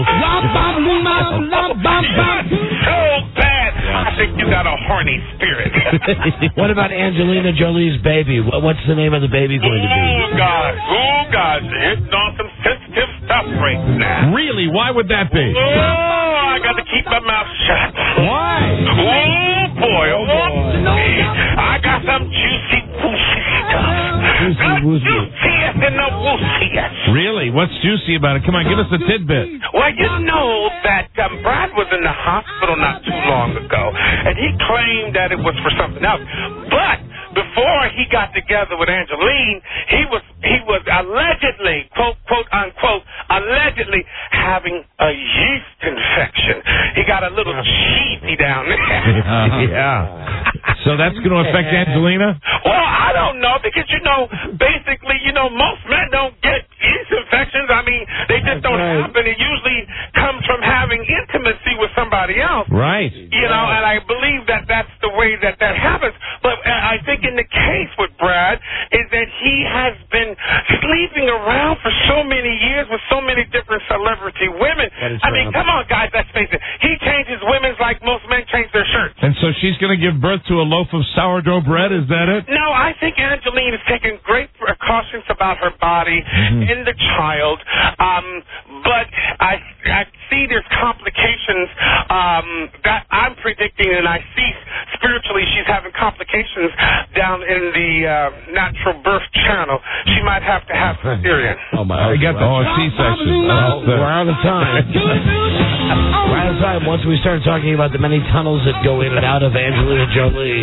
so bad. I think you got a horny spirit. What about Angelina Jolie's baby? What's the name of the baby going to be? Oh, God. Oh, God. You're hitting on some sensitive stuff right now. Really? Why would that be? Oh, I got to keep my mouth shut. Why? Oh, boy. Oh, boy. I got some juicy, wooshy stuff. Juicy, wooshy. Juiciest and the woosiest. Really? What's juicy about it? Come on, give us a tidbit. Well, you know that um, Brad was in the hospital not too long ago, and he claimed that it was for something else. But before he got together with Angeline, he was he was allegedly, quote, quote, unquote, allegedly having a yeast infection. He got a little cheesy down there. Uh, yeah. So that's going to affect Angelina? Well, I don't know, because, you know, basically, you know, most men don't get yeast infections. I mean, they just don't right. happen. It usually comes from having intimacy with somebody else. Right. You know, and I believe that that's the way that that happens. But I think in the case with Brad is that he has been sleeping around for so many years with so many different celebrity women. I mean, come on, guys, let's face it. He changes women's like most men change their shirts. And so she's going to give birth to a loaf of sourdough bread? Is that it? No, I think Angeline is taking great precautions about her body mm-hmm. and the child. Um, but I, I see there's complications um, that I'm predicting, and I see spiritually she's having complications down in the uh, natural birth channel. She might have to have cesarean. Oh, my. I got the oh, C-section. Well, we're out of time. We're out of time. Once we start talking about the many tunnels that go in and out of Angelina Jolie.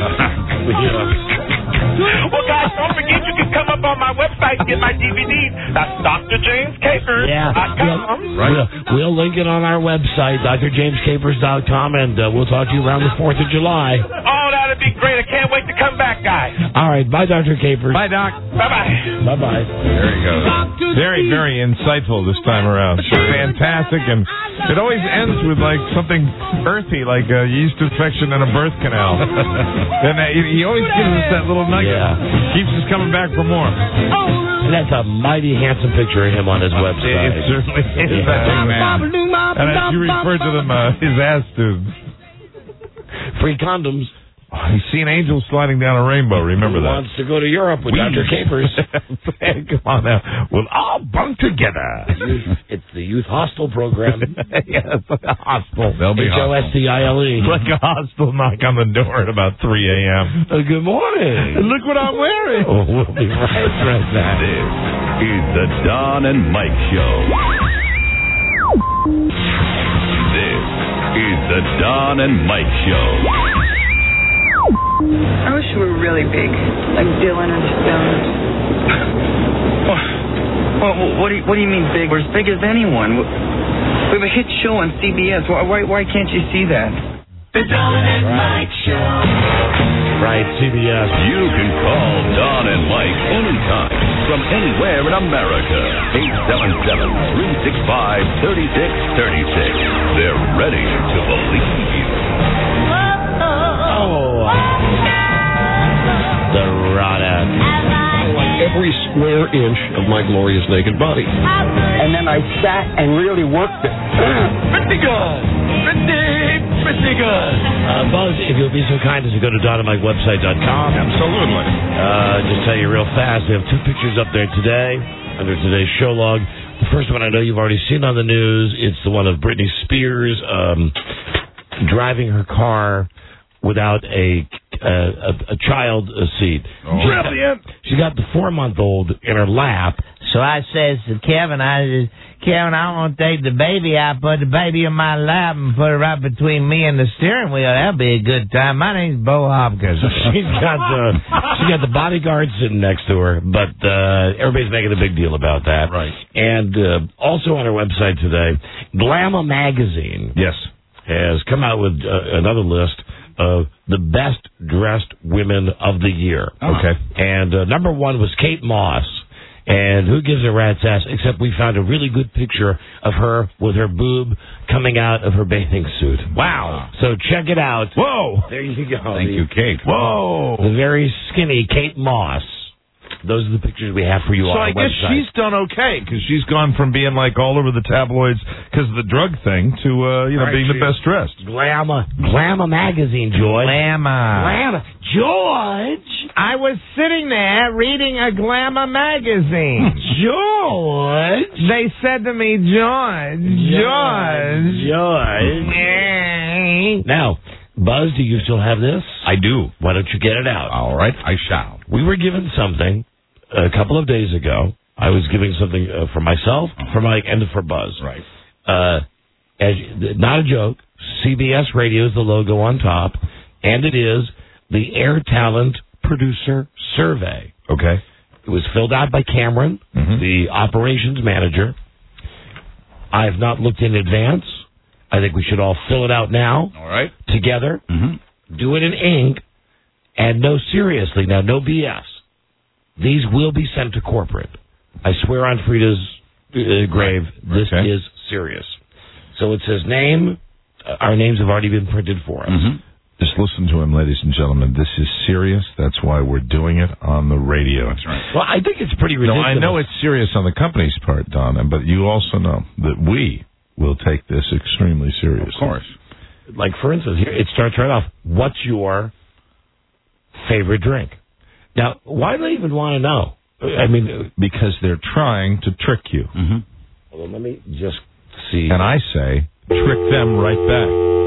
Well, guys, don't forget you can come up on my website and get my D V Ds. That's D R James Capers dot com. Yeah, we'll, we'll link it on our website, D R James Capers dot com, and uh, we'll talk to you around the fourth of July. Oh, that'd be great. I can't wait to come back, guys. All right. Bye, Doctor Capers. Bye, Doc. Bye-bye. Bye-bye. There you go. Very, very insightful this time around. Fantastic, and it always ends with, like, something earthy, like a yeast infection in a birth canal. And uh, he always gives us that little nugget. Yeah. Keeps us coming back for more. And that's a mighty handsome picture of him on his website. It certainly is. Yeah. Man. And as you refer to them, uh, his ass dudes. Free condoms. Oh, he's seen angels sliding down a rainbow. Remember Who that. Wants to go to Europe with Doctor Capers. Come on now. We'll all bunk together. It's the Youth Hostel program. Yes, like a hostel. They'll be H O S T I L E. Like a hostel knock on the door at about three a.m. Uh, good morning. And look what I'm wearing. Oh, we'll be right back. This is the Don and Mike Show. This is the Don and Mike Show. I wish we were really big, like Dylan and the Stones. Well, what do you, what do you mean big? We're as big as anyone. We have a hit show on C B S. Why why, why can't you see that? The Don and Mike Show. Right, C B S. You can call Don and Mike anytime from anywhere in America. eight seven seven, three six five, three six three six. They're ready to believe you. Oh, the Rada. Every square inch of my glorious naked body. And then I sat and really worked it. Pretty good. Pretty, pretty good. Uh, Buzz, if you'll be so kind as to go to don and mike website dot com. Absolutely. Uh, just tell you real fast, we have two pictures up there today, under today's show log. The first one I know you've already seen on the news. It's the one of Britney Spears um, driving her car without a uh, a, a child seat. Oh. Brilliant. She got the four-month-old in her lap. So I says to Kevin, I says, Kevin, I want to take the baby out, put the baby in my lap, and put it right between me and the steering wheel. That'll be a good time. My name's Bo Hopkins. She's got the she got the bodyguard sitting next to her, but uh, everybody's making a big deal about that. Right. And uh, also on our website today, Glamour magazine. Yes. Has come out with uh, another list of the best dressed women of the year. Okay. And uh, number one was Kate Moss. And who gives a rat's ass, except we found a really good picture of her with her boob coming out of her bathing suit. Wow. So check it out. Whoa. There you go. Thank the, you, Kate. Whoa. The very skinny Kate Moss. Those are the pictures we have for you so on our I guess website. she's done okay, because she's gone from being like all over the tabloids because of the drug thing to, uh, you know, Right, being the best dressed. Glamour. Glamour magazine, George. Glamour. Glamour. George. I was sitting there reading a Glamour magazine. George. They said to me, George, George. George. Now, Buzz, do you still have this? I do. Why don't you get it out? All right, I shall. We were given something a couple of days ago. I was giving something uh, for myself, for Mike, and for Buzz. Right. Uh, as, not a joke. C B S Radio is the logo on top, and it is the Air Talent Producer Survey. Okay. It was filled out by Cameron, Mhm. the operations manager. I have not looked in advance. I think we should all fill it out now. All right. Together. Mm-hmm. Do it in ink. And no, seriously, now, no B S. These will be sent to corporate. I swear on Frida's uh, grave, this Okay. is serious. So it says name. Uh, our names have already been printed for us. Mm-hmm. Just listen to him, ladies and gentlemen. This is serious. That's why we're doing it on the radio. That's right. Well, I think it's pretty No, ridiculous. I know it's serious on the company's part, Don, but you also know that we will take this extremely seriously. Of course. Like, for instance, here it starts right off. What's your favorite drink? Now, why do they even want to know? I mean, because they're trying to trick you. Mm-hmm. Well, let me just see. And I say, trick them right back.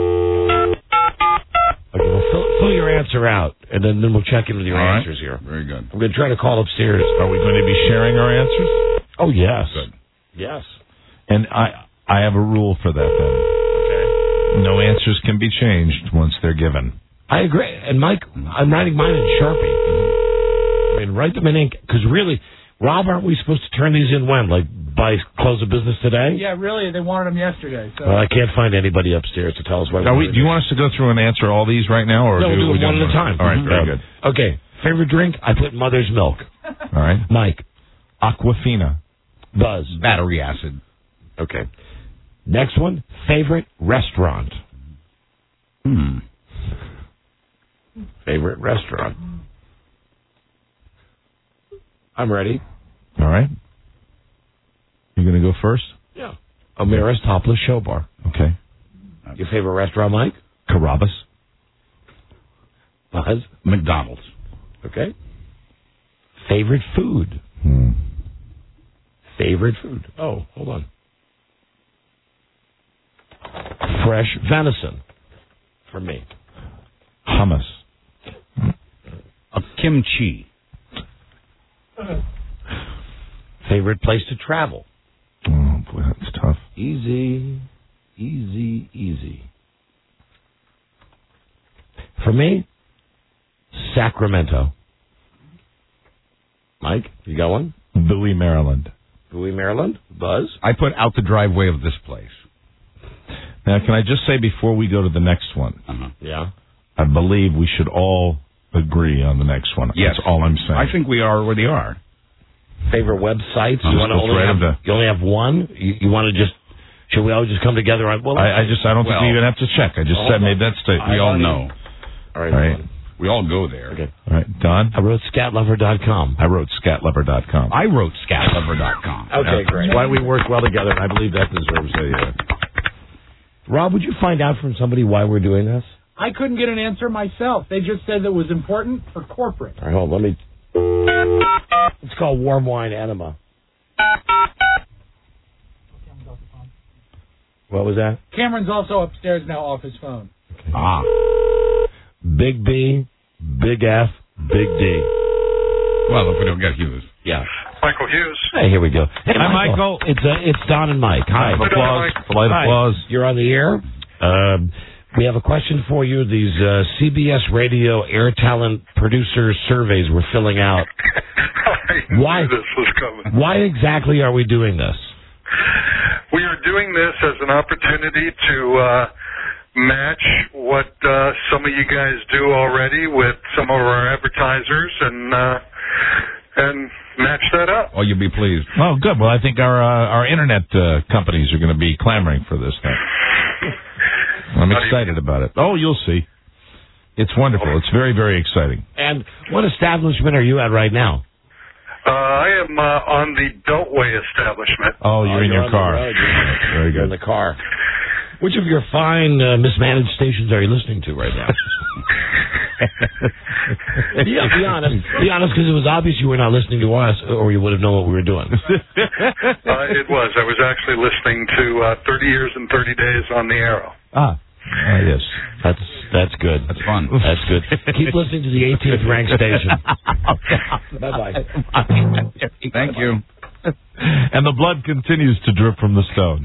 Okay, well, fill, fill your answer out, and then, then we'll check in with your All right. answers here. Very good. I'm going to try to call upstairs. Are we going to be sharing our answers? Oh, yes. Good. Yes. And I I have a rule for that, then. Okay. No answers can be changed once they're given. I agree. And, Mike, I'm writing mine in Sharpie. I mean, write them in ink, because really, Rob, aren't we supposed to turn these in when? Like, by close of business today? Yeah, really, they wanted them yesterday. So. Well, I can't find anybody upstairs to tell us why. Are we're we, do you want us to go through and answer all these right now? Or No, do we'll do we them one at a time. All right, Mhm. very Um, good. Okay, favorite drink? I put mother's milk. All right. Mike. Aquafina. Buzz. Battery acid. Okay. Next one, favorite restaurant. Hmm. Favorite restaurant. I'm ready. All right. You going to go first? Yeah. O'Mara's Topless Show Bar. Okay. Your favorite restaurant, Mike? Carrabba's. Buzz? McDonald's. Okay. Favorite food? Hmm. Favorite food. Oh, hold on. Fresh venison. For me. Hummus. A kimchi. Favorite place to travel? Oh, boy, that's tough. Easy, easy, easy. For me, Sacramento. Mike, you got one? Bowie, Maryland. Bowie, Maryland. Buzz? I put out the driveway of this place. Now, can I just say before we go to the next one, Uh-huh. Yeah. I believe we should all agree on the next one. Yes. That's all I'm saying. I think we are where they are. Favorite websites? I'm You want to supposed only to have, write 'em you only have one? You, you want to just, should we all just come together on, well, I, I just, I don't Well, think we even have to check. I just hold said, on. made that statement. We I all already- know. all right. All right. hold on. We all go there. Okay. All right. Don? I wrote scat lover dot com. I wrote scat lover dot com. I wrote scat lover dot com. Okay, great. That's why we work well together, and I believe that deserves a... Uh, Rob, would you find out from somebody why we're doing this? I couldn't get an answer myself. They just said that it was important for corporate. All right, hold on. Let me... It's called warm wine enema. What was that? Cameron's also upstairs now off his phone. Ah. Big B, Big F, Big D. Well, if we don't get Hughes. Yeah. Michael Hughes. Hey, here we go. Hey, Hi, Michael. It's uh, it's Don and Mike. Hi. Round of applause. Polite Hi. applause. You're on the air. Um, we have a question for you. These uh, C B S Radio Air Talent Producer surveys we're filling out. I Why? knew this was coming. Why exactly are we doing this? We are doing this as an opportunity to uh, match what uh, some of you guys do already with some of our advertisers, and uh, and match that up. Oh, you'll be pleased. Oh, good. Well, I think our uh, our internet uh, companies are going to be clamoring for this thing. I'm excited about it. Oh, you'll see. It's wonderful. It's very, very exciting. And what establishment are you at right now? Uh, I am uh, on the Beltway establishment. Oh, you're Oh, in you're your on car. the road. You're- Very You're in good. the car. Which of your fine uh, mismanaged stations are you listening to right now? be, be honest. Be honest, because it was obvious you were not listening to us, or you would have known what we were doing. Uh, it was. I was actually listening to uh, thirty years and thirty days on the Arrow. Ah, uh, yes. That's that's good. That's fun. That's good. Keep listening to the eighteenth ranked station. Bye bye. Thank you. And the blood continues to drip from the stone.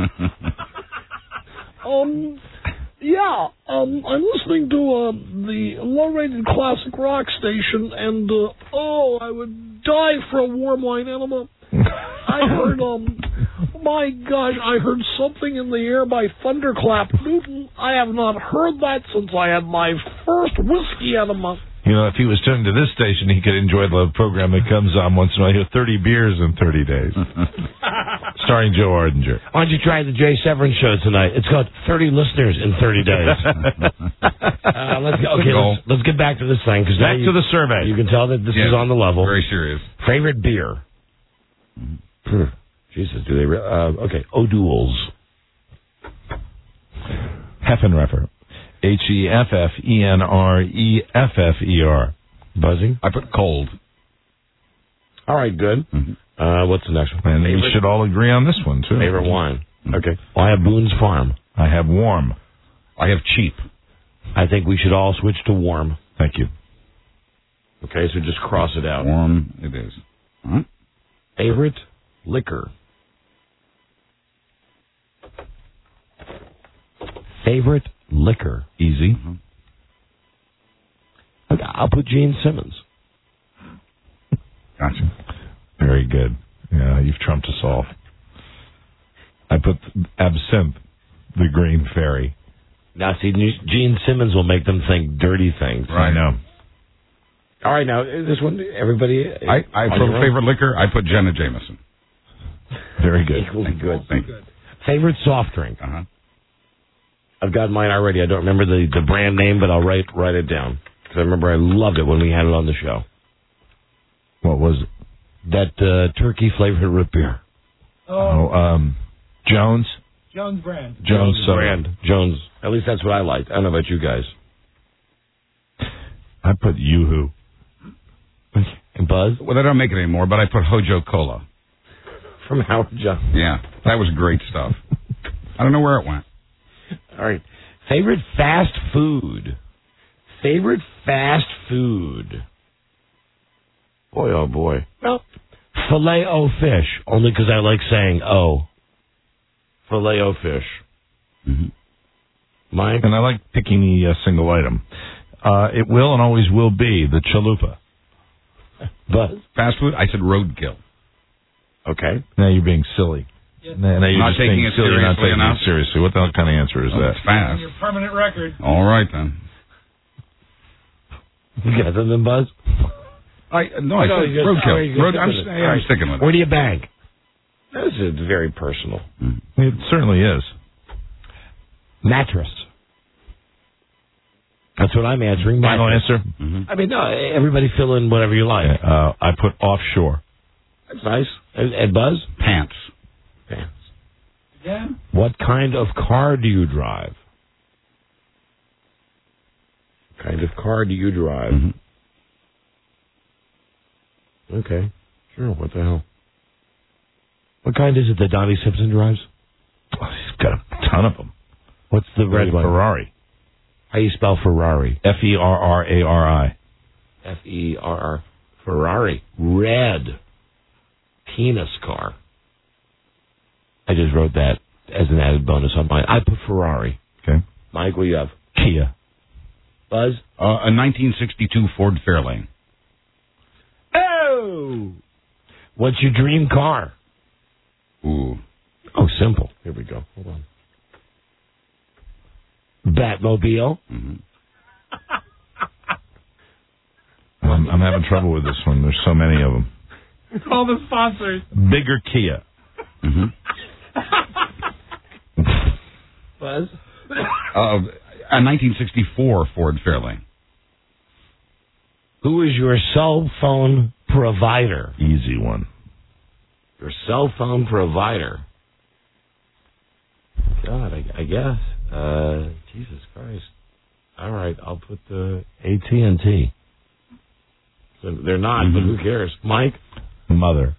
Um, yeah, um, I'm listening to uh, the low-rated classic rock station, and uh, oh, I would die for a warm wine enema. I heard, um, my gosh, I heard Something in the Air by Thunderclap Newton. I have not heard that since I had my first whiskey enema. You know, if he was tuned to this station, he could enjoy the program that comes on once in a while. He'll thirty beers in thirty days. Starring Joe Ardinger. Why don't you try the Jay Severance show tonight? It's got thirty listeners in thirty days. uh, let's go. Okay, let's, let's get back to this thing. Cause Back you, to the survey. You can tell that this Yeah, is on the level. Very serious. Favorite beer? Jesus, do they... Re- uh, okay, O'Doul's. Heffenreffer. H E F F E N R E F F E R. Buzzing? I put cold. All right, good. Mm-hmm. Uh, what's the next one? And we Favorite- should all agree on this one, too. Favorite wine? Okay. Well, I have Boone's Farm. I have warm. I have cheap. I think we should all switch to warm. Thank you. Okay, so just cross it out. Warm it is. Huh? Favorite liquor? Favorite liquor? Easy. Mm-hmm. Okay, I'll put Gene Simmons. Gotcha. Very good. Yeah, you've trumped us all. I put Absinthe, the Green Fairy. Now, see, Gene Simmons will make them think dirty things. Right. I know. All right, now, this one, everybody... I, I for favorite liquor, I put Jenna Jameson. Very good. Equally good. Thank you. Favorite soft drink? Uh-huh. I've got mine already. I don't remember the, the brand name, but I'll write write it down. Because I remember I loved it when we had it on the show. What was it? That uh, turkey-flavored root beer. Oh, um, Jones? Jones brand. Jones Soda. brand. Jones. At least that's what I liked. I don't know about you guys. I put Yoo-Hoo. And Buzz? Well, they don't make it anymore, but I put Hojo Cola. From Howard Jones. Yeah, that was great stuff. I don't know where it went. All right. Favorite fast food. Favorite fast food. Boy, oh boy. Well, filet o fish. Only because I like saying oh. Filet o fish. Mm-hmm. Mike? And I like picking the uh, single item. Uh, it will and always will be the chalupa. Buzz? Fast food, I said roadkill. Okay. Now you're being silly. Yes. Now, now you're Not just taking being it silly, not seriously taking enough? it seriously. What the hell kind of answer is Oh, that? it's fast. Your permanent record. All right, then. You got something, Buzz? I No, I No, said you just- roadkill. oh, you just Road, stick I'm, with it. st- All I'm right. sticking with it. Where do you bank? This is very personal. It certainly is. Mattress. That's what I'm answering. Final Mattress. answer? Mm-hmm. I mean, no, everybody fill in whatever you like. Uh, I put offshore. That's nice. And, and Buzz? Pants. Pants. Yeah. What kind of car do you drive? What kind of car do you drive? Mm-hmm. Okay. Sure, what the hell? What kind is it that Donnie Simpson drives? Oh, he's got a ton of them. What's the red one? Ferrari. How do you spell Ferrari? F E R R A R I. F E R R. Ferrari. Red. Penis car. I just wrote that as an added bonus on mine. I put Ferrari. Okay. Mike, what do you have? Kia. Buzz? Uh, a nineteen sixty-two Ford Fairlane. Oh! What's your dream car? Ooh. Oh, simple. Here we go. Hold on. Batmobile. Mm-hmm. Um, I'm, I'm having trouble with this one. There's so many of them. Call the sponsors. Bigger Kia. Mm-hmm. Buzz? Uh, a nineteen sixty-four Ford Fairlane. Who is your cell phone provider? Easy one. Your cell phone provider. God, I, I guess. Uh, Jesus Christ. All right, I'll put the A T and T. So they're not, mm-hmm. but who cares? Mike? Mother.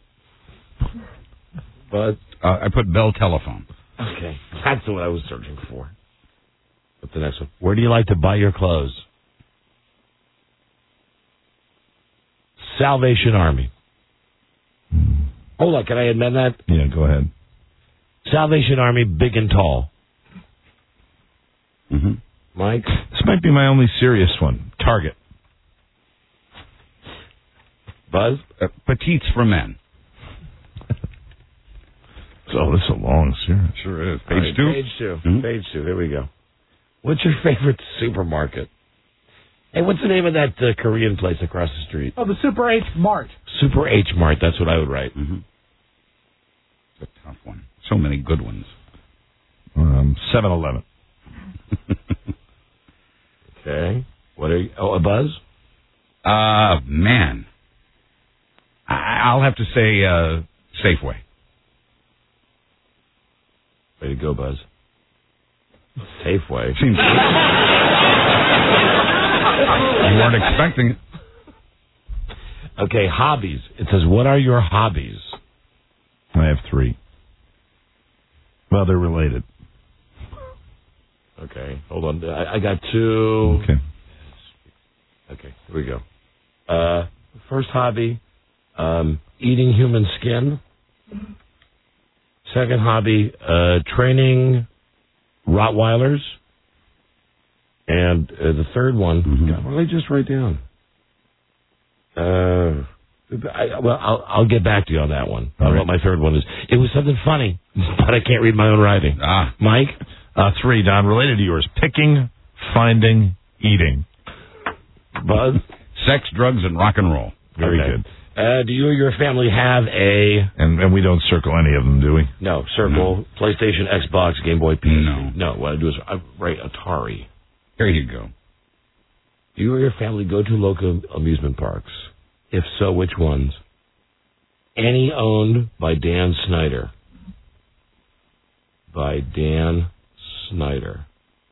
But uh, I put Bell Telephone. Okay, that's what I was searching for. What's the next one? Where do you like to buy your clothes? Salvation Army. Hold on, can I amend that? Yeah, go ahead. Salvation Army, big and tall. Mm-hmm. Mike? This might be my only serious one. Target. Buzz? Uh, petites for men. Oh, this is a long series. Sure is. Page right, two? Page two. Mm-hmm. Page two. There we go. What's your favorite supermarket? Hey, what's the name of that uh, Korean place across the street? Oh, the Super H Mart. Super H Mart. That's what I would write. Mm-hmm. It's a tough one. So many good ones. Um, seven eleven. Okay. What are you? Oh, a Buzz? Uh, man. I- I'll have to say uh, Safeway. Way to go, Buzz. Safeway. Seems you weren't expecting it. Okay, hobbies. It says, what are your hobbies? I have three. Well, they're related. Okay, hold on. I, I got two. Okay. Okay, here we go. Uh, first hobby, um, eating human skin. Second hobby, uh, training Rottweilers. And uh, the third one, mm-hmm. God, what did I just write down? Uh, I, well, I'll, I'll get back to you on that one. On right. What my third one is. It was something funny, but I can't read my own writing. Ah, Mike? Uh, three, Don, related to yours. Picking, finding, eating. Buzz? Sex, drugs, and rock and roll. Very okay. good. Uh, do you or your family have a... And, and we don't circle any of them, do we? No, circle, no. PlayStation, Xbox, Game Boy, P C. No. No, what I do is I write Atari. There you go. Do you or your family go to local amusement parks? If so, which ones? Any owned by Dan Snyder. By Dan Snyder.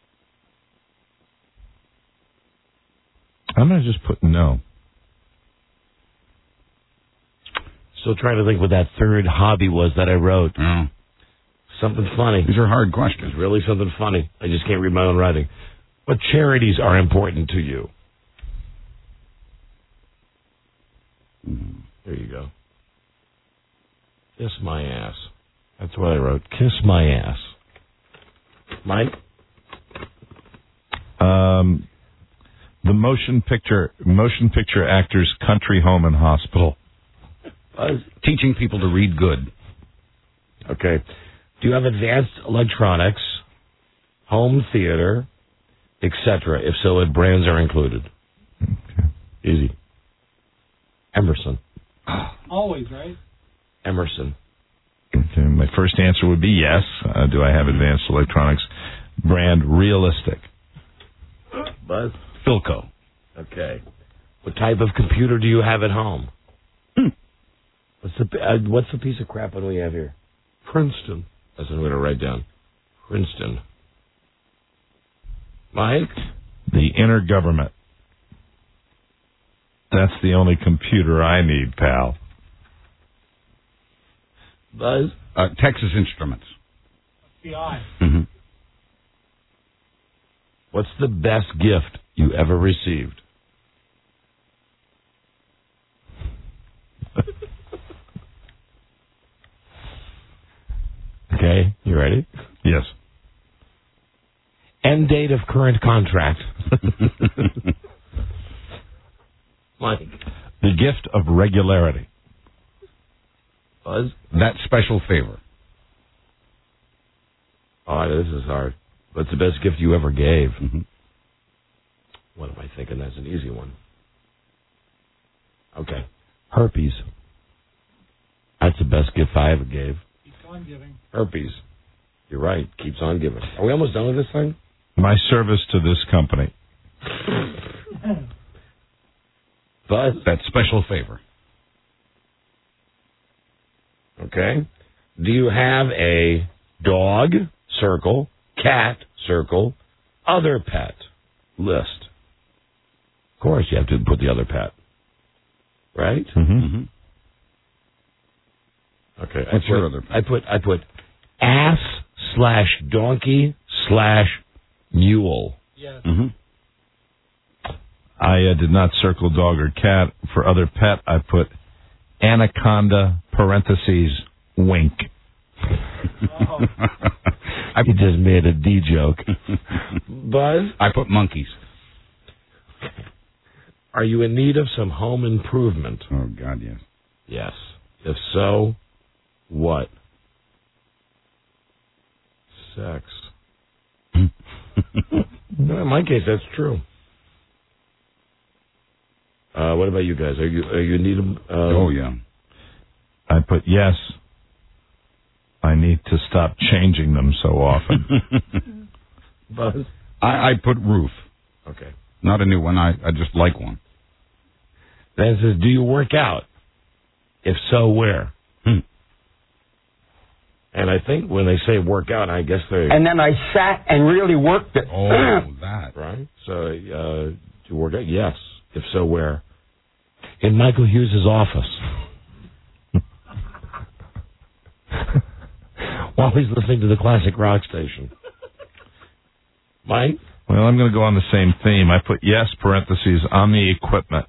I'm going to just put no. Still trying to think what that third hobby was that I wrote. Oh. Something funny. These are hard questions. It's really something funny. I just can't read my own writing. What charities are important to you? There you go. Kiss my ass. That's what I wrote. Kiss my ass. Mike? Um, the motion picture motion picture actors' country home and hospital. Uh, Teaching people to read good. Okay. Do you have advanced electronics, home theater, et cetera? If so, what brands are included? Okay. Easy. Emerson. Always, right? Emerson. Okay. My first answer would be yes. Uh, do I have advanced electronics? Brand realistic. Buzz? Philco. Okay. What type of computer do you have at home? Hmm. What's the uh, what's the piece of crap that we have here? Princeton. That's what I'm going to write down. Princeton. Mike? The inner government. That's the only computer I need, pal. Buzz? Uh, Texas Instruments. T I. Mm-hmm. What's the best gift you ever received? Okay, you ready? Yes. End date of current contract. Mike? The gift of regularity. Buzz? That special favor. Oh, this is hard. What's the best gift you ever gave? Mm-hmm. What am I thinking? That's an easy one. Okay. Herpes. That's the best gift I ever gave. Keeps on giving. Herpes. You're right. Keeps on giving. Are we almost done with this thing? My service to this company. Buzz? That special favor. Okay. Do you have a dog, circle, cat, circle, other pet list? Of course, you have to put the other pet. Right? Mm-hmm. Okay. What's I your put, other pet? I put, I put ass slash donkey slash mule. Yes. Mm-hmm. I uh, did not circle dog or cat. For other pet, I put anaconda, parentheses, wink. Oh. I just made a D joke. Buzz? I put monkeys. Are you in need of some home improvement? Oh, God, yes. Yes. If so, what? Sex. No, in my case, that's true. Uh, what about you guys? Are you are you in need of? Uh, oh yeah. I put yes. I need to stop changing them so often. Buzz? I, I put roof. Okay. Not a new one. I, I just like one. Then it says, do you work out? If so, where? Hmm. And I think when they say work out, I guess they... And then I sat and really worked it. Oh, that. Right? So, uh, do you work out? Yes. If so, where? In Michael Hughes' office. While he's listening to the classic rock station. Mike? Well, I'm going to go on the same theme. I put yes, parentheses, on the equipment.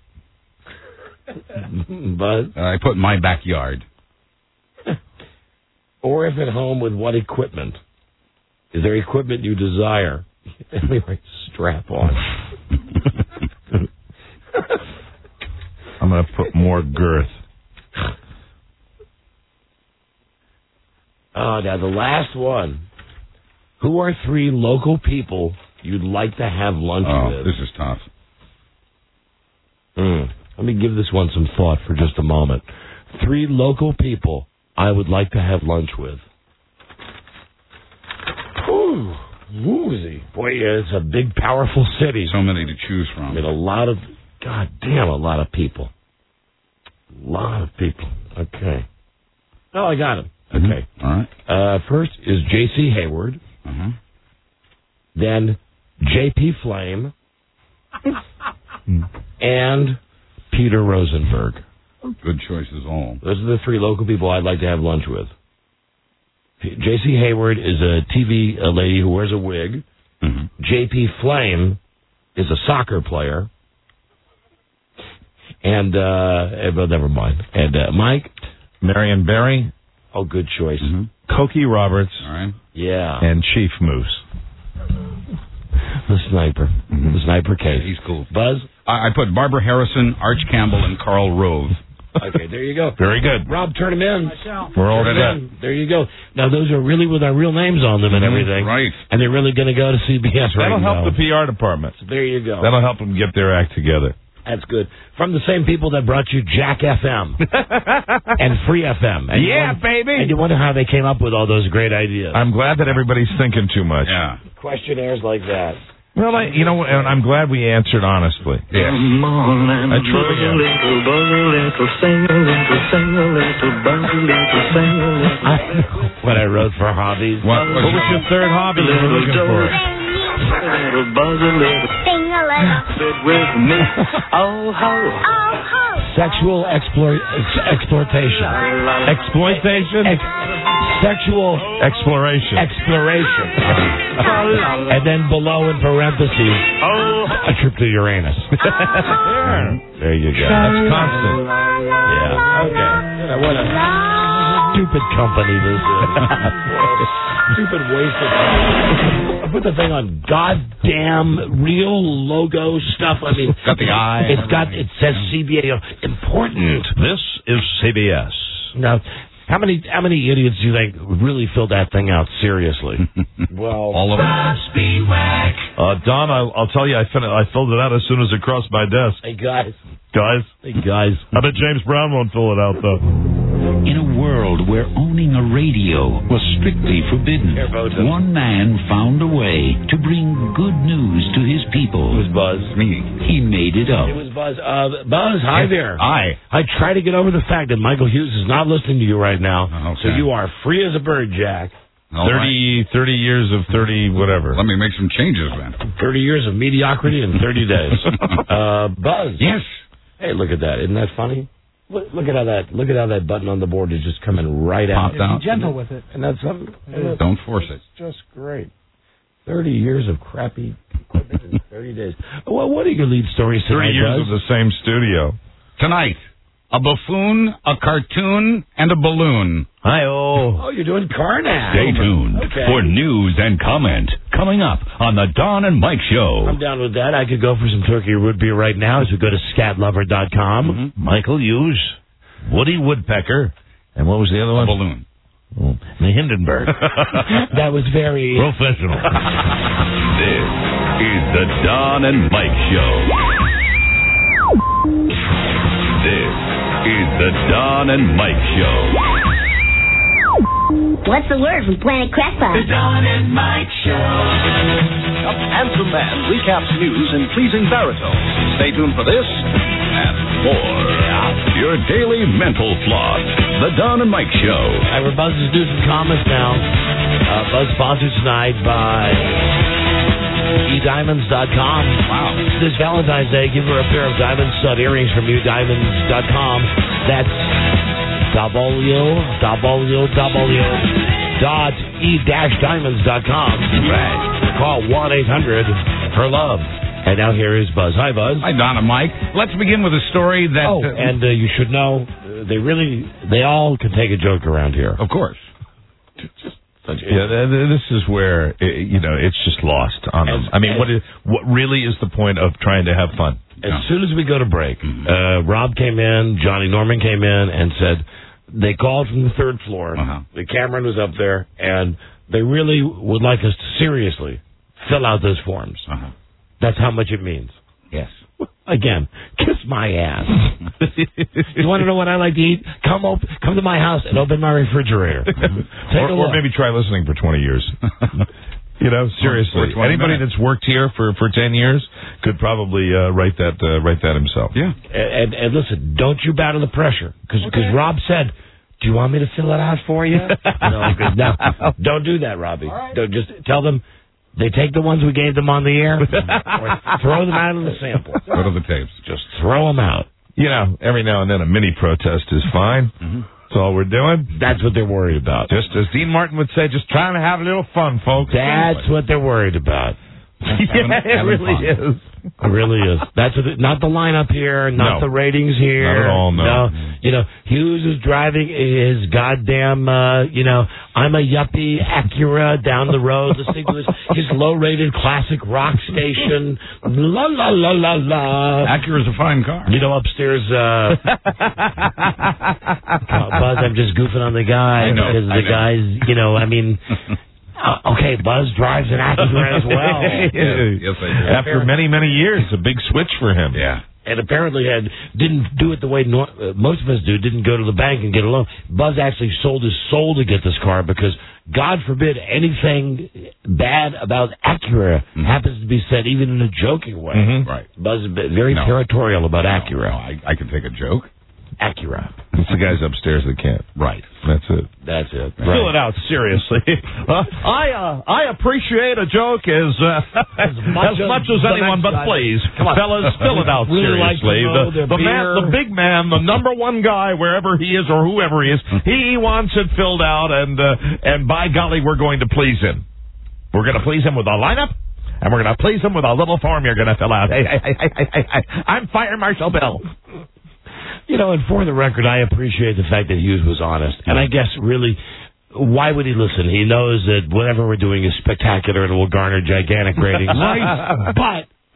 Buzz? I put my backyard. Or if at home, with what equipment? Is there equipment you desire? Anyway, strap on. I'm going to put more girth. Oh, now the last one. Who are three local people you'd like to have lunch Oh, with? this is tough. Mm. Let me give this one some thought for just a moment. Three local people I would like to have lunch with. Whew, woozy. Boy, it's a big, powerful city. So many to choose from. I mean, a lot of, God damn, a lot of people. A lot of people. Okay. Oh, I got him. Okay. Mm-hmm. All right. Uh, first is J C Hayward. Uh-huh. Then J P Flame. And Peter Rosenberg. Good choices all. Those are the three local people I'd like to have lunch with. J C Hayward is a T V lady who wears a wig. Mm-hmm. J P Flame is a soccer player. And, uh, well, never mind. And, uh, Mike? Marion Barry. Oh, good choice. Mm-hmm. Cokie Roberts. All right. Yeah. And Chief Moose. The sniper. Mm-hmm. The sniper case. Yeah, he's cool. Buzz? I, I put Barbara Harrison, Arch Campbell, and Carl Rove. Okay, there you go. Very good. Rob, turn them in. We're all Turn 'em set. in. There you go. Now, those are really with our real names on them and everything. Right. And they're really going to go to C B S right That'll now. help the P R department. So there you go. That'll help them get their act together. That's good. From the same people that brought you Jack F M and Free F M. And you Yeah, wonder, baby. And you wonder how they came up with all those great ideas. I'm glad that everybody's thinking too much. Yeah. Questionnaires like that. Well, I, you know, and I'm glad we answered honestly. Yeah. Come on and I truly buzz a am. little, buzz a little, sing a little, sing a little, buzz a little, sing a little. I know what I wrote for hobbies. What, what was your third hobby you were looking for? Sing a little, buzz a little, Sing a little. sit with me. Oh ho, Oh, ho. Sexual explor- ex- exploitation. Exploitation? Ex- sexual Exploration. exploration. And then below in parentheses, a trip to Uranus. There you go. That's constant. Yeah. Okay. What a stupid company this is. Stupid waste of time. I put the thing on goddamn real logo stuff. I mean, Got the eye. It's got. It says C B A. Important. This is C B S. Now, How many how many idiots do you think really filled that thing out seriously? Well, all of them. Uh, Don, I'll, I'll tell you, I, fin- I filled it out as soon as it crossed my desk. Hey, guys. Guys? Hey, guys. I bet James Brown won't fill it out, though. In a world where owning a radio was strictly forbidden, one man found a way to bring good news to his people. It was Buzz. Me. He made it up. It was Buzz. Uh, Buzz, hi there. Hi. I try to get over the fact that Michael Hughes is not listening to you right now, Okay. so you are free as a bird, Jack. All thirty, right. thirty years of thirty whatever. Let me make some changes then. thirty years of mediocrity in thirty days. uh, Buzz. Yes. Hey, look at that. Isn't that funny? Look, look at how that look at how that button on the board is just coming right out. Popped out. Be gentle with it. And that's something. Don't force it. It's just great. Thirty years of crappy equipment in thirty days. Well, what are your lead stories tonight, Three years Buzz? of the same studio. Tonight, a buffoon, a cartoon, and a balloon. Hi-oh. Oh, you're doing Carnac. Stay tuned Okay. for news and comment coming up on the Don and Mike Show. I'm down with that. I could go for some turkey root beer right now as we go to scat lover dot com. Mm-hmm. Michael Hughes, Woody Woodpecker, and what was the other A one? balloon. Oh, the Hindenburg. That was very Professional. This is the Don and Mike Show. This is the Don and Mike Show. What's the word from Planet Crackpot? The Don and Mike Show. A handsome man recaps news in pleasing baritone. Stay tuned for this and more. Your daily mental floss. The Don and Mike Show. All right, Buzz is doing some comments now. Uh, Buzz sponsored tonight by e diamonds dot com. Wow. This Valentine's Day, give her a pair of diamond stud earrings from e diamonds dot com. That's W, W, W dot e dash diamonds dot com. Right. Call one eight hundred her love. And now here is Buzz. Hi, Buzz. Hi, Don and Mike. Let's begin with a story that... Oh, and uh, you should know, uh, they really, they all can take a joke around here. Of course. Yeah, th- th- this is where, uh, you know, it's just lost on them. I mean, what is what really is the point of trying to have fun? As soon as we go to break, uh, Rob came in, Johnny Norman came in and said they called from the third floor. Uh-huh. The Cameron was up there, and they really would like us to seriously fill out those forms. Uh-huh. That's how much it means. Yes. Again, kiss my ass. You want to know what I like to eat? Come op- come to my house and open my refrigerator. Take or, a look. or maybe try listening for twenty years. You know, seriously. Anybody minutes. that's worked here for, for ten years could probably uh, write that uh, write that himself. Yeah. And, and, and listen, don't you bow to the pressure. Because okay. Rob said, do you want me to fill it out for you? No, no, don't do that, Robbie. Right. Don't just tell them they take the ones we gave them on the air or throw them out of the sample. Go to the tapes. Just throw them out. You know, every now and then a mini protest is fine. Mm-hmm. That's all we're doing. That's what they're worried about. Just as Dean Martin would say, just trying to have a little fun, folks. That's what they're worried about. Yeah, it really is. It really is. That's what it, not the lineup here, not No. the ratings here. Not at all, no. You know, Hughes is driving his goddamn, uh, you know, I'm a yuppie Acura down the road listening to his, his low-rated classic rock station. La, la, la, la, la. Acura's a fine car. You know, upstairs, uh, Buzz, I'm just goofing on the guy. I know, Because I the know. guys, you know, I mean... Uh, okay, Buzz drives an Acura as well. Yes, yes, I do. After many, many years, a big switch for him. Yeah. And apparently had didn't do it the way nor- uh, most of us do, didn't go to the bank and get a loan. Buzz actually sold his soul to get this car because, God forbid, anything bad about Acura Mm-hmm. happens to be said, even in a joking way. Mhm. Right. Buzz is very No. territorial about No, Acura. no, I, I can take a joke. Acura. It's the guys upstairs that can't. Right. That's it. That's it. Fill it out, seriously. uh, I uh, I appreciate a joke as uh, as much as, much as the anyone, next but guy. please, Come on. fellas, fill it out Really like to seriously. know the the the man, beer. the big man, the number one guy, wherever he is or whoever he is, he wants it filled out, and uh, and by golly, we're going to please him. We're going to please him with a lineup. And we're going to please him with a little form you're going to fill out. Hey, hey, hey, hey, hey, hey, I'm Fire Marshal Bill. You know, and for the record, I appreciate the fact that Hughes was honest. And I guess, really, why would he listen? He knows that whatever we're doing is spectacular and it will garner gigantic ratings. Right. But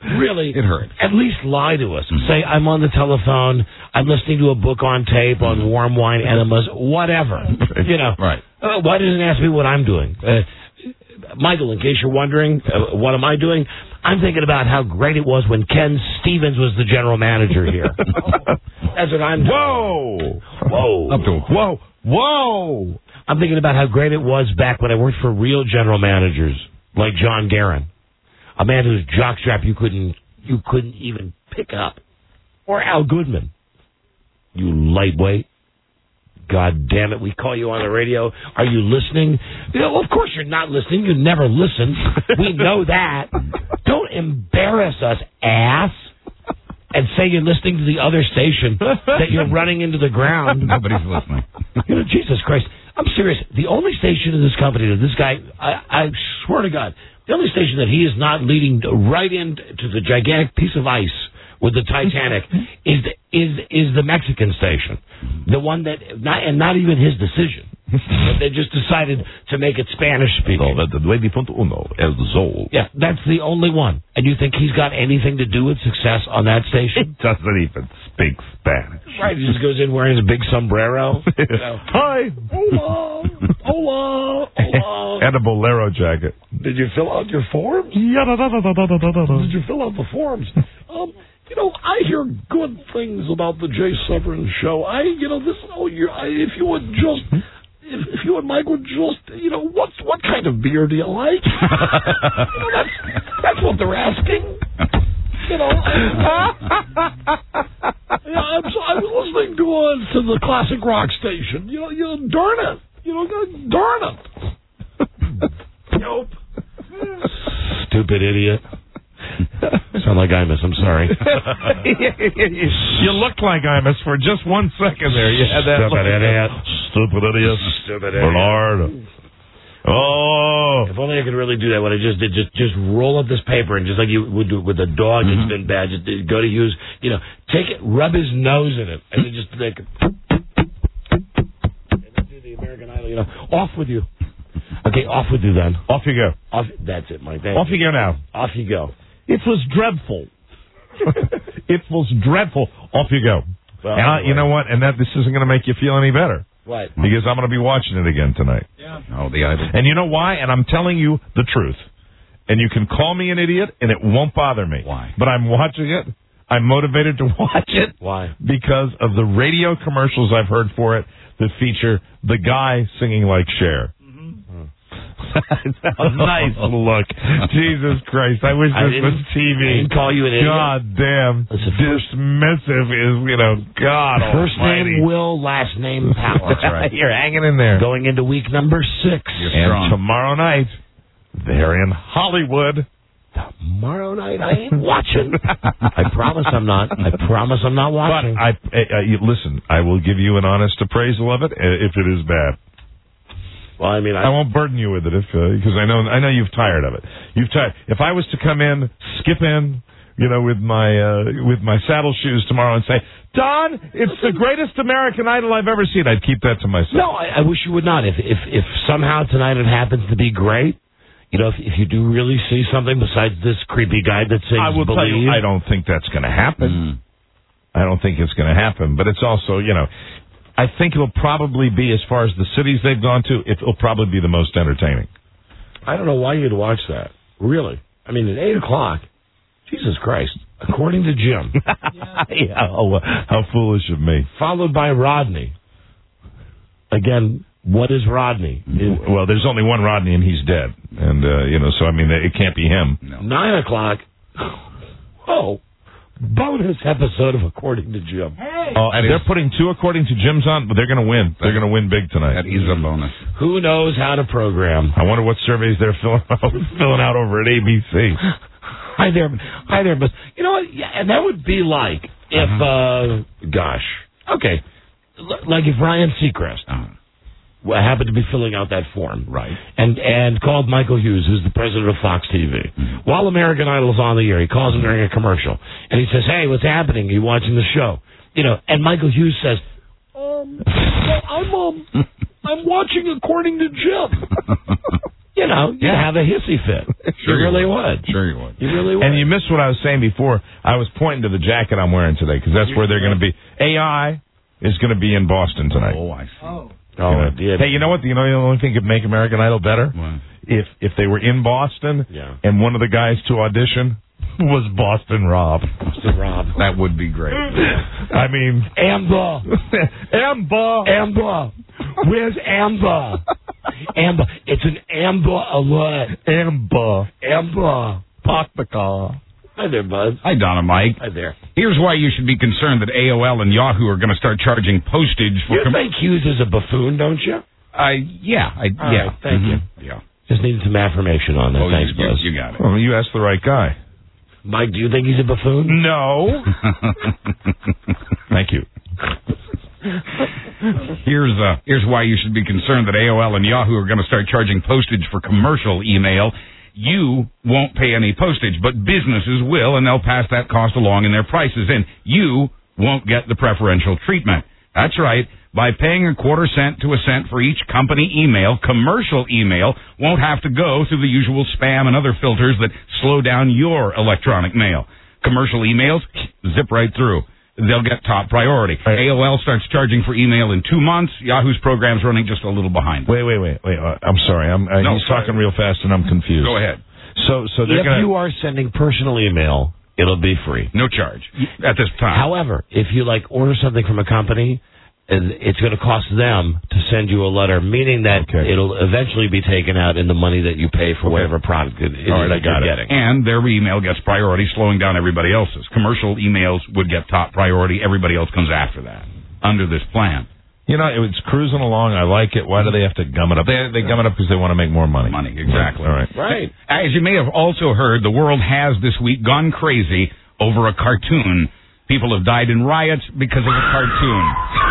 really, it hurts. At least lie to us. Say, I'm on the telephone, I'm listening to a book on tape on warm wine enemas, whatever. You know, right? Uh, why doesn't it ask me what I'm doing? Uh, Michael, in case you're wondering, uh, what am I doing? I'm thinking about how great it was when Ken Stevens was the general manager here. That's what I'm doing. Whoa! Whoa! Up to whoa! Whoa! I'm thinking about how great it was back when I worked for real general managers like John Guerin, a man whose jockstrap you couldn't you couldn't even pick up, or Al Goodman. You lightweight. God damn it, we call you on the radio. Are you listening? You know, of course you're not listening. You never listen. We know that. Don't embarrass us, ass, and say you're listening to the other station that you're running into the ground. Nobody's listening. You know, Jesus Christ. I'm serious. The only station in this company that this guy, I, I swear to God, the only station that he is not leading right into the gigantic piece of ice with the Titanic is the, is is the Mexican station, the one that not and not even his decision. But they just decided to make it Spanish speaking. El Sol. Yeah, that's the only one. And you think he's got anything to do with success on that station? It doesn't even speak Spanish. Right, he just goes in wearing his big sombrero. You know. Hi. Hola, hola, hola. And a bolero jacket. Did you fill out your forms? Yeah, da, da, da, da, da, da, da. Did you fill out the forms? Um, you know, I hear good things about the Jay Severin show. I, you know, this. Oh, you. I, if you would just, if, if you and Mike would just, you know, what what kind of beer do you like? You know, that's that's what they're asking. You know. I, yeah, I'm, so, I was listening to uh, to the classic rock station. You know, you know, darn it. You know, darn it. Nope. Stupid idiot. Sound like Imus, I'm sorry. You looked like Imus for just one second there. You had that Stupid idiot. Stupid idiot. Stupid idiot. Bernard. Oh. If only I could really do that, what I just did, just just roll up this paper and just like you would do with a dog that's been bad, just go to use, you know, take it, rub his nose in it, and then just like, and then do the American Idol, you know, off with you. Okay, off with you then. Off you go. Off. That's it, Mike. Thank Off you go now. Off you go. It was dreadful. It was dreadful. Off you go. Well, and I, you know what? And that this isn't going to make you feel any better. What? Because I'm going to be watching it again tonight. Yeah. Oh, the idol. And you know why? And I'm telling you the truth. And you can call me an idiot, and it won't bother me. Why? But I'm watching it. I'm motivated to watch it. Why? Because of the radio commercials I've heard for it that feature the guy singing like Cher. That's a nice look. Jesus Christ. I wish this was T V. I didn't call you an idiot. God damn. Dismissive is, you know, God First almighty. name Will, last name Powell. That's right. You're hanging in there. Going into week number six. You're and strong. tomorrow night, they're in Hollywood. Tomorrow night I ain't watching. I promise I'm not. I promise I'm not watching. But I, I, I you, listen, I will give you an honest appraisal of it uh, if it is bad. Well, I mean, I, I won't burden you with it if because uh, I know I know you've tired of it. You've tired. If I was to come in, skip in, you know, with my uh, with my saddle shoes tomorrow and say, Don, it's the greatest American Idol I've ever seen, I'd keep that to myself. No, I, I wish you would not. If if if somehow tonight it happens to be great, you know, if if you do really see something besides this creepy guy that sings, I will Believe, tell you, I don't think that's going to happen. Mm. I don't think it's going to happen. But it's also, you know. I think it'll probably be, as far as the cities they've gone to, it'll probably be the most entertaining. I don't know why you'd watch that. Really. I mean, at eight o'clock, Jesus Christ, according to Jim. yeah, oh, how foolish of me. Followed by Rodney. Again, what is Rodney? It, well, there's only one Rodney, and he's dead. And, uh, you know, so, I mean, it can't be him. No. Nine o'clock. Oh. Bonus episode of According to Jim. Hey. Oh, and they're putting two According to Jim's on, but they're going to win. They're going to win big tonight. That is a bonus. Who knows how to program? I wonder what surveys they're filling out, filling out over at A B C. Hi there, hi there, but you know what? Yeah, and that would be like if, uh, gosh, okay, L- like if Ryan Seacrest uh-huh. happened to be filling out that form, right, and and called Michael Hughes, who's the president of Fox T V, mm-hmm. while American Idol's on the air. He calls him during a commercial, and he says, "Hey, what's happening? Are you watching the show?" You know, and Michael Hughes says, "Um, well, I'm um, I'm watching According to Jim." you know, you Yeah. have a hissy fit. Sure you you really would. would. Sure you would. You really would. And you missed what I was saying before. I was pointing to the jacket I'm wearing today because that's where they're going to be. A I is going to be in Boston tonight. Oh, I see. Oh. Oh, You know, it did. Hey, you know what? You know the only thing could make American Idol better? What? If if they were in Boston Yeah. and one of the guys to audition was Boston Rob. Boston Rob. That would be great. I mean, Amber. Amber. Amber. Where's Amber? Amber. It's an Amber alert. Amber. Amber. Park the car. Hi there, Bud. Hi, Donna Mike. Hi there. Here's why you should be concerned that A O L and Yahoo are going to start charging postage for... You think Hughes is a buffoon, don't you? I yeah, I, All yeah. right, thank Mhm. you. Yeah. Just needed some affirmation on that. Oh, Thanks, you, Buzz. you, you got it. Well, you asked the right guy. Mike, do you think he's a buffoon? No. Thank you. Here's uh, here's why you should be concerned that A O L and Yahoo are going to start charging postage for commercial email. You won't pay any postage, but businesses will, and they'll pass that cost along in their prices, and you won't get the preferential treatment. That's right. By paying a quarter cent to a cent for each company email, commercial email won't have to go through the usual spam and other filters that slow down your electronic mail. Commercial emails zip right through. They'll get top priority. A O L starts charging for email in two months. Yahoo's program's running just a little behind. Wait, wait, wait, wait. Uh, I'm sorry. I'm uh, No, he's sorry. talking real fast, and I'm confused. Go ahead. So, so they're If going to. you are sending personal email, it'll be free. No charge at this time. However, if you like order something from a company, and it's going to cost them to send you a letter, meaning that Okay. it'll eventually be taken out in the money that you pay for whatever product it is All right, that I got you're it. getting. And their email gets priority, slowing down everybody else's. Commercial emails would get top priority. Everybody else comes after that under this plan. You know, it's cruising along. I like it. Why do they have to gum it up? They they gum it up because they want to make more money. Money, exactly. All right. Right. As you may have also heard, the world has this week gone crazy over a cartoon. People have died in riots because of a cartoon.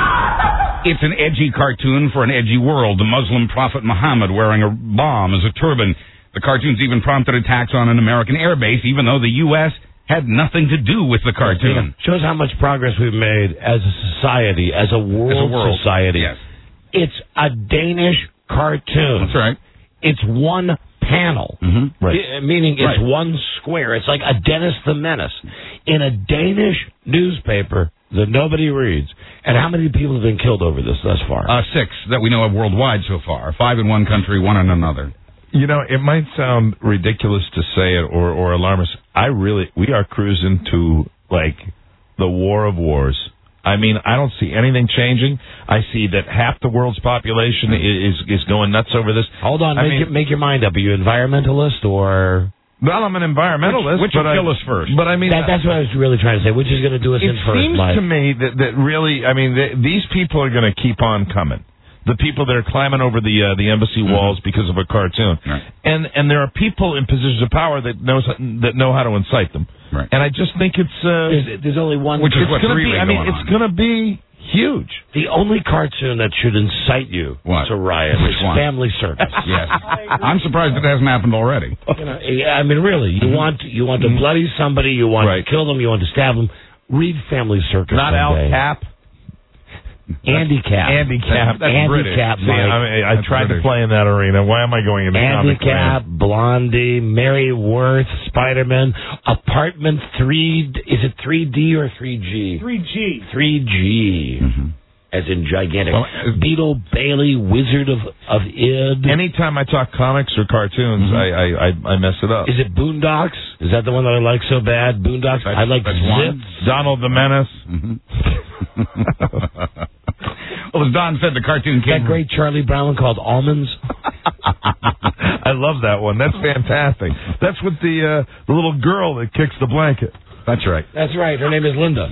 It's an edgy cartoon for an edgy world. The Muslim prophet Muhammad wearing a bomb as a turban. The cartoon's even prompted attacks on an American airbase, even though the U S had nothing to do with the cartoon. Shows how much progress we've made as a society, as a world, As a world, society. yes. It's a Danish cartoon. That's right. It's one panel, Mm-hmm. Right. I- meaning it's Right. one square. It's like a Dennis the Menace in a Danish newspaper that nobody reads. And how many people have been killed over this thus far? Uh, six that we know of worldwide so far. Five in one country, one in another. You know, it might sound ridiculous to say it or, or alarmist. I really, we are cruising to, like, the war of wars. I mean, I don't see anything changing. I see that half the world's population is is going nuts over this. Hold on, I make, mean- your, make your mind up. Are you environmentalist or... Well, I'm an environmentalist. Which, which but will I, kill us first? But I mean, That, that's what I was really trying to say. Which is going to do us it in first, seems Mike? to me that, that really, I mean, th- these people are going to keep on coming. The people that are climbing over the uh, the embassy walls because of a cartoon, Right. and and there are people in positions of power that knows that know how to incite them. Right. And I just think it's uh, There's, there's only one... Which is it's what's gonna really be. I mean, going it's on. going to be huge. The only cartoon that should incite you What? to riot Which is one? Family Circus. Yes. I'm surprised it hasn't happened already. You know, I mean, really, you want you want to bloody somebody, you want Right. to kill them, you want to stab them. Read Family Circus. Not Al someday. Cap. Andy Cap. Andy Cap. That's Andy British. Cap, See, Mike. I, mean, I That's tried British. to play in that arena. Why am I going into Andy comic Cap, land? Blondie, Mary Worth, Spider-Man, Apartment three. Is it three D or three G? three G. three G. Mm-hmm. As in gigantic. Well, uh, Beetle Bailey, Wizard of of Id. Anytime I talk comics or cartoons, Mm-hmm. I, I, I I mess it up. Is it Boondocks? Is that the one that I like so bad? Boondocks? That's- I like that's Zip. one. Donald the Menace. Well, as Don said, the cartoon That came... great Charlie Brown called Almonds. I love that one. That's fantastic. That's with the uh, the little girl that kicks the blanket. That's right. That's right. Her name is Linda.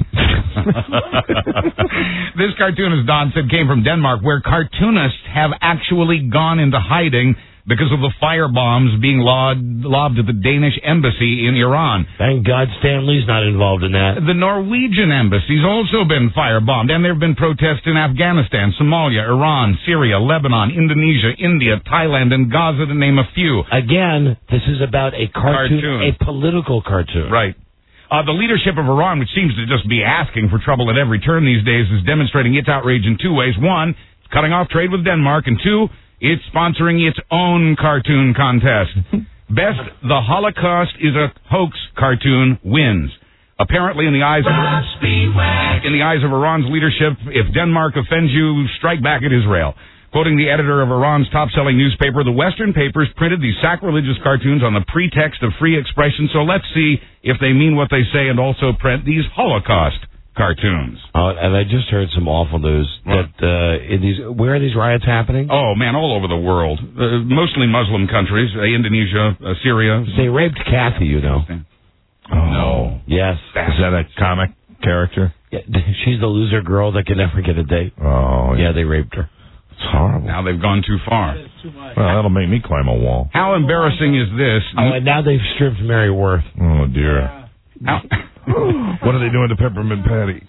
This cartoon, as Don said, came from Denmark, where cartoonists have actually gone into hiding because of the fire bombs being lobbed, lobbed at the Danish embassy in Iran. Thank God Stan Lee's not involved in that. The Norwegian embassy's also been firebombed, and there have been protests in Afghanistan, Somalia, Iran, Syria, Lebanon, Indonesia, India, Thailand, and Gaza, to name a few. Again, this is about a cartoon, Cartoon. a political cartoon. Right. Uh, the leadership of Iran, which seems to just be asking for trouble at every turn these days, is demonstrating its outrage in two ways. One, it's cutting off trade with Denmark, and two, it's sponsoring its own cartoon contest. Best The Holocaust is a Hoax cartoon wins. Apparently, in the eyes of, in the eyes of Iran's leadership, if Denmark offends you, strike back at Israel. Quoting the editor of Iran's top-selling newspaper, the Western papers printed these sacrilegious cartoons on the pretext of free expression, so let's see if they mean what they say and also print these Holocaust cartoons. Uh, and I just heard some awful news that uh, in these, where are these riots happening? Oh, man, all over the world. Uh, mostly Muslim countries, uh, Indonesia, uh, Syria. They raped Kathy, you know. Oh. No. Yes. Is that a comic character? Yeah, she's the loser girl that can never get a date. Oh, yeah. Yeah, they raped her. It's horrible. Now they've gone too far. Well, that'll make me climb a wall. How embarrassing is this? Oh, and now they've stripped Mary Worth. Oh, dear. How, what are they doing to Peppermint Patty?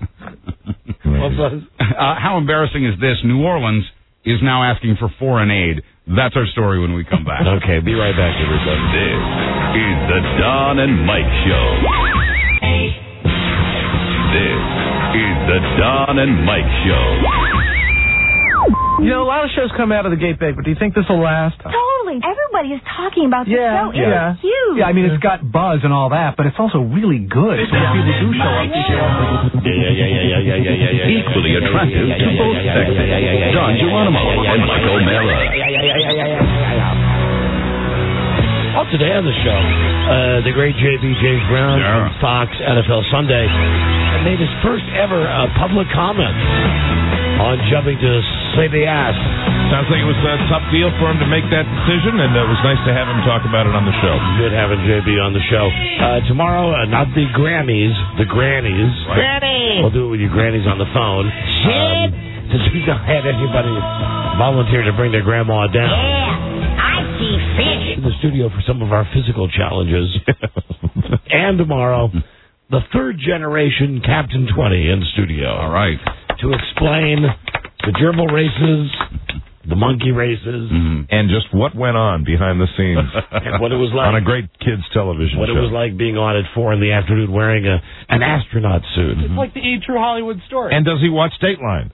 uh, how embarrassing is this? New Orleans is now asking for foreign aid. That's our story when we come back. Okay, be right back, everybody. This is the Don and Mike Show. This is the Don and Mike Show. You know, a lot of shows come out of the gate big, but do you think this will last? Totally. Everybody is talking about this Yeah, show. It's yeah. huge. Yeah, I mean, it's got buzz and all that, but it's also really good. So when people do show up, Yeah, yeah, yeah, yeah, yeah, yeah, yeah, yeah. Equally attractive to both sexes. Don Geronimo and Mike O'Mara. Well, today on the show, uh, the great J B James Brown Yeah. from Fox N F L Sunday made his first ever uh, public comment on jumping to C B S. Sounds like it was a tough deal for him to make that decision, and it was nice to have him talk about it on the show. Good having J B on the show. Uh, tomorrow, uh, not the Grammys, the Grannies. Granny! We'll do it with your grannies on the phone. Shit! Um, since we don't have anybody volunteer to bring their grandma down. Yeah, I see fish. In the studio for some of our physical challenges. And tomorrow, the third generation Captain twenty in the studio. All right. To explain the gerbil races, the monkey races, mm-hmm. and just what went on behind the scenes. And what it was like on a great kids television what show. What it was like being on at four in the afternoon wearing a an astronaut suit. It's like the E! True Hollywood Story. And does he watch Dateline?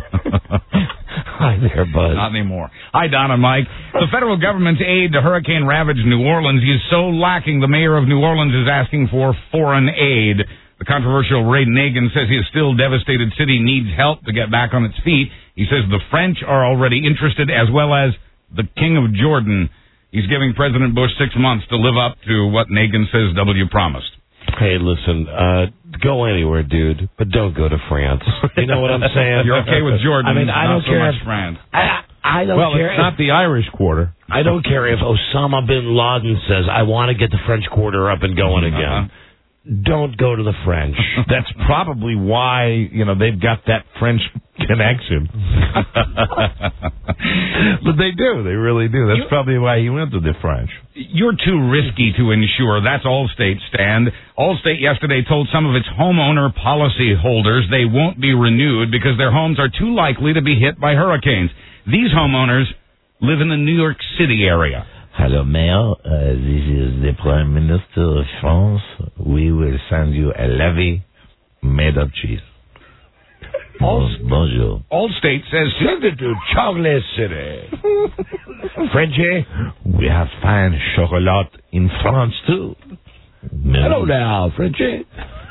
Hi there, Buzz. Not anymore. Hi, Don and Mike. The federal government's aid to hurricane-ravaged New Orleans is so lacking, the mayor of New Orleans is asking for foreign aid. The controversial Ray Nagin says his still devastated city needs help to get back on its feet. He says the French are already interested, as well as the King of Jordan. He's giving President Bush six months to live up to what Nagin says W promised. Hey, listen, uh, go anywhere, dude, but don't go to France. You know what I'm saying? You're okay with Jordan, I mean, I not don't so care much if, France. I, I don't well, care. it's not the Irish Quarter. I don't care if Osama bin Laden says, I want to get the French Quarter up and going again. Uh-huh. Don't go to the French. That's probably why, you know, they've got that French connection. But they do. They really do. That's you, probably why he went to the French. You're too risky to insure. That's Allstate's stand. Allstate yesterday told some of its homeowner policy holders they won't be renewed because their homes are too likely to be hit by hurricanes. These homeowners live in the New York City area. Hello, Mayor. Uh, this is the Prime Minister of France. We will send you a levy made of cheese. All, Bonjour. Allstate says... Send it to Chocolate City. Frenchie? We have fine chocolate in France, too. Hello now, Frenchie.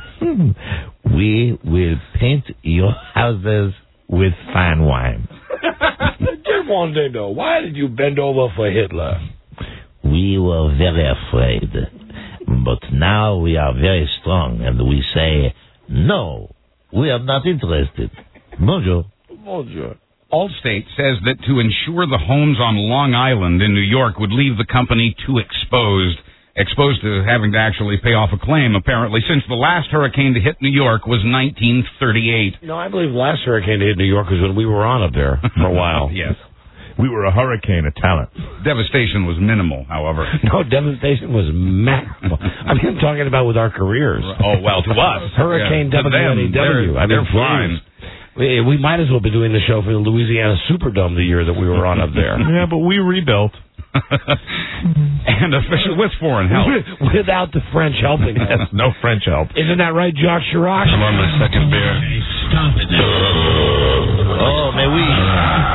We will paint your houses with fine wine. Just one thing, though. Why did you bend over for Hitler? We were very afraid. But now we are very strong, and we say, no, we are not interested. Bonjour. Bonjour. Allstate says that to insure the homes on Long Island in New York would leave the company too exposed. Exposed to having to actually pay off a claim, apparently, since the last hurricane to hit New York was nineteen thirty-eight. No, I believe the last hurricane to hit New York was when we were on up there for a while. Yes. We were a hurricane of talent. Devastation was minimal, however. No, devastation was massive. I mean, I'm talking about with our careers. Oh, well, to us. Hurricane yeah, W N E W. They're, I mean, they're fine. We, we might as well be doing the show for the Louisiana Superdome the year that we were on up there. Yeah, but we rebuilt. And official with foreign help. Without the French helping us. No French help. Isn't that right, Jacques Chirac? I'm on my second beer. Stop it. Oh, mais oui.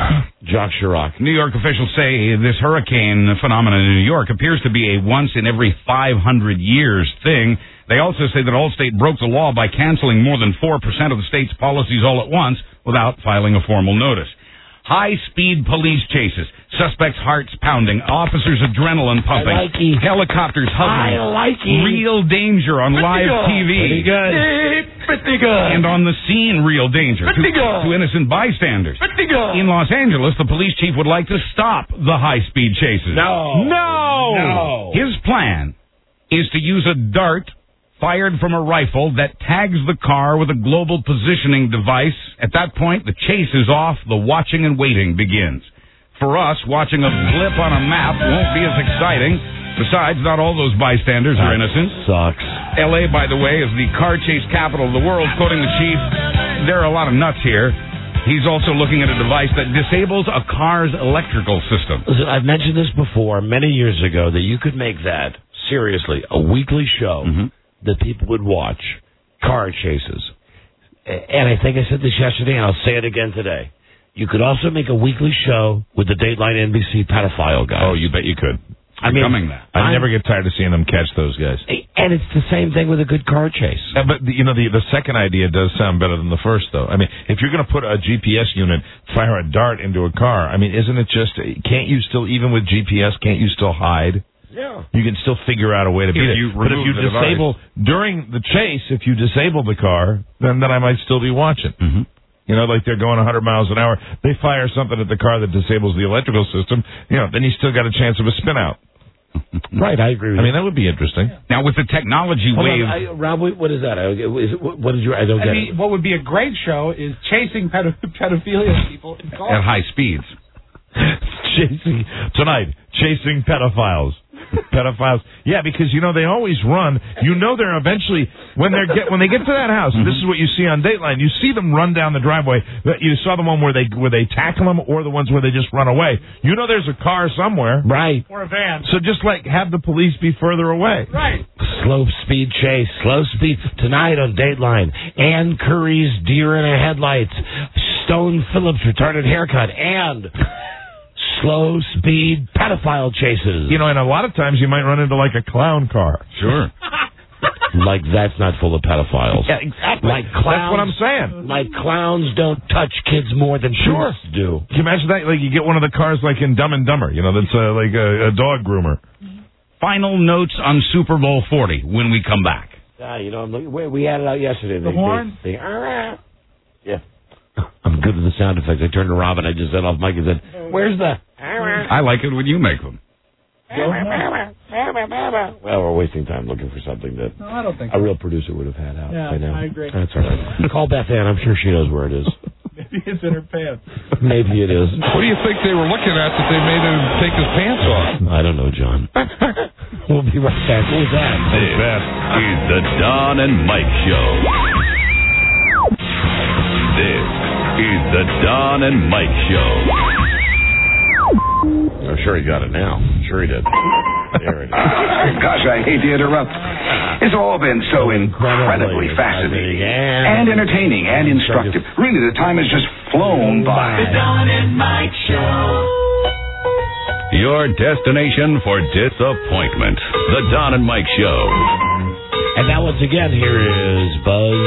Jock Chirac. New York officials say this hurricane phenomenon in New York appears to be a once in every five hundred years thing. They also say that Allstate broke the law by canceling more than four percent of the state's policies all at once without filing a formal notice. High-speed police chases, suspects' hearts pounding, officers' adrenaline pumping, I like it. helicopters hovering, I like it. real danger on Pretty live good. T V. Pretty good. Pretty good. And on the scene, real danger to, Pretty good. to innocent bystanders. Pretty good. In Los Angeles, the police chief would like to stop the high-speed chases. No. No. No. His plan is to use a dart fired from a rifle that tags the car with a global positioning device. At that point, the chase is off, the watching and waiting begins. For us, watching a blip on a map won't be as exciting. Besides, not all those bystanders are innocent. Sucks. L A, by the way, is the car chase capital of the world. Quoting the chief, there are a lot of nuts here. He's also looking at a device that disables a car's electrical system. Listen, I've mentioned this before many years ago that you could make that, seriously, a weekly show Mm-hmm. that people would watch, car chases. And I think I said this yesterday, and I'll say it again today. You could also make a weekly show with the Dateline N B C pedophile guys. Oh, you bet you could. I mean, Becoming that. I I'm- never get tired of seeing them catch those guys. And it's the same thing with a good car chase. Uh, but the, you know, the the second idea does sound better than the first, though. I mean, if you're going to put a G P S unit, fire a dart into a car. I mean, isn't it just? Can't you still, even with G P S, can't you still hide? Yeah. You can still figure out a way to beat If it. you But if remove you the disable during the chase, if you disable the car, then then I might still be watching. Mm-hmm. You know, like they're going one hundred miles an hour. They fire something at the car that disables the electrical system. You know, then you still got a chance of a spin out. Right, I agree with I you. mean, that would be interesting. Now, with the technology Hold wave... on, I, Rob, what what is that? I, is it, what did you? I don't I get mean, it. what would be a great show is chasing pedo- pedophilia people in cars. at high speeds. chasing tonight, chasing pedophiles. Pedophiles, yeah, because you know they always run. You know they're eventually when they get when they get to that house. Mm-hmm. This is what you see on Dateline. You see them run down the driveway. You saw the one where they where they tackle them, or the ones where they just run away. You know there's a car somewhere, Right. Or a van. so just like have the police be further away. Right. Slow speed chase. Slow speed. Tonight on Dateline. Ann Curry's deer in her headlights. Stone Phillips retarded haircut. And slow speed pedophile chases. You know, and a lot of times you might run into like a clown car. Sure. Like that's not full of pedophiles. Yeah, exactly. Like clowns. That's what I'm saying. Like clowns don't touch kids more than Sure. priests do. Can you imagine that? Like you get one of the cars like in Dumb and Dumber. You know, that's uh, like a, a dog groomer. Final notes on Super Bowl forty when we come back. Ah, you know, I'm looking, we, we had it out yesterday. The They- horn? they- they- ah, yeah. I'm good with the sound effects. I turned to Robin. I just said off mic and said, "Where's the?" I like it when you make them. Well, we're wasting time looking for something that No, I don't think a so. real producer would have had out Yeah, by now. I agree. That's all right. Call Beth Ann. I'm sure she knows where it is. Maybe it's in her pants. Maybe it is. What do you think they were looking at that they made him take his pants off? I don't know, John. We'll be right back. Who was that? This is the Don and Mike Show. This is the Don and Mike Show. I'm sure he got it now. Sure he did. There it is. Gosh, I hate to interrupt. It's all been so incredibly fascinating and entertaining and instructive. Really, the time has just flown by. The Don and Mike Show. Your destination for disappointment. The Don and Mike Show. And now once again, here is Buzz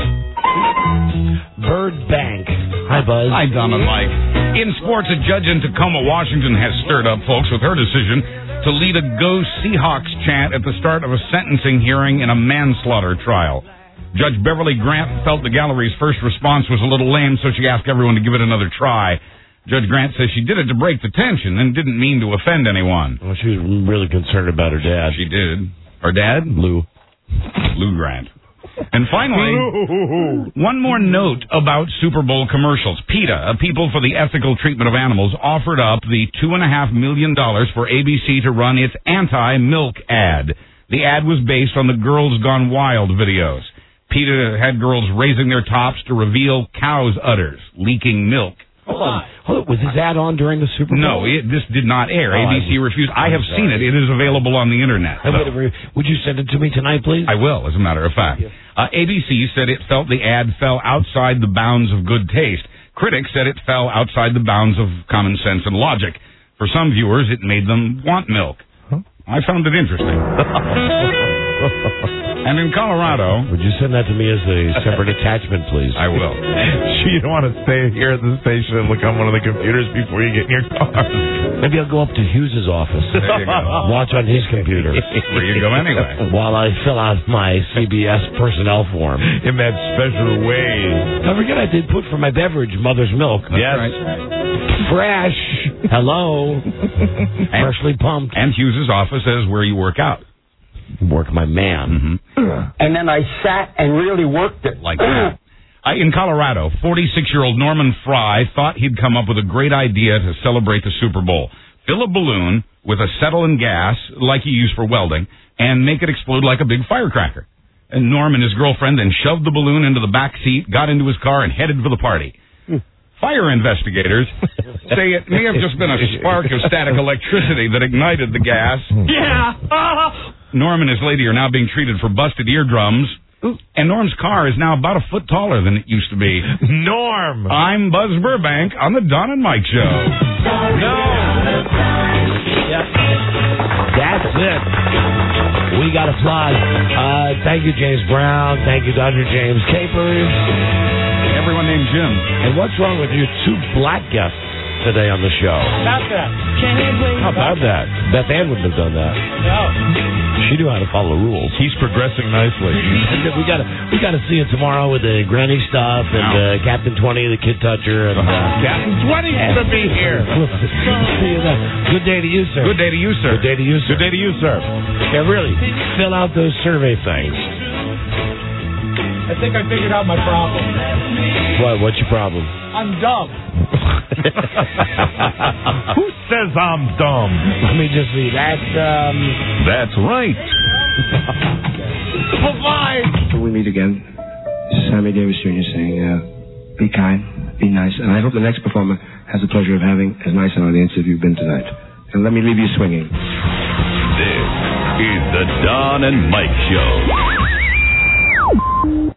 Bird Bank. Hi, Buzz. Hi, Don and Mike. In sports, a judge in Tacoma, Washington has stirred up folks with her decision to lead a Go Seahawks chant at the start of a sentencing hearing in a manslaughter trial. Judge Beverly Grant felt the gallery's first response was a little lame, so she asked everyone to give it another try. Judge Grant says she did it to break the tension and didn't mean to offend anyone. Well, she was really concerned about her dad. She did. Her dad? Lou. Lou Grant. And finally, one more note about Super Bowl commercials. PETA, a People for the Ethical Treatment of Animals, offered up the two point five million dollars for A B C to run its anti-milk ad. The ad was based on the Girls Gone Wild videos. PETA had girls raising their tops to reveal cows' udders, leaking milk. Hold on. Hold on. Was this ad on during the Super Bowl? No, it, this did not air. Oh, A B C I- refused. I have I'm seen it. sorry. It is available on the Internet. Hey, wait a minute. Would you send it to me tonight, please? I will, as a matter of fact. Uh, A B C said it felt the ad fell outside the bounds of good taste. Critics said it fell outside the bounds of common sense and logic. For some viewers, it made them want milk. I found it interesting. And in Colorado... Would you send that to me as a separate attachment, please? I will. You don't want to stay here at the station and look on one of the computers before you get in your car. Maybe I'll go up to Hughes's office. There you go. Watch on his computer. Where you go anyway. While I fill out my C B S personnel form. In that special way. Don't forget I did put for my beverage, Mother's Milk. That's yes. right. Fresh. Hello. Freshly pumped. And Hughes's office is where you work out. Work my man. Mm-hmm. And then I sat and really worked it. Like that. Uh, in Colorado, forty-six-year-old Norman Fry thought he'd come up with a great idea to celebrate the Super Bowl. Fill a balloon with acetylene gas, like you use for welding, and make it explode like a big firecracker. And Norm and his girlfriend then shoved the balloon into the back seat, got into his car, and headed for the party. Fire investigators say it may have just been a spark of static electricity that ignited the gas. Yeah. Norm and his lady are now being treated for busted eardrums. And Norm's car is now about a foot taller than it used to be. Norm! I'm Buzz Burbank on the Don and Mike Show. No! Yep. That's it. We got to fly. Uh, thank you, James Brown. Thank you, Doctor James Capers. Everyone named Jim. And what's wrong with your two black guests today on the show? Not that. How about that? Beth Ann wouldn't have done that. No. She knew how to follow rules. He's progressing nicely. we got to we got to see it tomorrow with the granny stuff and uh, Captain twenty, the kid toucher, and uh, Captain twenty's going to be here. We'll see you then. Good day to you, sir. Good day to you, sir. Good day to you, sir. Good day to you, sir. Yeah, really. Fill out those survey things. I think I figured out my problem. What? What's your problem? I'm dumb. Who says I'm dumb? Let me just see. That's, um... That's right. Bye-bye. When we meet again, this is Sammy Davis Junior saying, uh, be kind, be nice, and I hope the next performer has the pleasure of having as nice an audience as you've been tonight. And let me leave you swinging. This is the Don and Mike Show.